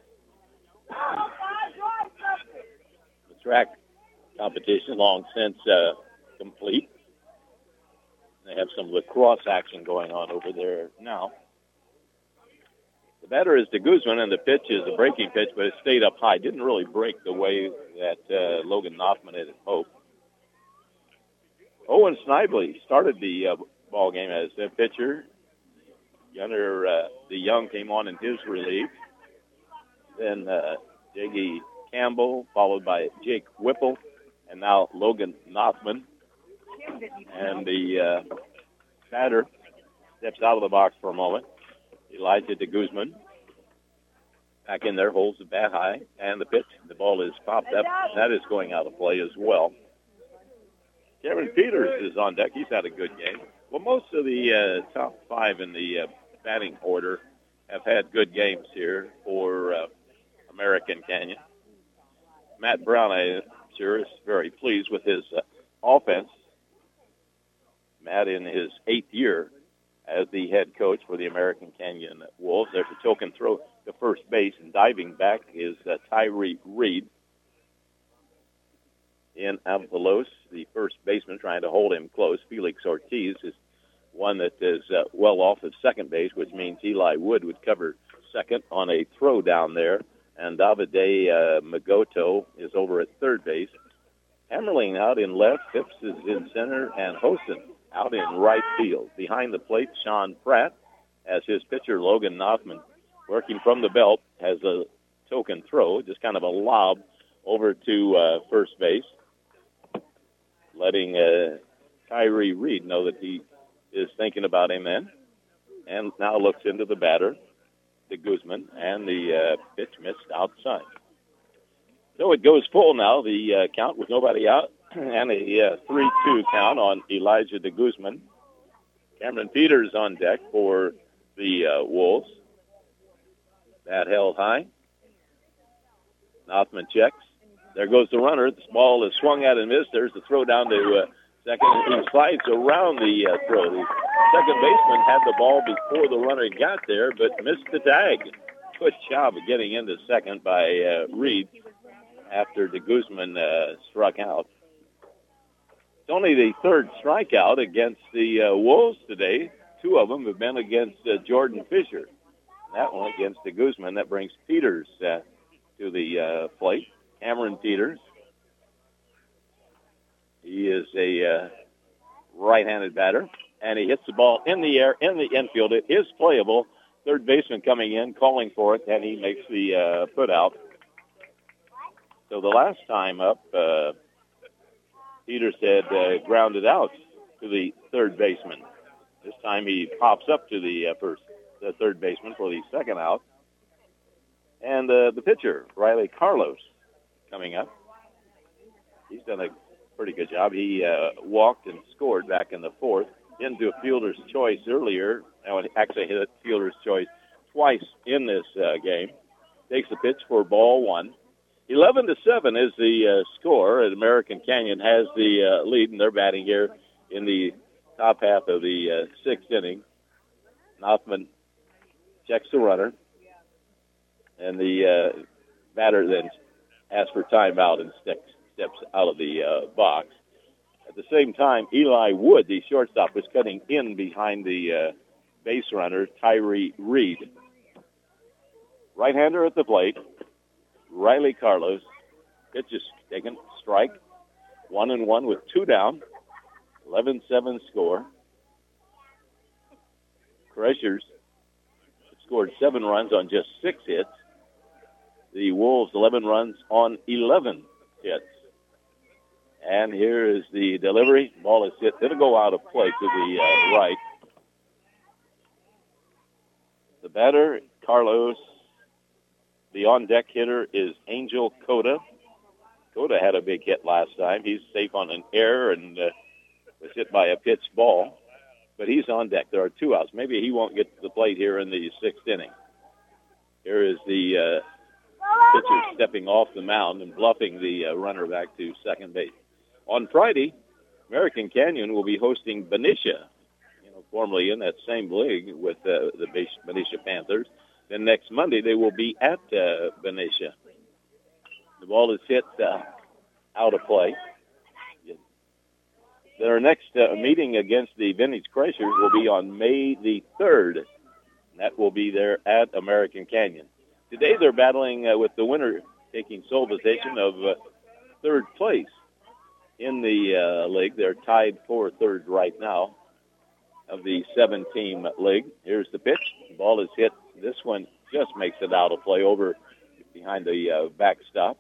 The track competition long since complete. They have some lacrosse action going on over there now. The batter is de Guzman, and the pitch is a breaking pitch, but it stayed up high. Didn't really break the way that Logan Nothman had hoped. Owen Snively started the ball game as a pitcher. Gunnar DeYoung came on in his relief. Then Jiggy Campbell, followed by Jake Whipple, and now Logan Nothman. And the batter steps out of the box for a moment. Elijah de Guzman back in there, holds the bat high, and the pitch. The ball is popped up. That is going out of play as well. Kevin Peters is on deck. He's had a good game. Well, most of the top 5 in the batting order have had good games here for American Canyon. Matt Brown, I'm sure, is very pleased with his offense. Matt, in his 8th year as the head coach for the American Canyon Wolves. There's a token throw to first base, and diving back is Tyree Reed. In Avalos, the first baseman, trying to hold him close. Felix Ortiz is one that is well off at second base, which means Eli Wood would cover second on a throw down there. And Davide Magoto is over at third base. Hammerling out in left, Phipps is in center, and Hosen out in right field. Behind the plate, Sean Pratt, as his pitcher, Logan Nothman, working from the belt, has a token throw, just kind of a lob over to first base, letting Tyree Reed know that he is thinking about him then, and now looks into the batter, de Guzman, and the pitch missed outside. So it goes full now, the count with nobody out, and a 3-2 count on Elijah de Guzman. Cameron Peters on deck for the Wolves. Bat held high. Nothman checks. There goes the runner. This ball is swung at and missed. There's the throw down to second. He slides around the throw. The second baseman had the ball before the runner got there, but missed the tag. Good job of getting into second by Reed after de Guzman struck out. It's only the third strikeout against the Wolves today. Two of them have been against Jordan Fisher. That one against de Guzman. That brings Peters to the plate. Cameron Peters. He is a right-handed batter, and he hits the ball in the air, in the infield. It is playable. Third baseman coming in, calling for it, and he makes the put out. So the last time up, Peters had grounded out to the third baseman. This time he pops up to the third baseman for the second out. And the pitcher, Riley Carlos, coming up. He's done a pretty good job. He walked and scored back in the fourth into a fielder's choice earlier. Now it actually hit a fielder's choice twice in this game. Takes the pitch for ball one. 11-7 is the score. And American Canyon has the lead, and they're batting here in the top half of the sixth inning. Nothman checks the runner, and the batter then asks for timeout and steps out of the box. At the same time, Eli Wood, the shortstop, was cutting in behind the base runner, Tyree Reed. Right-hander at the plate, Riley Carlos. Pitch is taken, strike. 1-1 with two down. 11-7 score. Crushers scored 7 runs on just 6 hits. The Wolves 11 runs on 11 hits. And here is the delivery. Ball is hit. It'll go out of play to the right. The batter, Carlos. The on-deck hitter is Angel Cota. Cota had a big hit last time. He's safe on an error and was hit by a pitch ball. But he's on deck. There are 2 outs. Maybe he won't get to the plate here in the 6th inning. Here is the pitcher stepping off the mound and bluffing the runner back to second base. On Friday, American Canyon will be hosting Benicia, formerly in that same league with the Benicia Panthers. Then next Monday, they will be at Benicia. The ball is hit out of play. Their next meeting against the Vintage Crushers will be on May the 3rd. That will be there at American Canyon. Today, they're battling with the winner taking sole possession of third place in the league. They're tied for third right now of the 7-team league. Here's the pitch. The ball is hit. This one just makes it out of play over behind the backstop.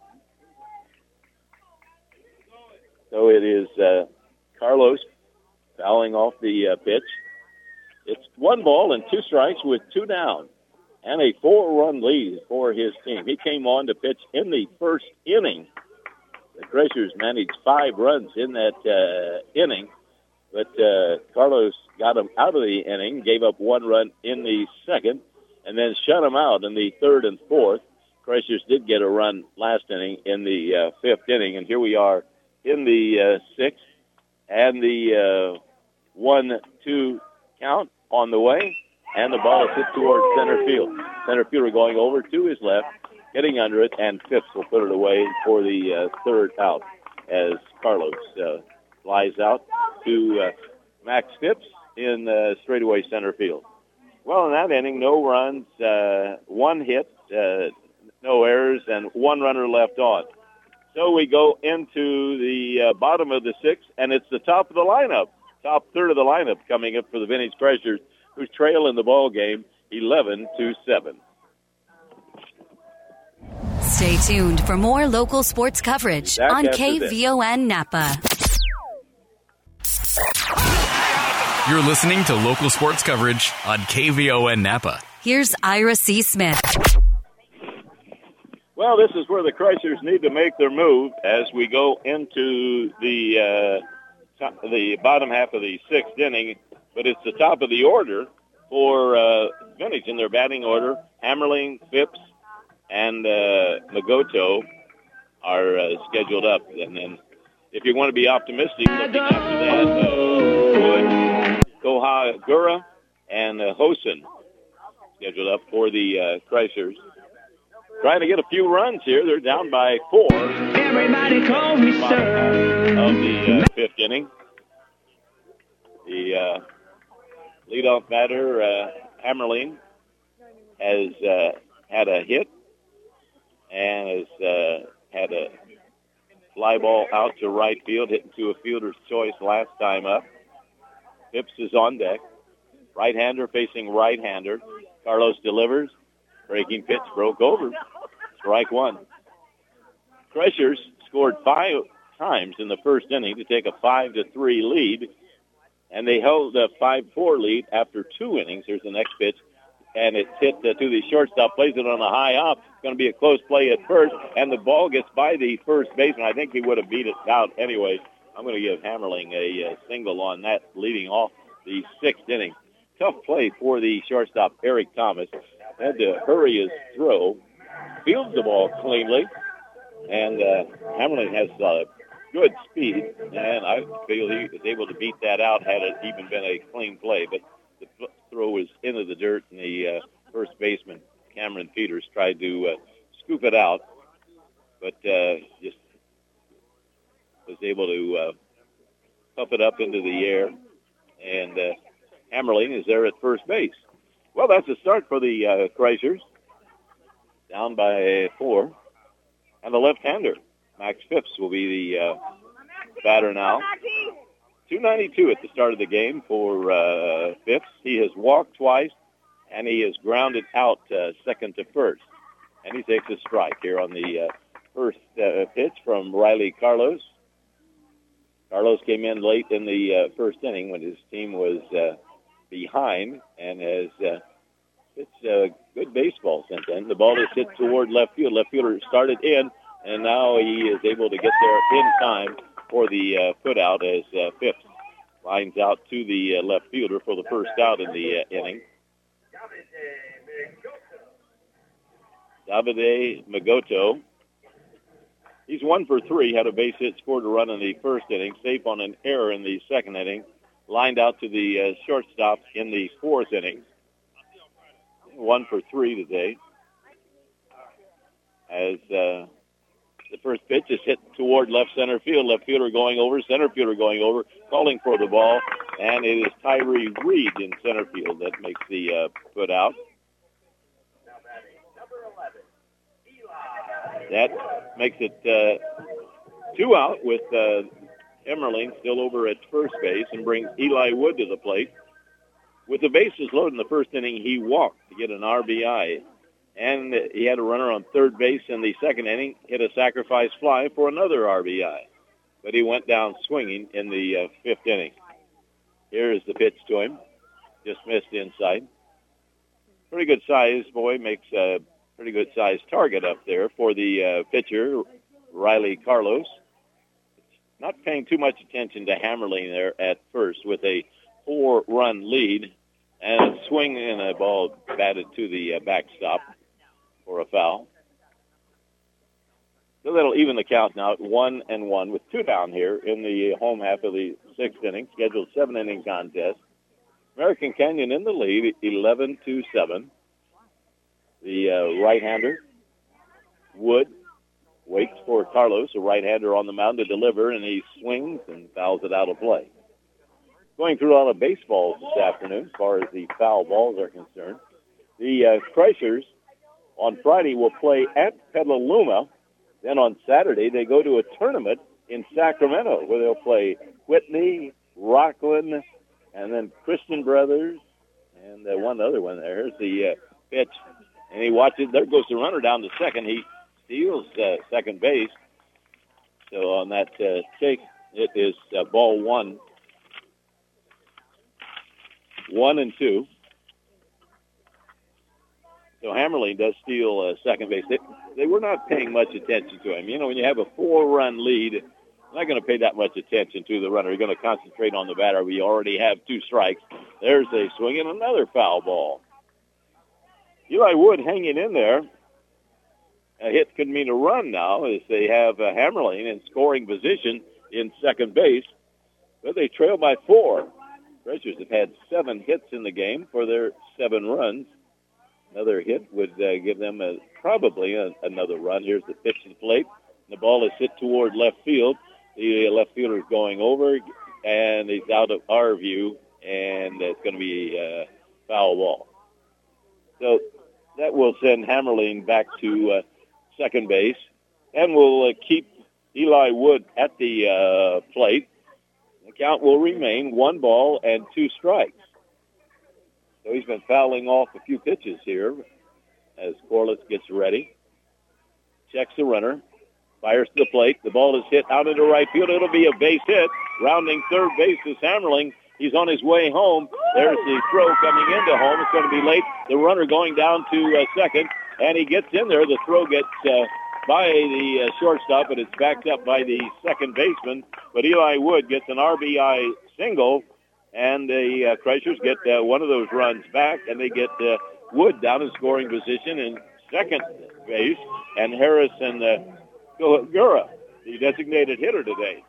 So it is Carlos fouling off the pitch. It's 1 ball and 2 strikes with 2 down and a 4-run lead for his team. He came on to pitch in the first inning. The Crushers managed 5 runs in that inning, but Carlos got him out of the inning, gave up 1 run in the second, and then shut him out in the 3rd and 4th. Crushers did get a run last inning in the 5th inning, and here we are in the 6th, and the 1-2 count on the way, and the ball is hit towards center field. Center fielder going over to his left, getting under it, and Phipps will put it away for the 3rd out as Carlos flies out to Max Phipps in straightaway center field. Well, in that inning, no runs, 1 hit, no errors, and 1 runner left on. So we go into the bottom of the 6th, and it's the top of the lineup, top third of the lineup coming up for the Vintage Crushers, who trail in the ball game 11-7. Stay tuned for more local sports coverage on KVON Napa. You're listening to local sports coverage on KVON Napa. Here's Ira C. Smith. Well, this is where the Chrysers need to make their move as we go into the bottom half of the sixth inning. But it's the top of the order for Vintage in their batting order. Hammerling, Phipps, and Magoto are scheduled up. And then if you want to be optimistic, looking after that, Wood, Kohagura, and Hosen scheduled up for the Chrysers. Trying to get a few runs here. They're down by 4. Everybody call me sir. Of the fifth inning. The leadoff batter, Hammerling, has had a hit and has had a fly ball out to right field, hitting to a fielder's choice last time up. Phipps is on deck. Right-hander facing right-hander. Carlos delivers. Breaking pitch broke over. Strike one. Chrysers scored 5 times in the first inning to take a 5-3 lead, and they held a 5-4 lead after 2 innings. Here's the next pitch, and it's hit to the shortstop, plays it on a high up. It's going to be a close play at first, and the ball gets by the first baseman. I think he would have beat it out anyway. I'm going to give Hammerling a single on that, leading off the sixth inning. Tough play for the shortstop, Eric Thomas. Had to hurry his throw, fields the ball cleanly, and Hammerling has good speed, and I feel he was able to beat that out had it even been a clean play. But the throw was into the dirt, and the first baseman, Cameron Peters, tried to scoop it out, but just was able to puff it up into the air, and Hammerling is there at first base. Well, that's a start for the Chrysers, down by 4. And the left-hander, Max Phipps, will be the batter now. 292 at the start of the game for Phipps. He has walked twice, and he has grounded out second to first. And he takes a strike here on the first pitch from Riley Carlos. Carlos came in late in the first inning when his team was behind, and has it's good baseball since then. The ball is hit toward left field. Left fielder started in, and now he is able to get there in time for the put out as Phipps lines out to the left fielder for the first out in the inning. Davide Magoto. He's 1 for 3, had a base hit, scored a run in the first inning, safe on an error in the second inning. Lined out to the shortstop in the fourth inning. 1 for 3 today. As the first pitch is hit toward left center field. Left fielder going over, center fielder going over, calling for the ball. And it is Tyree Reed in center field that makes the put out. That makes it 2 out with Emmerling still over at first base, and brings Eli Wood to the plate. With the bases loaded in the first inning, he walked to get an RBI. And he had a runner on third base in the second inning, hit a sacrifice fly for another RBI. But he went down swinging in the fifth inning. Here is the pitch to him. Just missed inside. Pretty good size, boy. Makes a pretty good size target up there for the pitcher, Riley Carlos. Not paying too much attention to Hammerling there at first with a 4-run lead, and a swing and a ball batted to the backstop for a foul. So that'll even the count now at 1-1 with 2 down here in the home half of the sixth inning, scheduled 7-inning contest. American Canyon in the lead, 11-7. The right-hander, Wood, waits for Carlos, a right-hander on the mound, to deliver, and he swings and fouls it out of play. Going through a lot of baseballs this afternoon as far as the foul balls are concerned. The Chrysers on Friday will play at Petaluma. Then on Saturday they go to a tournament in Sacramento where they'll play Whitney, Rockland, and then Christian Brothers, and one other one there. Here's the pitch, and he watches. There goes the runner down to second. He steals second base. So on that take, it is ball 1. 1-2. So Hammerling does steal second base. They were not paying much attention to him. You know, when you have a 4-run lead, you're not going to pay that much attention to the runner. You're going to concentrate on the batter. We already have 2 strikes. There's a swing and another foul ball. Eli Wood hanging in there. A hit could mean a run now as they have Hammerling in scoring position in second base. But they trail by 4. Treasures have had 7 hits in the game for their 7 runs. Another hit would give them probably another run. Here's the pitch to the plate. The ball is hit toward left field. The left fielder is going over, and he's out of our view, and it's going to be a foul ball. So that will send Hammerling back to second base, and will keep Eli Wood at the plate. The count will remain 1 ball and 2 strikes. So he's been fouling off a few pitches here as Corliss gets ready. Checks the runner. Fires to the plate. The ball is hit out into right field. It'll be a base hit. Rounding third base is Hammerling. He's on his way home. There's the throw coming into home. It's going to be late. The runner going down to second, and he gets in there. The throw gets by the shortstop, but it's backed up by the second baseman. But Eli Wood gets an RBI single, and the Crushers get one of those runs back, and they get Wood down in scoring position in second base, and Harrison Kohagura, the designated hitter today.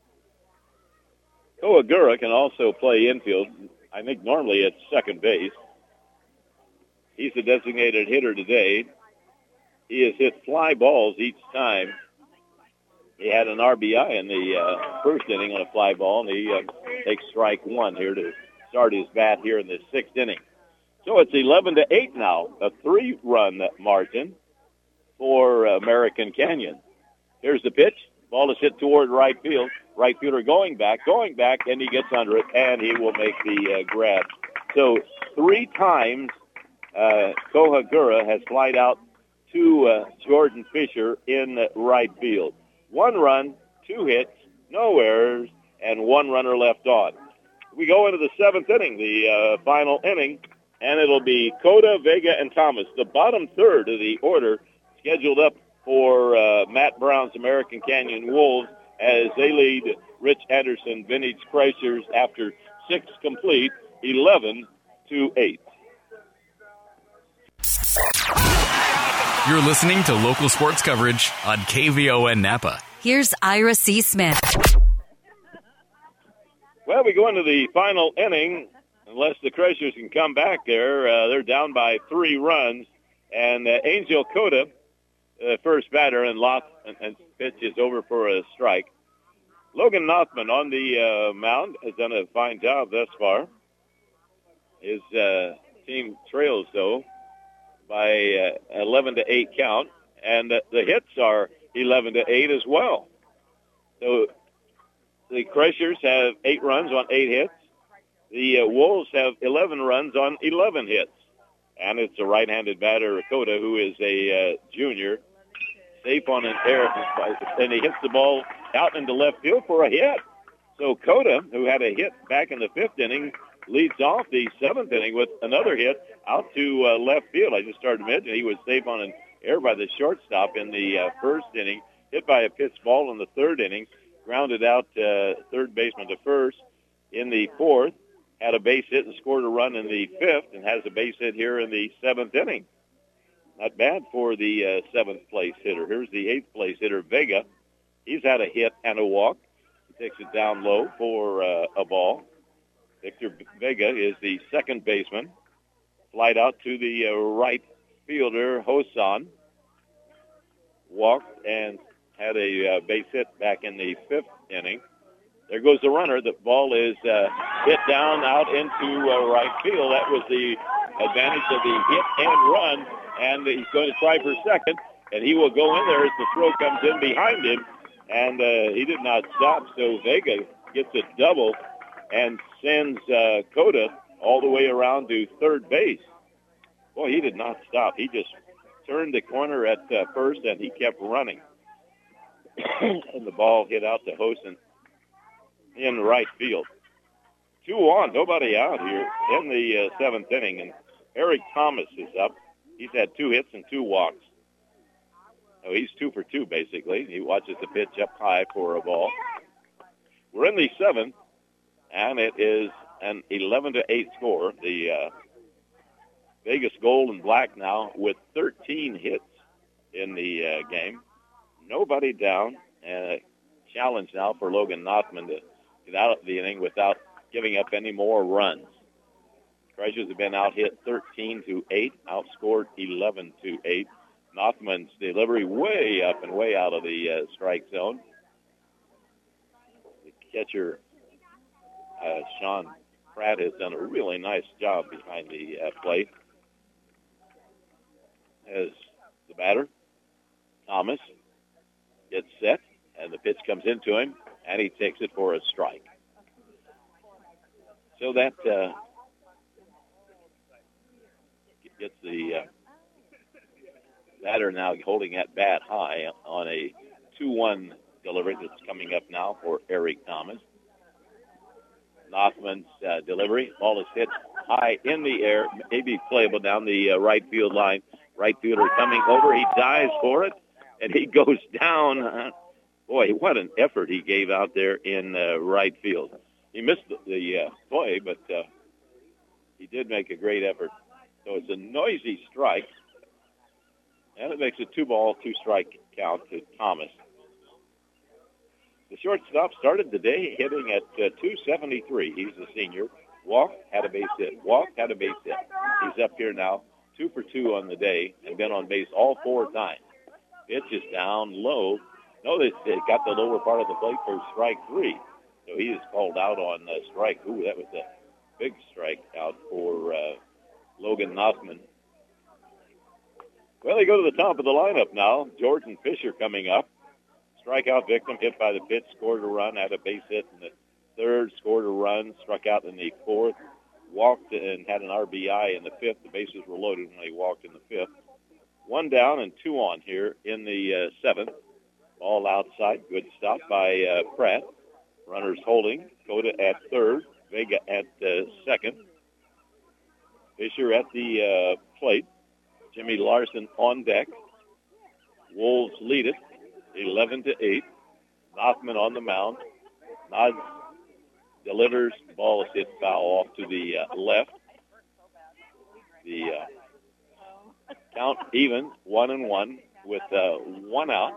Kohagura can also play infield. I think normally at second base. He's the designated hitter today. He has hit fly balls each time. He had an RBI in the first inning on a fly ball, and he takes strike 1 here to start his bat here in the 6th inning. So it's 11-8 now, a 3-run margin for American Canyon. Here's the pitch. Ball is hit toward right field. Right fielder going back, and he gets under it, and he will make the grab. So 3 times Kohagura has flied out to Jordan Fisher in right field. 1 run, 2 hits, no errors, and 1 runner left on. We go into the 7th inning, the final inning, and it'll be Cota, Vega, and Thomas. The bottom third of the order scheduled up for Matt Brown's American Canyon Wolves as they lead Rich Anderson Vintage Crushers after 6 complete, 11-8. You're listening to local sports coverage on KVON Napa. Here's Ira C. Smith. Well, we go into the final inning. Unless the Crushers can come back there, they're down by 3 runs. And Angel Cota, first batter, and pitch is over for a strike. Logan Nothman on the mound has done a fine job thus far. His team trails, though, by 11-8 count, and the hits are 11-8 as well. So the Crushers have 8 runs on 8 hits. The Wolves have 11 runs on 11 hits. And it's a right-handed batter, Cota, who is a junior, safe on an air, and he hits the ball out into left field for a hit. So Cota, who had a hit back in the 5th inning, leads off the 7th inning with another hit out to left field. I just started to mention he was safe on an air by the shortstop in the 1st inning, hit by a pitch ball in the 3rd inning, grounded out third baseman to first in the 4th, had a base hit and scored a run in the 5th, and has a base hit here in the 7th inning. Not bad for the 7th place hitter. Here's the 8th place hitter, Vega. He's had a hit and a walk. He takes it down low for a ball. Victor Vega is the second baseman. Flied out to the right fielder, Hosan. Walked and had a base hit back in the 5th inning. There goes the runner. The ball is hit down out into right field. That was the advantage of the hit and run. And he's going to try for second. And he will go in there as the throw comes in behind him. And he did not stop. So Vega gets a double and sends Cota all the way around to third base. Boy, he did not stop. He just turned the corner at first, and he kept running. And the ball hit out to Hosen in right field. 2 on, nobody out here in the 7th inning, and Eric Thomas is up. He's had 2 hits and 2 walks. So he's 2 for 2, basically. He watches the pitch up high for a ball. We're in the 7th, and it is an 11-8 score. The Vegas Gold and Black now with 13 hits in the game. Nobody down, and a challenge now for Logan Nothman to get out of the inning without giving up any more runs. Treasures have been out-hit 13-8, outscored 11-8. Nothman's delivery way up and way out of the strike zone. The catcher, Sean Pratt, has done a really nice job behind the plate. As the batter, Thomas, gets set, and the pitch comes into him, and he takes it for a strike. So that gets the batter now holding that bat high on a 2-1 delivery that's coming up now for Eric Thomas. Nothman's delivery, ball is hit high in the air, maybe playable down the right field line. Right fielder coming over, he dives for it, and he goes down. Boy, what an effort he gave out there in right field. He missed the play, but he did make a great effort. So it's a noisy strike, and it makes a 2-ball, 2-strike count to Thomas. The shortstop started the day hitting at 273. He's a senior. Walked, had a base hit. Walked, had a base hit. He's up here now, 2 for 2 on the day, and been on base all 4 times. Pitch is down low. Notice they got the lower part of the plate for strike 3. So he is called out on strike. Ooh, that was a big strike out for Logan Nothman. Well, they go to the top of the lineup now. Jordan Fisher coming up. Strikeout victim, hit by the pitch, scored a run, had a base hit in the 3rd, scored a run, struck out in the 4th, walked and had an RBI in the 5th. The bases were loaded when he walked in the 5th. 1 down and 2 on here in the 7th. Ball outside. Good stop by Pratt. Runners holding. Coda at 3rd. Vega at 2nd. Fisher at the plate. Jimmy Larson on deck. Wolves lead it 11-8. Nothman on the mound. Nods delivers. The ball is hit foul off to the left. The count even, 1-1 with 1 out.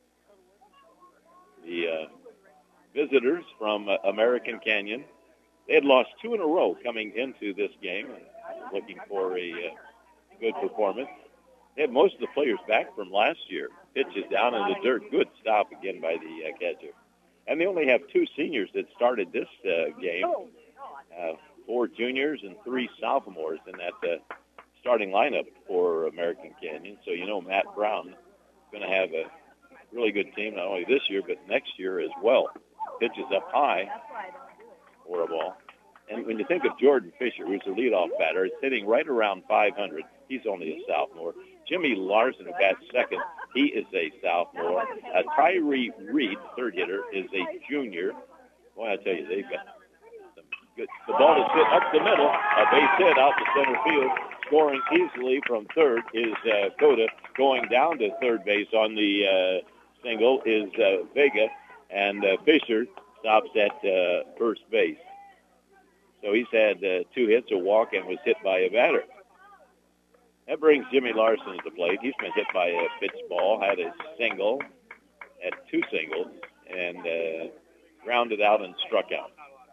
The visitors from American Canyon, they had lost 2 in a row coming into this game, and looking for a good performance. They had most of the players back from last year. Pitch is down in the dirt. Good stop again by the catcher. And they only have 2 seniors that started this game, 4 juniors and 3 sophomores in that starting lineup for American Canyon. So, you know, Matt Brown is going to have a really good team, not only this year, but next year as well. Pitch is up high for a ball. And when you think of Jordan Fisher, who's the leadoff batter, is hitting right around 500. He's only a sophomore. Jimmy Larson, who bats second, he is a sophomore. Tyree Reed, third hitter, is a junior. Boy, I tell you, they've got some good. The ball is hit up the middle, a base hit out to center field. Scoring easily from third is Coda. Going down to third base on the single is Vega, and Fisher stops at first base. So he's had 2 hits, a walk, and was hit by a batter. That brings Jimmy Larson to the plate. He's been hit by a pitch ball, had a single, had 2 singles, and grounded out and struck out.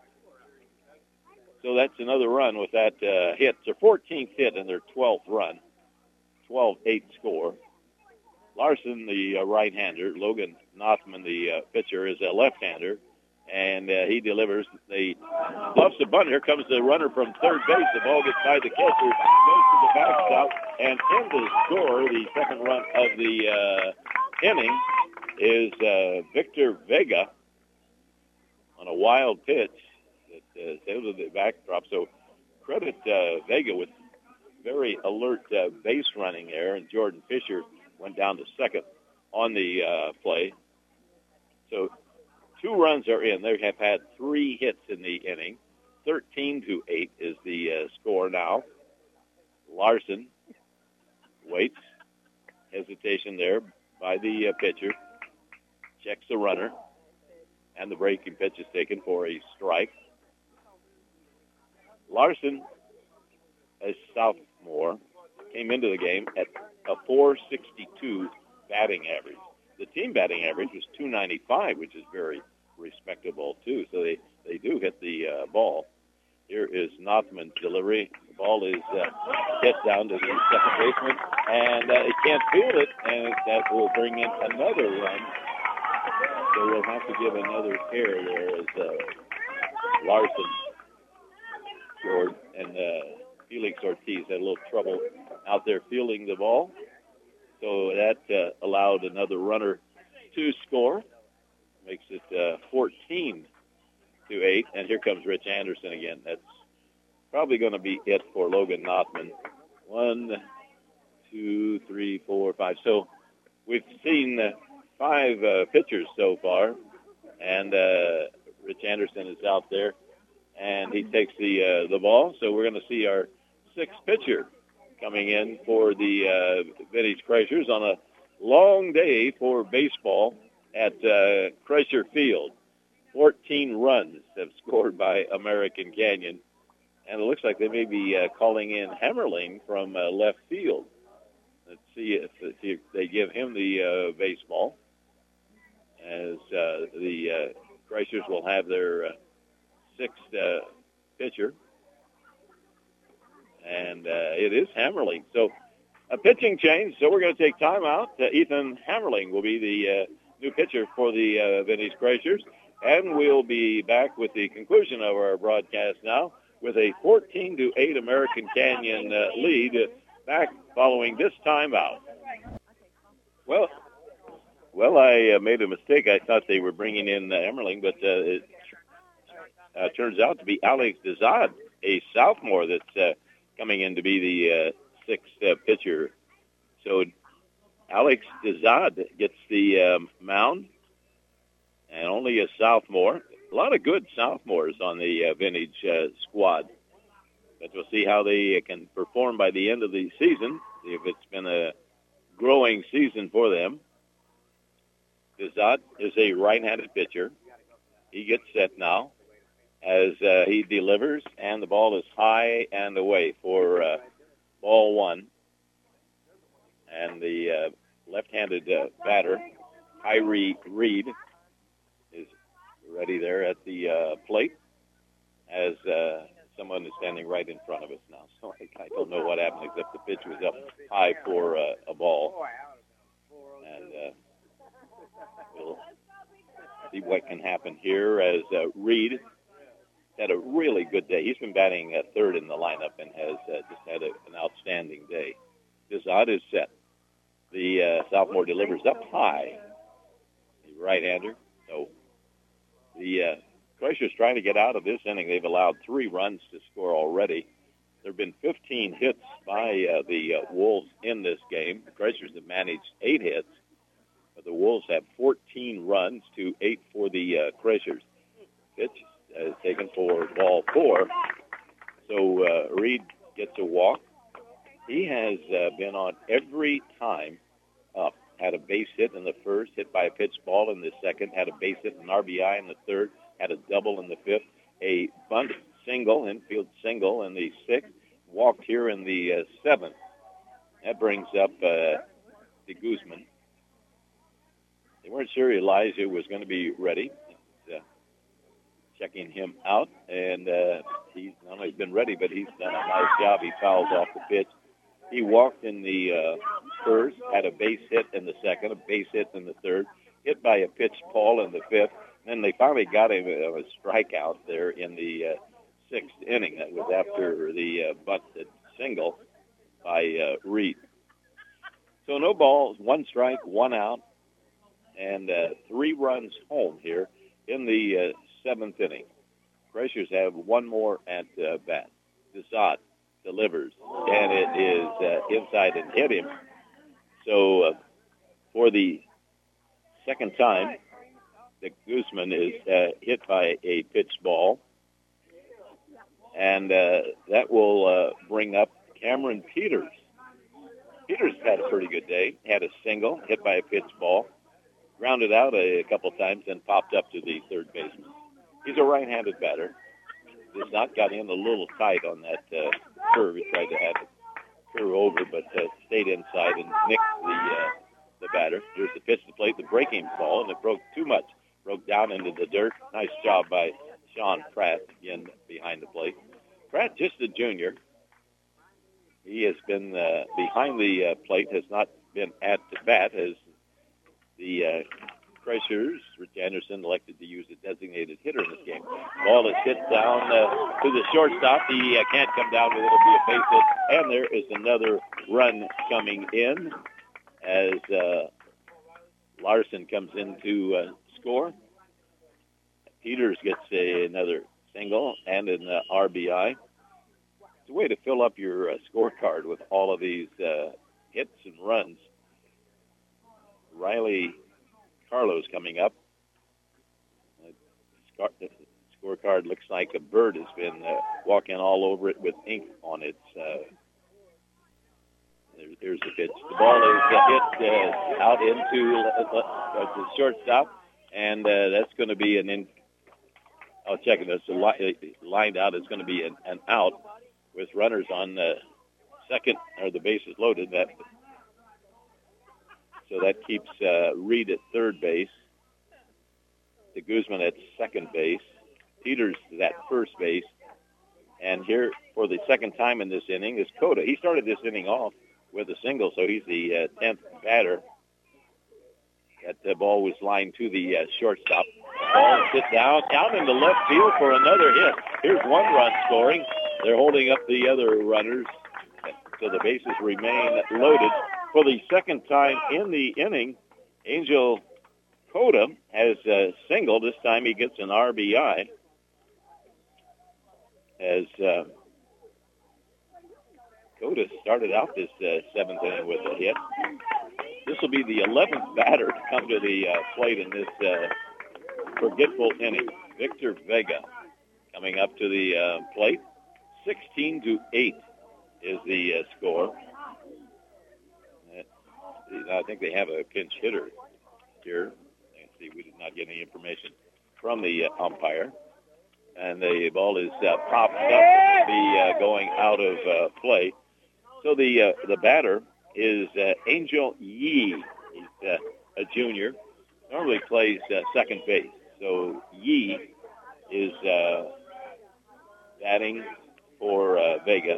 So that's another run with that hit. It's their 14th hit and their 12th run. 12-8 score. Larson, the right-hander. Logan Nothman, the pitcher, is a left-hander. And he delivers. The bluffs a bunt. Here comes the runner from third base. The ball gets by the catcher, goes to the backstop, and in the score, the second run of the inning is Victor Vega on a wild pitch that sailed to the backdrop. So credit Vega with very alert base running there, and Jordan Fisher went down to second on the play. So 2 runs are in. They have had 3 hits in the inning. 13-8 is the score now. Larson waits. Hesitation there by the pitcher. Checks the runner. And the breaking pitch is taken for a strike. Larson, a sophomore, came into the game at a .462 batting average. The team batting average was .295, which is very respectable, too. So they do hit the ball. Here is Nothman's delivery. The ball is hit down to the second baseman, and he can't field it, and that will bring in another run. So we'll have to give another care there as Larson scored, and Felix Ortiz had a little trouble out there fielding the ball. So that allowed another runner to score. Makes it 14-8, and here comes Rich Anderson again. That's probably going to be it for Logan Nothman. 1, 2, 3, 4, 5. So we've seen 5 pitchers so far, and Rich Anderson is out there, and he takes the ball. So we're going to see our 6th pitcher coming in for the Vintage Crushers on a long day for baseball at Crusher Field. 14 runs have scored by American Canyon, and it looks like they may be calling in Hammerling from left field. Let's see if they give him the baseball, as the Crushers will have their 6th pitcher, and it is Hammerling. So a pitching change, so we're going to take time out. Ethan Hammerling will be the new pitcher for the Vintage Crushers, and we'll be back with the conclusion of our broadcast now with a 14-8 American Canyon lead, back following this timeout. Well, I made a mistake. I thought they were bringing in Hammerling, but it turns out to be Alex Dezad, a sophomore that's coming in to be the 6th pitcher. So Alex Dezad gets the mound, and only a sophomore. A lot of good sophomores on the Vintage squad. But we'll see how they can perform by the end of the season, see if it's been a growing season for them. Dezad is a right-handed pitcher. He gets set now as he delivers, and the ball is high and away for ball 1. And the left-handed batter, Kyrie Reed, is ready there at the plate, as someone is standing right in front of us now. So I don't know what happened, except the pitch was up high for a ball. And we'll see what can happen here as Reed had a really good day. He's been batting 3rd in the lineup and has just had an outstanding day. Dezad is set. The sophomore delivers up high. The right-hander. So the Crushers trying to get out of this inning. They've allowed 3 runs to score already. There have been 15 hits by the Wolves in this game. The Crushers have managed 8 hits, but the Wolves have 14 runs to 8 for the Crushers. Pitch is taken for ball 4. So Reed gets a walk. He has been on every time up. Had a base hit in the 1st, hit by a pitch ball in the 2nd, had a base hit and RBI in the 3rd, had a double in the 5th, a bunt single, infield single in the 6th, walked here in the 7th. That brings up de Guzman. They weren't sure Elijah was going to be ready. Checking him out, and he's not only been ready, but he's done a nice job. He fouls off the pitch. He walked in the 1st, had a base hit in the 2nd, a base hit in the 3rd, hit by a pitch ball in the 5th. Then they finally got him a strikeout there in the 6th inning. That was after the busted single by Reed. So no balls, 1 strike, 1 out, and 3 runs home here in the 7th inning. Crushers have 1 more at bat. Dezad delivers, and it is inside and hit him. So for the second time, the Guzman is hit by a pitched ball, and that will bring up Cameron Peters. Peters had a pretty good day, had a single, hit by a pitched ball, grounded out a couple times, and popped up to the third baseman. He's a right-handed batter. Does not got in a little tight on that curve. He tried to have it curve over, but stayed inside and nicked the batter. Here's the pitch to plate, the breaking ball, and it broke too much. Broke down into the dirt. Nice job by Sean Pratt, again behind the plate. Pratt, just a junior. He has been behind the plate, has not been at the bat, as the Crushers, Rich Anderson, elected to use a designated hitter in this game. Ball is hit down to the shortstop. He can't come down with it. It'll be a base hit. And there is another run coming in as Larson comes in to score. Peters gets another single and an RBI. It's a way to fill up your scorecard with all of these hits and runs. Riley Carlos coming up. The scorecard looks like a bird has been walking all over it with ink on its. There's the pitch. The ball is hit out into the shortstop, and that's going to be I'll check it. It's lined out. It's going to be an out with runners on second, or the bases loaded. So that keeps Reed at third base, the Guzman at second base, Peters at first base, and here for the second time in this inning is Cota. He started this inning off with a single, so he's the 10th batter. That ball was lined to the shortstop. Ball hit down into left field for another hit. Here's one run scoring. They're holding up the other runners, so the bases remain loaded. For the second time in the inning, Angel Cota has singled. This time he gets an RBI. As Cota started out this seventh inning with a hit. This will be the 11th batter to come to the plate in this forgetful inning. Victor Vega coming up to the plate. 16-8 is the score. I think they have a pinch hitter here. Let's see, we did not get any information from the umpire. And the ball is popped up to be going out of play. So the batter is Angel Yee. He's a junior. Normally plays second base. So Yee is batting for Vega.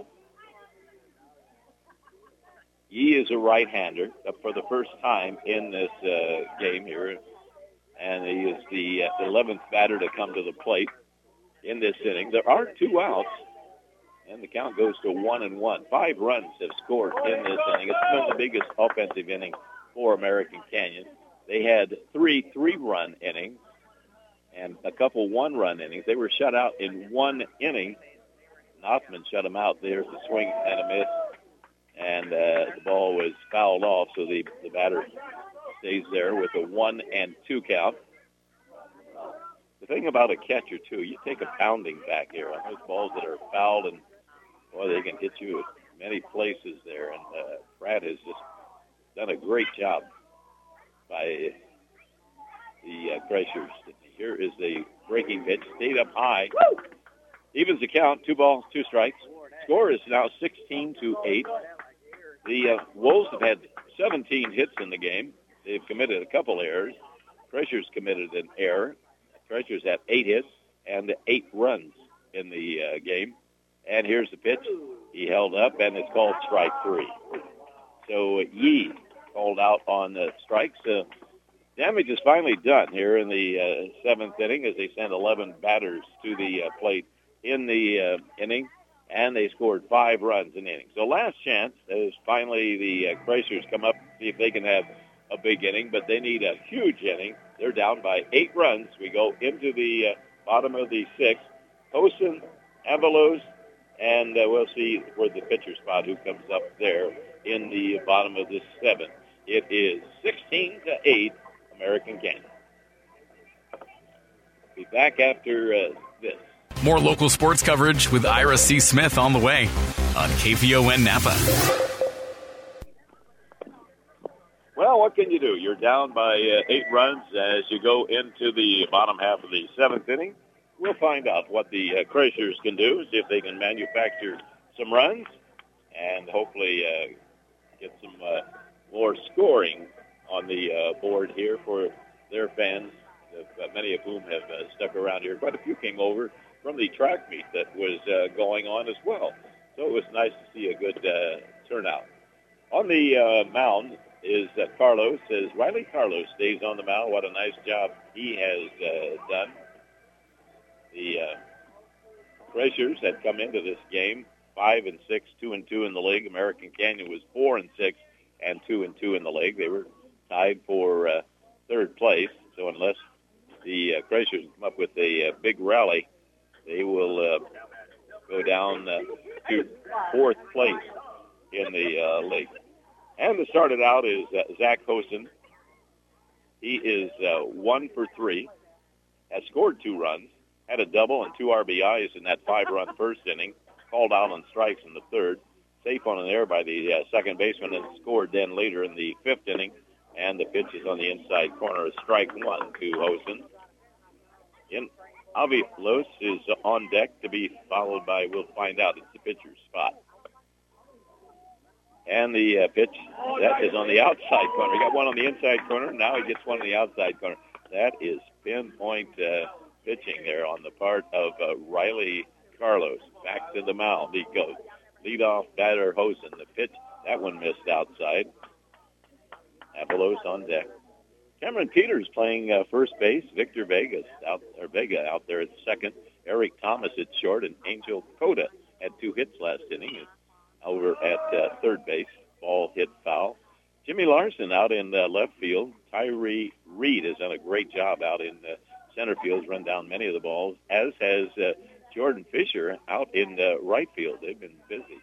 Yee is a right-hander for the first time in this game here, and he is the 11th batter to come to the plate in this inning. There are 2 outs, and the count goes to 1-1. 5 runs have scored in this inning. It's been the biggest offensive inning for American Canyon. They had 3 3-run innings and a couple 1-run innings. They were shut out in 1 inning. Nothman shut them out. There's a swing and a miss. And the ball was fouled off, so the batter stays there with a 1-2 count. The thing about a catcher, too, you take a pounding back here on those balls that are fouled, and, boy, they can hit you at many places there. And Pratt has just done a great job by the Crushers. Here is the breaking pitch, stayed up high. Evens the count, 2 balls, 2 strikes. Score is now 16-8. The Wolves have had 17 hits in the game. They've committed a couple errors. Crushers committed an error. Crushers had 8 hits and 8 runs in the game. And here's the pitch. He held up, and it's called strike 3. So Yee called out on the strikes. Damage is finally done here in the 7th inning as they send 11 batters to the plate in the inning. And they scored 5 runs in the inning. So last chance is finally the Crushers come up, see if they can have a big inning, but they need a huge inning. They're down by 8 runs. We go into the bottom of the 6th. Tosin, Avalos, And we'll see where the pitcher spot, who comes up there in the bottom of the 7th. It is 16-8, American Canyon. Be back after this. More local sports coverage with Ira C. Smith on the way on KVON Napa. Well, what can you do? You're down by 8 runs as you go into the bottom half of the 7th inning. We'll find out what the Crushers can do, see if they can manufacture some runs and hopefully get some more scoring on the board here for their fans, many of whom have stuck around here. Quite a few came over from the track meet that was going on as well. So it was nice to see a good turnout. On the mound is Carlos. As Riley Carlos stays on the mound, what a nice job he has done. The Crushers had come into this game 5-6, 2-2 in the league. American Canyon was 4-6 and 2-2 in the league. They were tied for third place. So unless the Crushers come up with a big rally, they will go down to fourth place in the league. And to start it out is Zach Hosen. He is 1 for 3, has scored 2 runs, had a double and 2 RBIs in that 5-run first inning, called out on strikes in the third, safe on an error by the second baseman, and scored then later in the 5th inning. And the pitch is on the inside corner, strike 1 to Hosen. Avi Los is on deck to be followed by, we'll find out, it's the pitcher's spot. And the pitch, that is on the outside corner. He got one on the inside corner. Now he gets one on the outside corner. That is pinpoint pitching there on the part of Riley Carlos. Back to the mound he goes. Leadoff batter Hosen. The pitch, that one missed outside. Avalos on deck. Cameron Peters playing first base. Victor Vega out there at second. Eric Thomas at short, and Angel Cota had 2 hits last inning. Over at third base, ball hit foul. Jimmy Larson out in left field. Tyree Reed has done a great job out in center field. He's run down many of the balls, as has Jordan Fisher out in right field. They've been busy.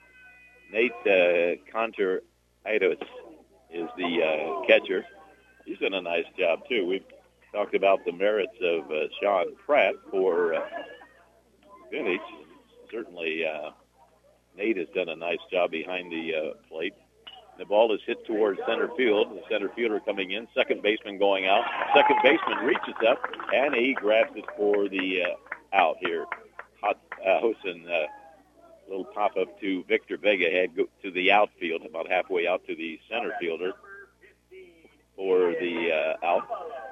Nate Conter-Idos is the catcher. He's done a nice job, too. We've talked about the merits of Sean Pratt for Vintage. Certainly, Nate has done a nice job behind the plate. The ball is hit towards center field. The center fielder coming in. Second baseman going out. Second baseman reaches up, and he grabs it for the out here. Hosen, little pop-up to Victor Vega, head go to the outfield, about halfway out to the center fielder for the out.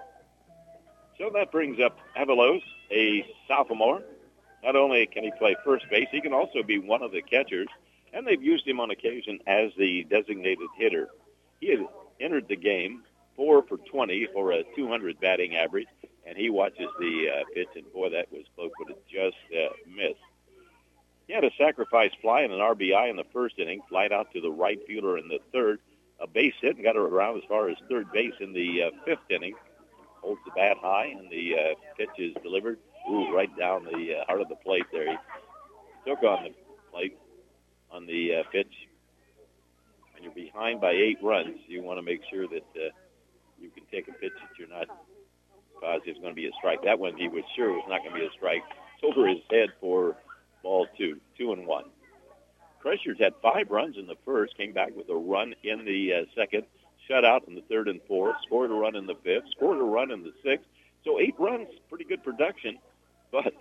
So that brings up Avalos, a sophomore. Not only can he play first base, he can also be one of the catchers, and they've used him on occasion as the designated hitter. He had entered the game 4 for 20 for a 200 batting average, and he watches the pitch, and boy, that was close, but it just missed. He had a sacrifice fly and an RBI in the first inning, flied out to the right fielder in the third, a base hit, and got it around as far as third base in the 5th inning. Holds the bat high, and the pitch is delivered. Ooh, right down the heart of the plate there. He took on the plate on the pitch. When you're behind by 8 runs, you want to make sure that you can take a pitch that you're not positive is going to be a strike. That one he was sure was not going to be a strike. It's over his head for ball 2, 2-1. Crushers had 5 runs in the first, came back with a run in the second, shut out in the third and fourth, scored a run in the fifth, scored a run in the sixth. So 8 runs, pretty good production. But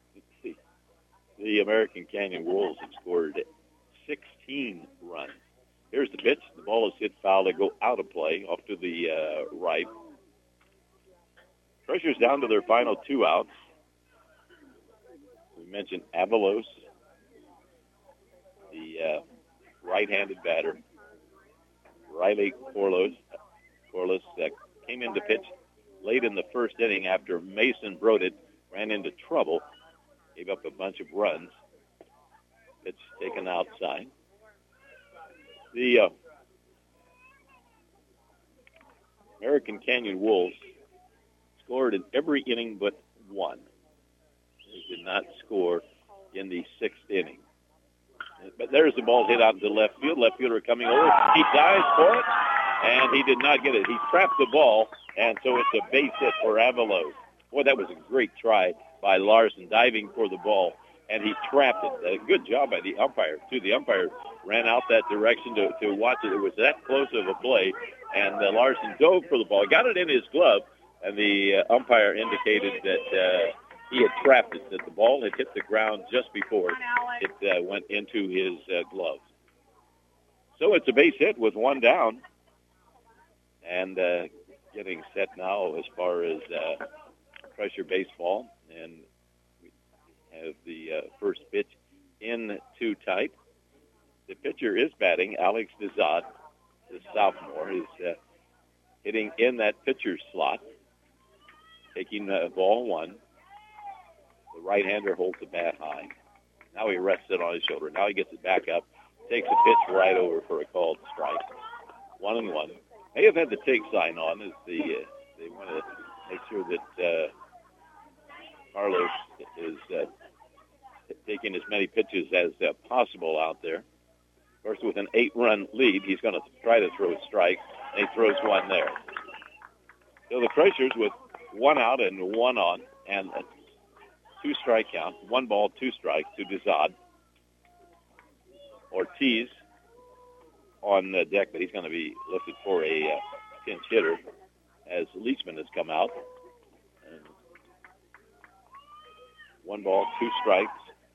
the American Canyon Wolves have scored 16 runs. Here's the pitch. The ball is hit foul. They go out of play off to the right. Crushers down to their final 2 outs. We mentioned Avalos, the right-handed batter. Riley Corliss came in to pitch late in the first inning after Mason Brodit ran into trouble, gave up a bunch of runs. Pitch taken outside. The American Canyon Wolves scored in every inning but one. They did not score in the 6th inning. But there's the ball hit out into left field. Left fielder coming over. He dives for it, and he did not get it. He trapped the ball, and so it's a base hit for Avalos. Boy, that was a great try by Larson, diving for the ball, and he trapped it. Good job by the umpire, too. The umpire ran out that direction to watch it. It was that close of a play, and Larson dove for the ball. He got it in his glove, and the umpire indicated that he had trapped it, that the ball had hit the ground just before it went into his glove. So it's a base hit with one down, and getting set now as far as pressure baseball, and we have the first pitch in too tight. The pitcher is batting. Alex Dezad, the sophomore, is hitting in that pitcher's slot, taking ball one. The right-hander holds the bat high. Now he rests it on his shoulder. Now he gets it back up, takes a pitch right over for a called strike. 1-1. They have had the take sign on as they want to make sure that Carlos is taking as many pitches as possible out there. Of course, with an 8-run lead, he's going to try to throw a strike, and he throws one there. So the Crushers with one out and one on, and a 2-strike count, 1 ball, 2 strikes to Dezad. Ortiz on the deck, but he's going to be lifted for a pinch hitter as Leachman has come out. And 1 ball, 2 strikes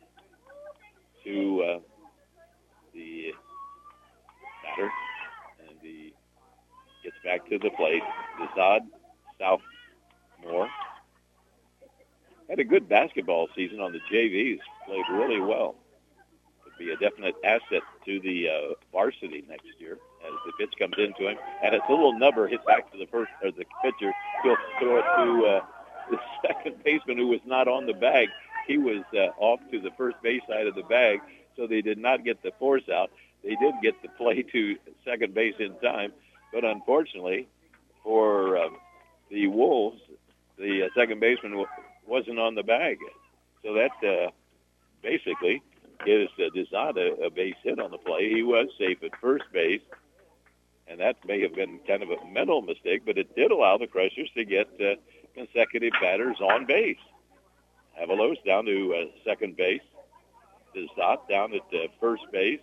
to the batter, and he gets back to the plate. Dezad, sophomore, had a good basketball season on the JVs, played really well. Could be a definite asset to the varsity next year as the pitch comes into him. And it's a little number hit back to the pitcher. He'll throw it to the second baseman who was not on the bag. He was off to the first base side of the bag, so they did not get the force out. They did get the play to second base in time, but unfortunately for the Wolves, the second baseman wasn't on the bag. So that basically gives Dezad a base hit on the play. He was safe at first base, and that may have been kind of a mental mistake, but it did allow the Crushers to get consecutive batters on base. Avalos down to second base. Dezad down at first base.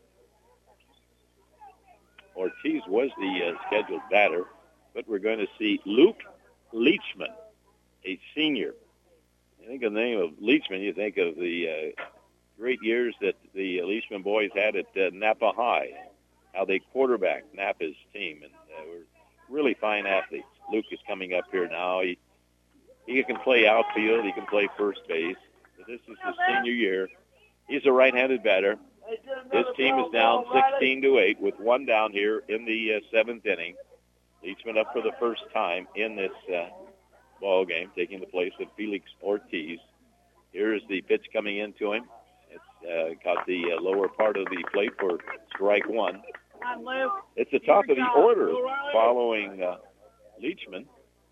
Ortiz was the scheduled batter, but we're going to see Luke Leachman, a senior. You think of the name of Leachman, you think of the great years that the Leachman boys had at Napa High, how they quarterbacked Napa's team, and were really fine athletes. Luke is coming up here now. He can play outfield. He can play first base. But this is his senior year. He's a right-handed batter. His team is down 16-8 with one down here in the seventh inning. Leachman up for the first time in this ball game, taking the place of Felix Ortiz. Here's the pitch coming into him. It's got the lower part of the plate for strike one. It's the top of the order following Leachman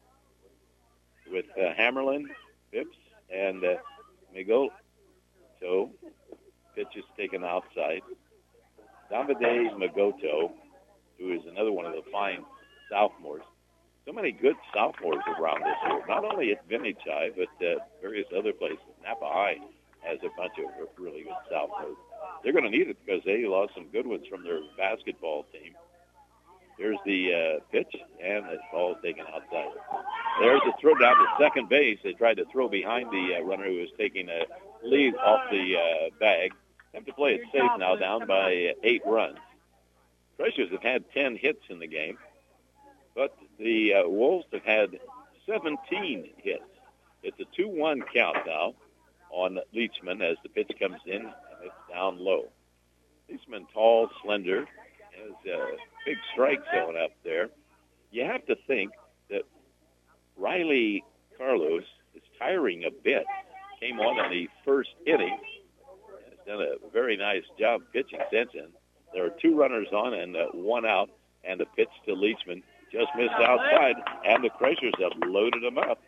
with Hammerlin, Phipps, and Miguel. So pitch is taken outside. Davide Magoto, who is another one of the fine sophomores. So many good sophomores around this year, not only at Vintage High, but various other places. Napa High has a bunch of really good sophomores. They're going to need it because they lost some good ones from their basketball team. Here's the pitch, and the ball is taken outside. There's a throw down to second base. They tried to throw behind the runner who was taking a lead off the bag. Have to play it safe now, down by 8 runs. Crushers have had 10 hits in the game, but the Wolves have had 17 hits. It's a 2-1 count now on Leachman as the pitch comes in, and it's down low. Leachman, tall, slender, has a big strike zone up there. You have to think that Riley Carlos is tiring a bit. Came on in the first inning. Has done a very nice job pitching since then. There are 2 runners on and 1 out, and the pitch to Leachman just missed outside, and the Crushers have loaded him up.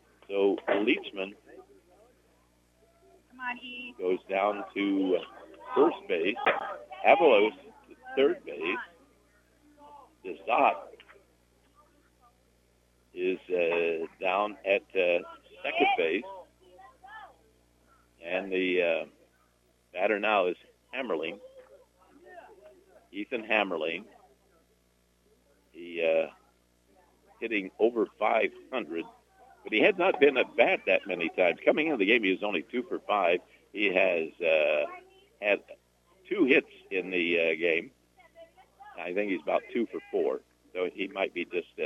So Leachman goes down to first base. Avalos to third base. Desat is down at second base. And the batter now is Hammerling. Ethan Hammerling. He hitting over 500, but he had not been at bat that many times. Coming into the game, he was only 2 for 5. He has had 2 hits in the game. I think he's about 2 for 4, so he might be just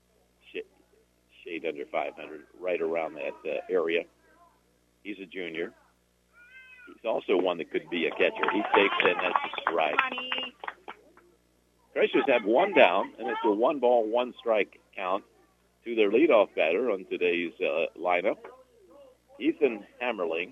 shade under 500, right around that area. He's a junior. He's also one that could be a catcher. He takes in, that's a strike. Crushers have 1 down, and it's a 1-ball, 1-strike count to their leadoff batter on today's lineup, Ethan Hammerling.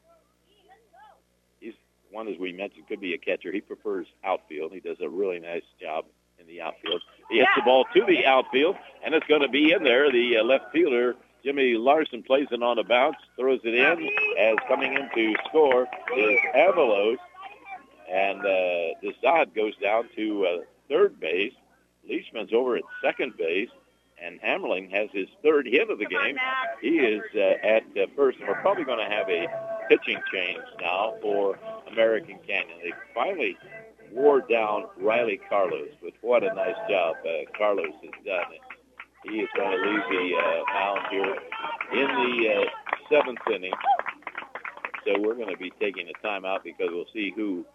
He's one, as we mentioned, could be a catcher. He prefers outfield. He does a really nice job in the outfield. He hits the ball to the outfield, and it's going to be in there. The left fielder, Jimmy Larson, plays it on a bounce, throws it in, as coming in to score is Avalos. And Desad goes down to third base. Leishman's over at second base, and Hammerling has his 3rd hit of the game. He is at first, and we're probably going to have a pitching change now for American Canyon. They finally wore down Riley Carlos, but what a nice job Carlos has done. He is going to leave the mound here in the 7th inning. So we're going to be taking a timeout because we'll see who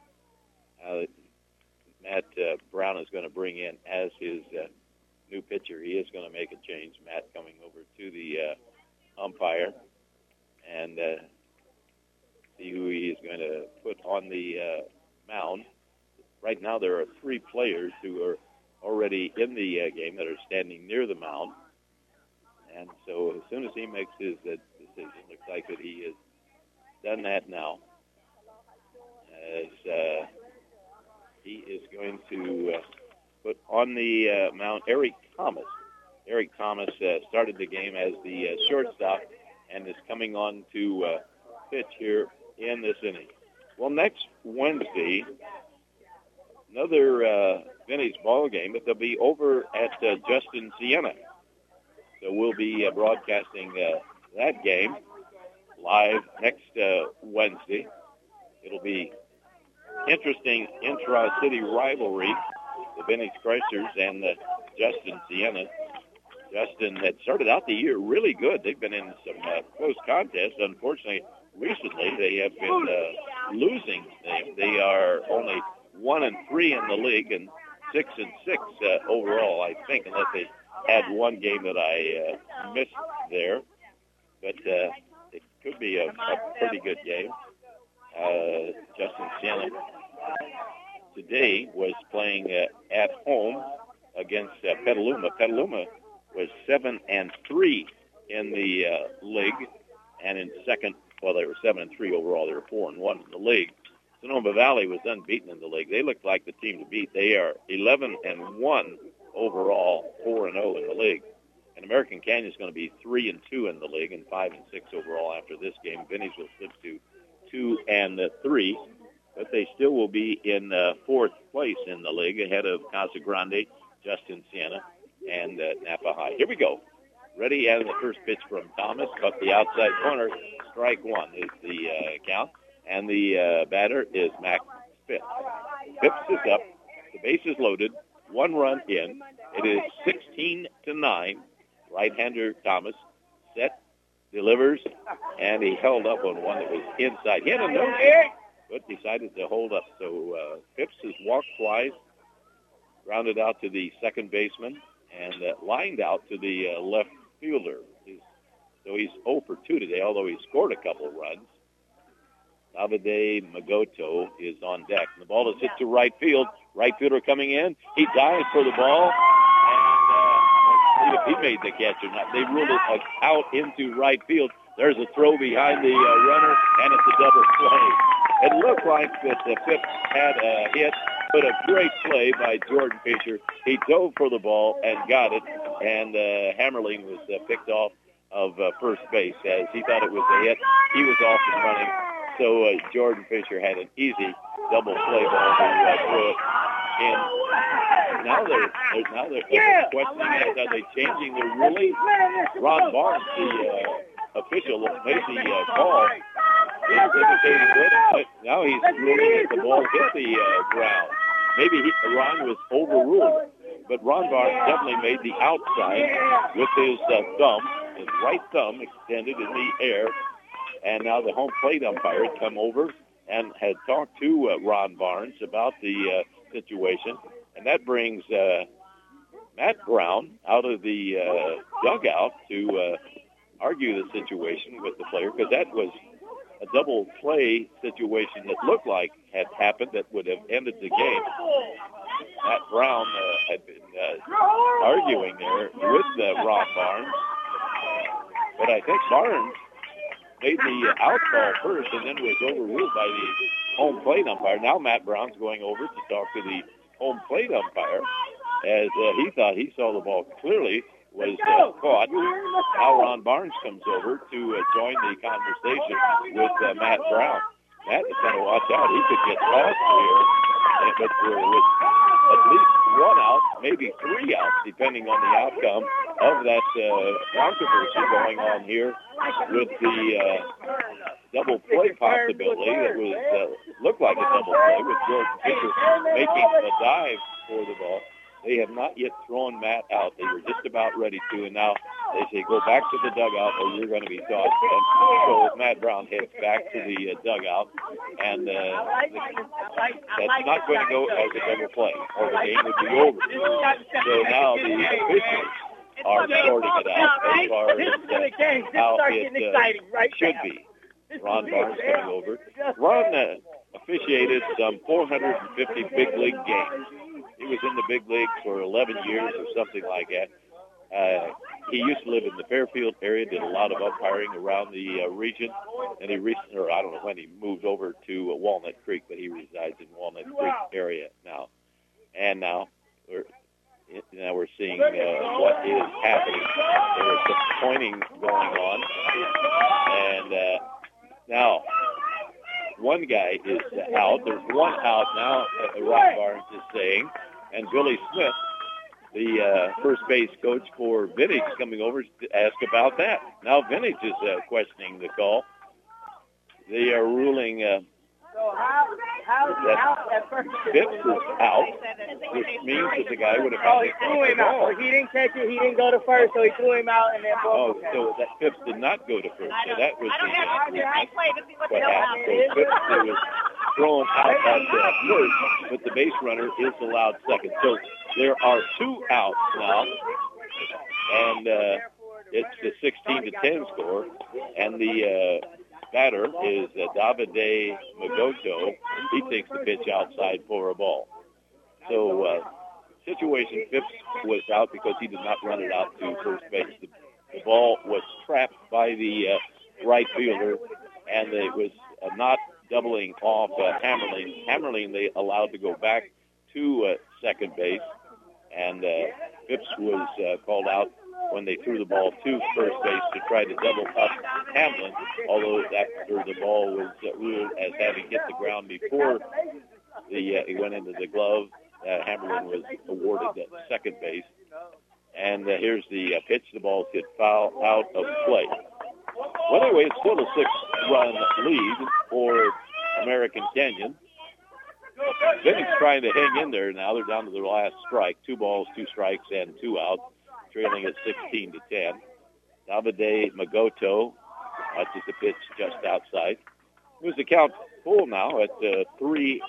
Matt Brown is going to bring in as his new pitcher. He is going to make a change. Matt coming over to the umpire and see who he is going to put on the mound. Right now there are 3 players who are already in the game that are standing near the mound. And so as soon as he makes his decision, looks like that he has done that now. As he is going to put on the mound Eric Thomas. Eric Thomas started the game as the shortstop and is coming on to pitch here in this inning. Well, next Wednesday, another Vinny's ball game, but they'll be over at Justin Siena. So we'll be broadcasting that game live next Wednesday. It'll be interesting intra-city rivalry, the Vinny's Chrysers and the Justin Siena. Justin had started out the year really good. They've been in some close contests. Unfortunately, recently they have been losing. They are only 1-3 in the league and 6-6 overall, I think, unless they had one game that I missed there. But it could be a pretty good game. Justin Siena today was playing at home against Petaluma. Petaluma was 7-3 in the league, and in second, well, they were 7-3 overall. They were 4-1 in the league. Sonoma Valley was unbeaten in the league. They looked like the team to beat. They are 11-1 overall, 4-0 in the league. And American Canyon is going to be 3-2 in the league and 5-6 overall after this game. Vinny's will slip to 2-3, but they still will be in 4th place in the league ahead of Casa Grande, Justin Siena, and Napa High. Here we go. Ready, and the first pitch from Thomas, cut the outside corner. Strike 1 is the count, and the batter is Mac Phipps. Phipps is up. The base is loaded. 1 run in. It is 16-9. Right-hander Thomas set, delivers, and he held up on one that was inside. He had a note, but decided to hold up. So Phipps has walked twice, grounded out to the second baseman, and lined out to the left fielder. So he's 0 for 2 today, although he scored a couple of runs. Davide Magoto is on deck. And the ball is hit to right field. Right fielder coming in. He dives for the ball. And if he made the catch or not. They ruled it out into right field. There's a throw behind the runner, and it's a double play. It looked like that Phipps had a hit, but a great play by Jordan Fisher. He dove for the ball and got it, and Hammerling was picked off of first base as he thought it was a hit. He was off and running, so Jordan Fisher had an easy double play ball to throw it in. Now they're questioning it. Are they changing the ruling? Ron Barnes, the official, made the call. He's indicating what, now he's ruling that the ball hit the ground. Maybe Ron was overruled, but Ron Barnes definitely made the outside with his thumb, his right thumb extended in the air. And now the home plate umpire had come over and had talked to Ron Barnes about the situation. And that brings Matt Brown out of the dugout to argue the situation with the player, because that was a double play situation that looked like had happened that would have ended the game. Matt Brown had been arguing there with Ron Barnes. But I think Barnes made the out call first and then was overruled by the home plate umpire. Now Matt Brown's going over to talk to the home plate umpire as he thought he saw the ball clearly was caught. Now Ron Barnes comes over to join the conversation with Matt Brown. Matt is going to watch out. He could get tossed here, but with at least one out, maybe three outs, depending on the outcome of that controversy going on here with the double play possibility that was looked like a double play with Jordan Fisher making the dive for the ball. They have not yet thrown Matt out. They were just about ready to, and now they say, go back to the dugout or you're going to be tossed. And so Matt Brown heads back to the dugout, and that's not going to go as a double play, or the game would be over. So now the officials are sorting it out as far as how it should be. Ron Barnes coming over. Ron officiated some 450 big league games. He was in the big leagues for 11 years or something like that. He used to live in the Fairfield area, did a lot of umpiring around the region, and he recently, or I don't know when he moved over to Walnut Creek, but he resides in Walnut Creek area now. And now we're seeing what is happening. There was some pointing going on, and now one guy is out. There's one out now, Ron Barnes is saying. And Billy Smith, the first base coach for Vintage, coming over to ask about that. Now Vintage is questioning the call. They are ruling that Phipps is out, which means that the guy would have had to threw him out. He didn't catch it. He didn't go to first, so he threw him out. And then so that Phipps did not go to first. So that was what happened. So Phipps was thrown out at first, but the base runner is allowed second. So there are two outs now, and it's the 16-10 score, and the batter is Davide Magoto. He takes the pitch outside for a ball. So situation, Phipps was out because he did not run it out to first base. The ball was trapped by the right fielder, and it was not doubling off Hammerling. Hammerling they allowed to go back to second base, and Phipps was called out when they threw the ball to first base to try to double up Hamlin, although after the ball was ruled as having hit the ground before it went into the glove, Hamlin was awarded at second base. And here's the pitch. The ball hit foul out of play. Well, anyway, it's still a 6-run lead for American Canyon. Vintage trying to hang in there now. They're down to the last strike. 2 balls, 2 strikes, and 2 outs, trailing at 16-10. Davide Magoto touches the pitch just outside. Moves the count full now at 3-2.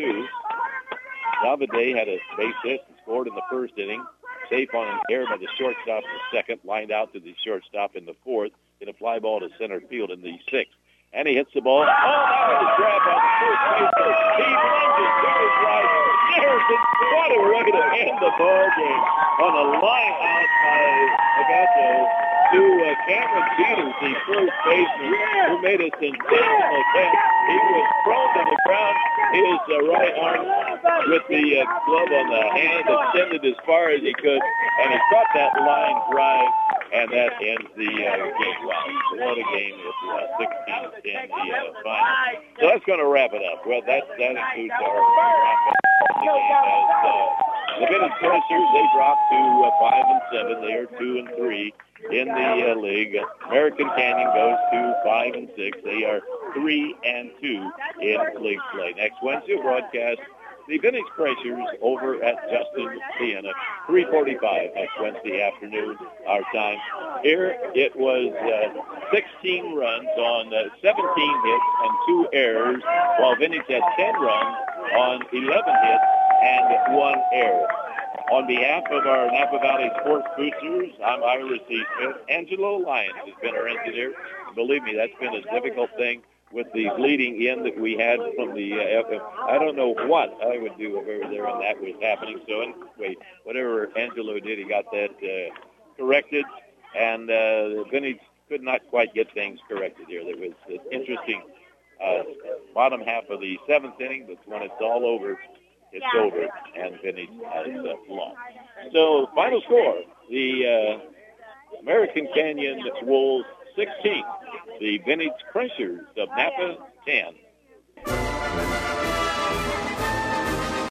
Davide had a base hit and scored in the first inning. Safe on an error by the shortstop in the second, lined out to the shortstop in the fourth, hit a fly ball to center field in the sixth. And he hits the ball. Oh, that was a grab on the first baseman. He lunges, goes right, nails it. What a way to end the ball game on a line out by Agato to Cameron Peters, the first baseman, who made a sensational catch. He was thrown to the ground. His right arm with the glove on the hand extended as far as he could, and he caught that line drive, and that ends the game. Wow, what a game with 16-10 the final. So that's going to wrap it up. Well, that includes our wrap-up of the game as the Vintage Crushers, they dropped to 5-7. They are 2-3 in the league. American Canyon goes to 5-6. They are 3-2 in league play. Next Wednesday broadcast, the Vintage Crushers over at Justin Siena, 3:45 next Wednesday afternoon, our time. Here it was 16 runs on 17 hits and 2 errors, while Vintage had 10 runs on 11 hits and 1 error. On behalf of our Napa Valley Sports Boosters, I'm Ira C. Smith. Angelo Lyons has been our engineer. Believe me, that's been a difficult thing with the bleeding in that we had from the I don't know what I would do over there when that was happening. So anyway, whatever Angelo did, he got that corrected, and Vintage could not quite get things corrected here. There was an interesting bottom half of the 7th inning, but when it's all over, it's over, and Vintage has lost. So final score, the American Canyon Wolves 16, the Vintage Crushers of Napa 10.